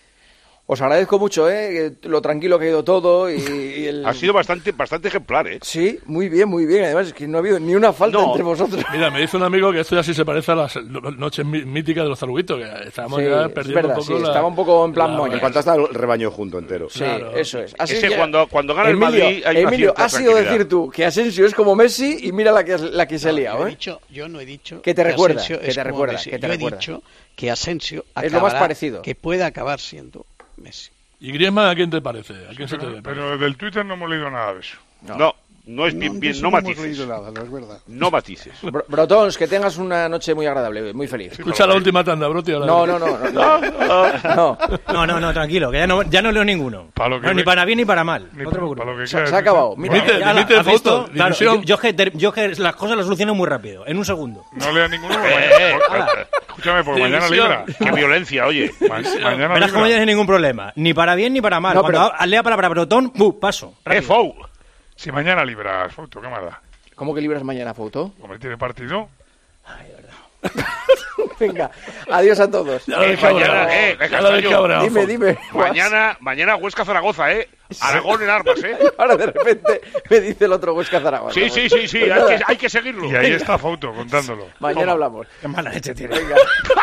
Os agradezco mucho, ¿eh? Lo tranquilo que ha ido todo y, y el... Ha sido bastante bastante ejemplar, ¿eh? Sí, muy bien, muy bien. Además, es que no ha habido ni una falta no. entre vosotros. Mira, me dice un amigo que esto ya sí se parece a las noches míticas de los zaruguitos, que estábamos sí, ya perdiendo verdad, un poco sí, la... estaba un poco en plan la... moña. En cuanto está el rebaño junto entero. Sí, claro. eso es. Así Ese que... cuando, cuando gana Emilio, el Madrid hay Emilio, una has sido decir tú que Asensio es como Messi y mira la que, la que se ha liado, yo, ¿eh? he dicho, yo no he dicho que te que recuerda, Asensio que es te como recuerda, Messi. que te yo recuerda. he dicho que Asensio es lo más parecido. que puede acabar siendo Messi. ¿Y Griezmann a quién te parece? ¿A quién sí, se te pero, ve? pero del Twitter no hemos leído nada de eso. No, no, no es bien, no, bien, no, no matices. hemos leído nada, no es verdad. No matices. Br Brotons, que tengas una noche muy agradable, muy feliz. Escucha la última tanda, Broti. No, no, no, no, no, no. No, no, no, tranquilo, que ya no, ya no leo ninguno. Para lo que no, me... Ni para bien ni para mal. Ni no para, te preocupes. para lo que se, se ha acabado. Mira, dimite, ya dimite la, foto, visto, claro, yo, yo, que, yo que las cosas las soluciono muy rápido, en un segundo. No lea ninguno. Eh, eh, escúchame, porque mañana libra. Qué violencia, oye. Ma mañana Verás que no tienes ningún problema. Ni para bien ni para mal. No, Cuando pero... lea palabra brotón, ¡buh! Paso. ¡Eh, Fou! Si mañana libras, foto, ¿qué más da? ¿Cómo que libras mañana, foto? Como tiene partido. Ay, de verdad. Venga, adiós a todos. Ya lo Eh, mañana, eh, ya lo dejé ahora, dime, Fo. dime. Mañana, mañana Huesca-Zaragoza, ¿eh? Aragón en armas, ¿eh? Ahora de repente me dice el otro Huesca Zaragoza. Sí, sí, sí, sí, Pues hay, nada. que, hay que seguirlo. Y ahí está foto contándolo. Mañana Toma. hablamos. Qué mala leche tiene. Venga.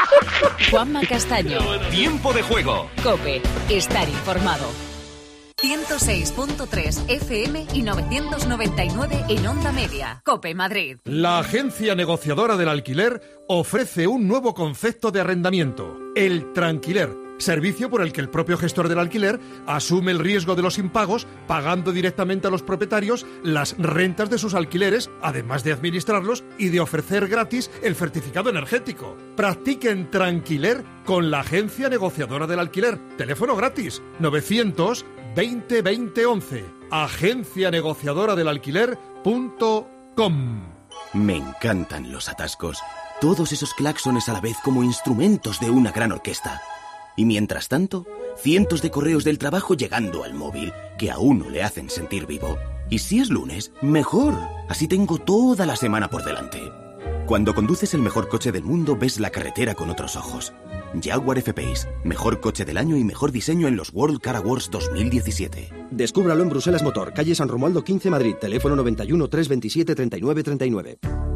Juanma Castaño. Tiempo de juego. COPE. Estar informado. ciento seis punto tres F M y novecientos noventa y nueve en Onda Media. COPE Madrid. La agencia negociadora del alquiler ofrece un nuevo concepto de arrendamiento, el tranquiler, servicio por el que el propio gestor del alquiler asume el riesgo de los impagos, pagando directamente a los propietarios las rentas de sus alquileres, además de administrarlos y de ofrecer gratis el certificado energético. Practiquen tranquiler con la agencia negociadora del alquiler. Teléfono gratis novecientos veinte veinte once. agencia negociadora del alquiler punto com. Me encantan los atascos. Todos esos claxones a la vez como instrumentos de una gran orquesta. Y mientras tanto, cientos de correos del trabajo llegando al móvil, que a uno le hacen sentir vivo. Y si es lunes, mejor. Así tengo toda la semana por delante. Cuando conduces el mejor coche del mundo, ves la carretera con otros ojos. Jaguar F-Pace, mejor coche del año y mejor diseño en los World Car Awards dos mil diecisiete. Descúbralo en Bruselas Motor, calle San Romualdo quince, Madrid. Teléfono noventa y uno, trescientos veintisiete, treinta y nueve treinta y nueve.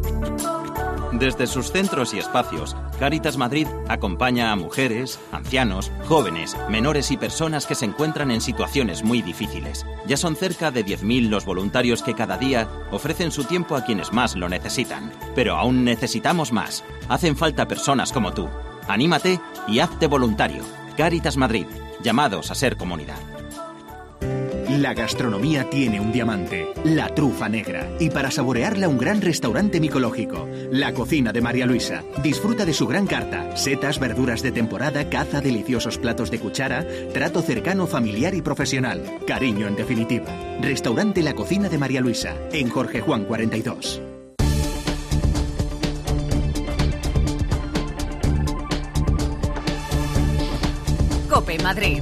Desde sus centros y espacios, Cáritas Madrid acompaña a mujeres, ancianos, jóvenes, menores y personas que se encuentran en situaciones muy difíciles. Ya son cerca de diez mil los voluntarios que cada día ofrecen su tiempo a quienes más lo necesitan. Pero aún necesitamos más. Hacen falta personas como tú. Anímate y hazte voluntario. Cáritas Madrid. Llamados a ser comunidad. La gastronomía tiene un diamante, la trufa negra. Y para saborearla, un gran restaurante micológico. La cocina de María Luisa. Disfruta de su gran carta. Setas, verduras de temporada, caza, deliciosos platos de cuchara, trato cercano, familiar y profesional. Cariño, en definitiva. Restaurante La Cocina de María Luisa, en Jorge Juan cuarenta y dos. COPE Madrid.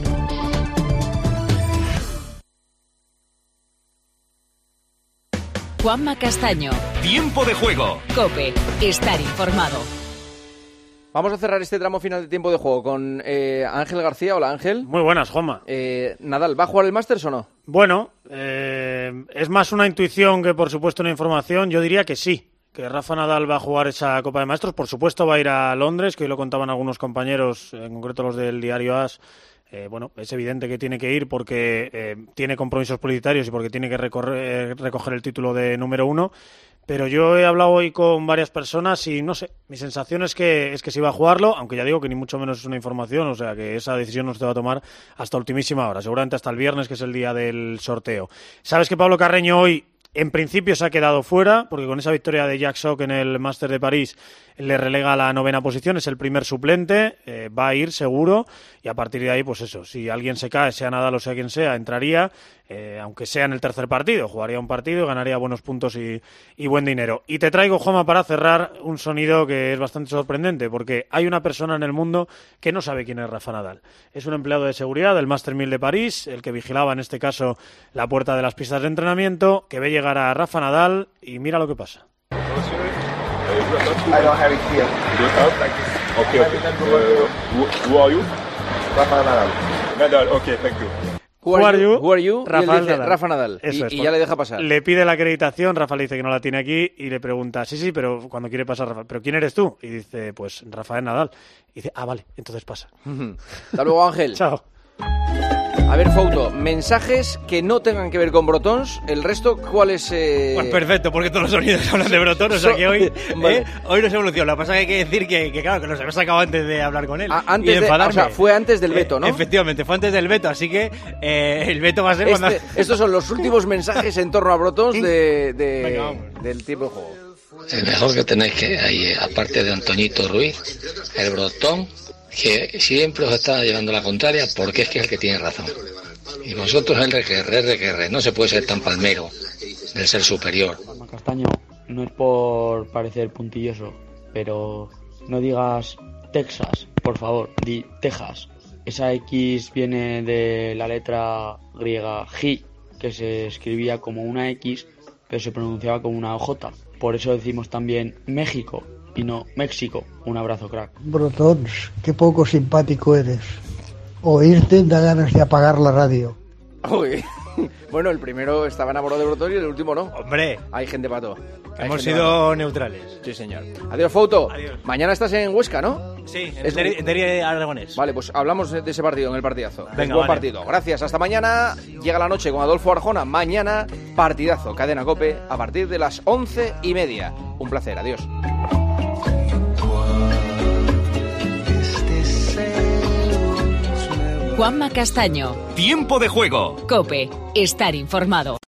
Juanma Castaño. Tiempo de juego. COPE. Estar informado. Vamos a cerrar este tramo final de tiempo de juego con eh, Ángel García. Hola, Ángel. Muy buenas, Juanma. Eh, Nadal, ¿va a jugar el Masters o no? Bueno, eh, es más una intuición que, por supuesto, una información. Yo diría que sí, que Rafa Nadal va a jugar esa Copa de Maestros. Por supuesto, va a ir a Londres, que hoy lo contaban algunos compañeros, en concreto los del diario A S. Eh, bueno, es evidente que tiene que ir porque eh, tiene compromisos publicitarios y porque tiene que recorrer, recoger el título de número uno. Pero yo he hablado hoy con varias personas y no sé, mi sensación es que es que sí va a jugarlo, aunque ya digo que ni mucho menos es una información, o sea que esa decisión no se va a tomar hasta ultimísima hora, seguramente hasta el viernes, que es el día del sorteo. Sabes que Pablo Carreño hoy en principio se ha quedado fuera, porque con esa victoria de Jack Sock en el Máster de París le relega a la novena posición, es el primer suplente, eh, va a ir seguro, y a partir de ahí, pues eso, si alguien se cae, sea Nadal o sea quien sea, entraría, eh, aunque sea en el tercer partido, jugaría un partido y ganaría buenos puntos y, y buen dinero. Y te traigo, Juanma, para cerrar, un sonido que es bastante sorprendente, porque hay una persona en el mundo que no sabe quién es Rafa Nadal. Es un empleado de seguridad del Master mil de París, el que vigilaba en este caso la puerta de las pistas de entrenamiento, que ve llegar a Rafa Nadal y mira lo que pasa. I don't have it here. You don't have? Like this. Okay, okay. Uh, who, who are you? Rafa Nadal. Nadal, okay, thank you. Who are you? Who are you? Rafa y él dice, Nadal. Rafa Nadal. Eso y, es, y ya le deja pasar. Le pide la acreditación, Rafa le dice que no la tiene aquí y le pregunta, sí, sí, pero cuando quiere pasar Rafa, ¿pero quién eres tú? Y dice, pues Rafael Nadal. Y dice, ah, vale, entonces pasa. Hasta luego, Ángel. Chao. A ver, Fouto, mensajes que no tengan que ver con Brotons, el resto, ¿cuál es? Eh... Pues perfecto, porque todos los sonidos hablan de Brotons, o sea que hoy, Vale. eh, hoy nos evoluciona. Lo que pasa es que hay que decir que, que claro, que nos hemos sacado antes de hablar con él. Ah, antes y de de, enfadarme. o sea, fue antes del veto, ¿no? Eh, efectivamente, fue antes del veto, así que eh, el veto va a ser Este- cuando... Estos son los últimos mensajes en torno a Brotons de, de- Venga, vamos. del tiempo de juego. El mejor que tenéis que hay, aparte de Antoñito Ruiz, el Brotón, que siempre os está llevando la contraria porque es que es el que tiene razón. Y vosotros el requerre, requerre, no se puede ser tan palmero del ser superior. Castaño, no es por parecer puntilloso, pero no digas Texas, por favor, di Texas. Esa X viene de la letra griega G, que se escribía como una X, pero se pronunciaba como una J. Por eso decimos también México y no México. Un abrazo, crack. Brotons, qué poco simpático eres. Oírte da ganas de apagar la radio. Uy. Bueno, el primero estaba enamorado de Brotons y el último no. Hombre. Hay gente pato. Hay Hemos gente sido pato. neutrales. Sí, señor. Adiós, Fouto. Adiós. Mañana estás en Huesca, ¿no? Sí, en Es- Deri- en Deri Aragonés. Vale, pues hablamos de ese partido, en el partidazo. Venga, Es buen vale. partido. Gracias. Hasta mañana. Llega la noche con Adolfo Arjona. Mañana, partidazo. Cadena COPE a partir de las once y media. Un placer. Adiós. Juanma Castaño. Tiempo de juego. COPE. Estar informado.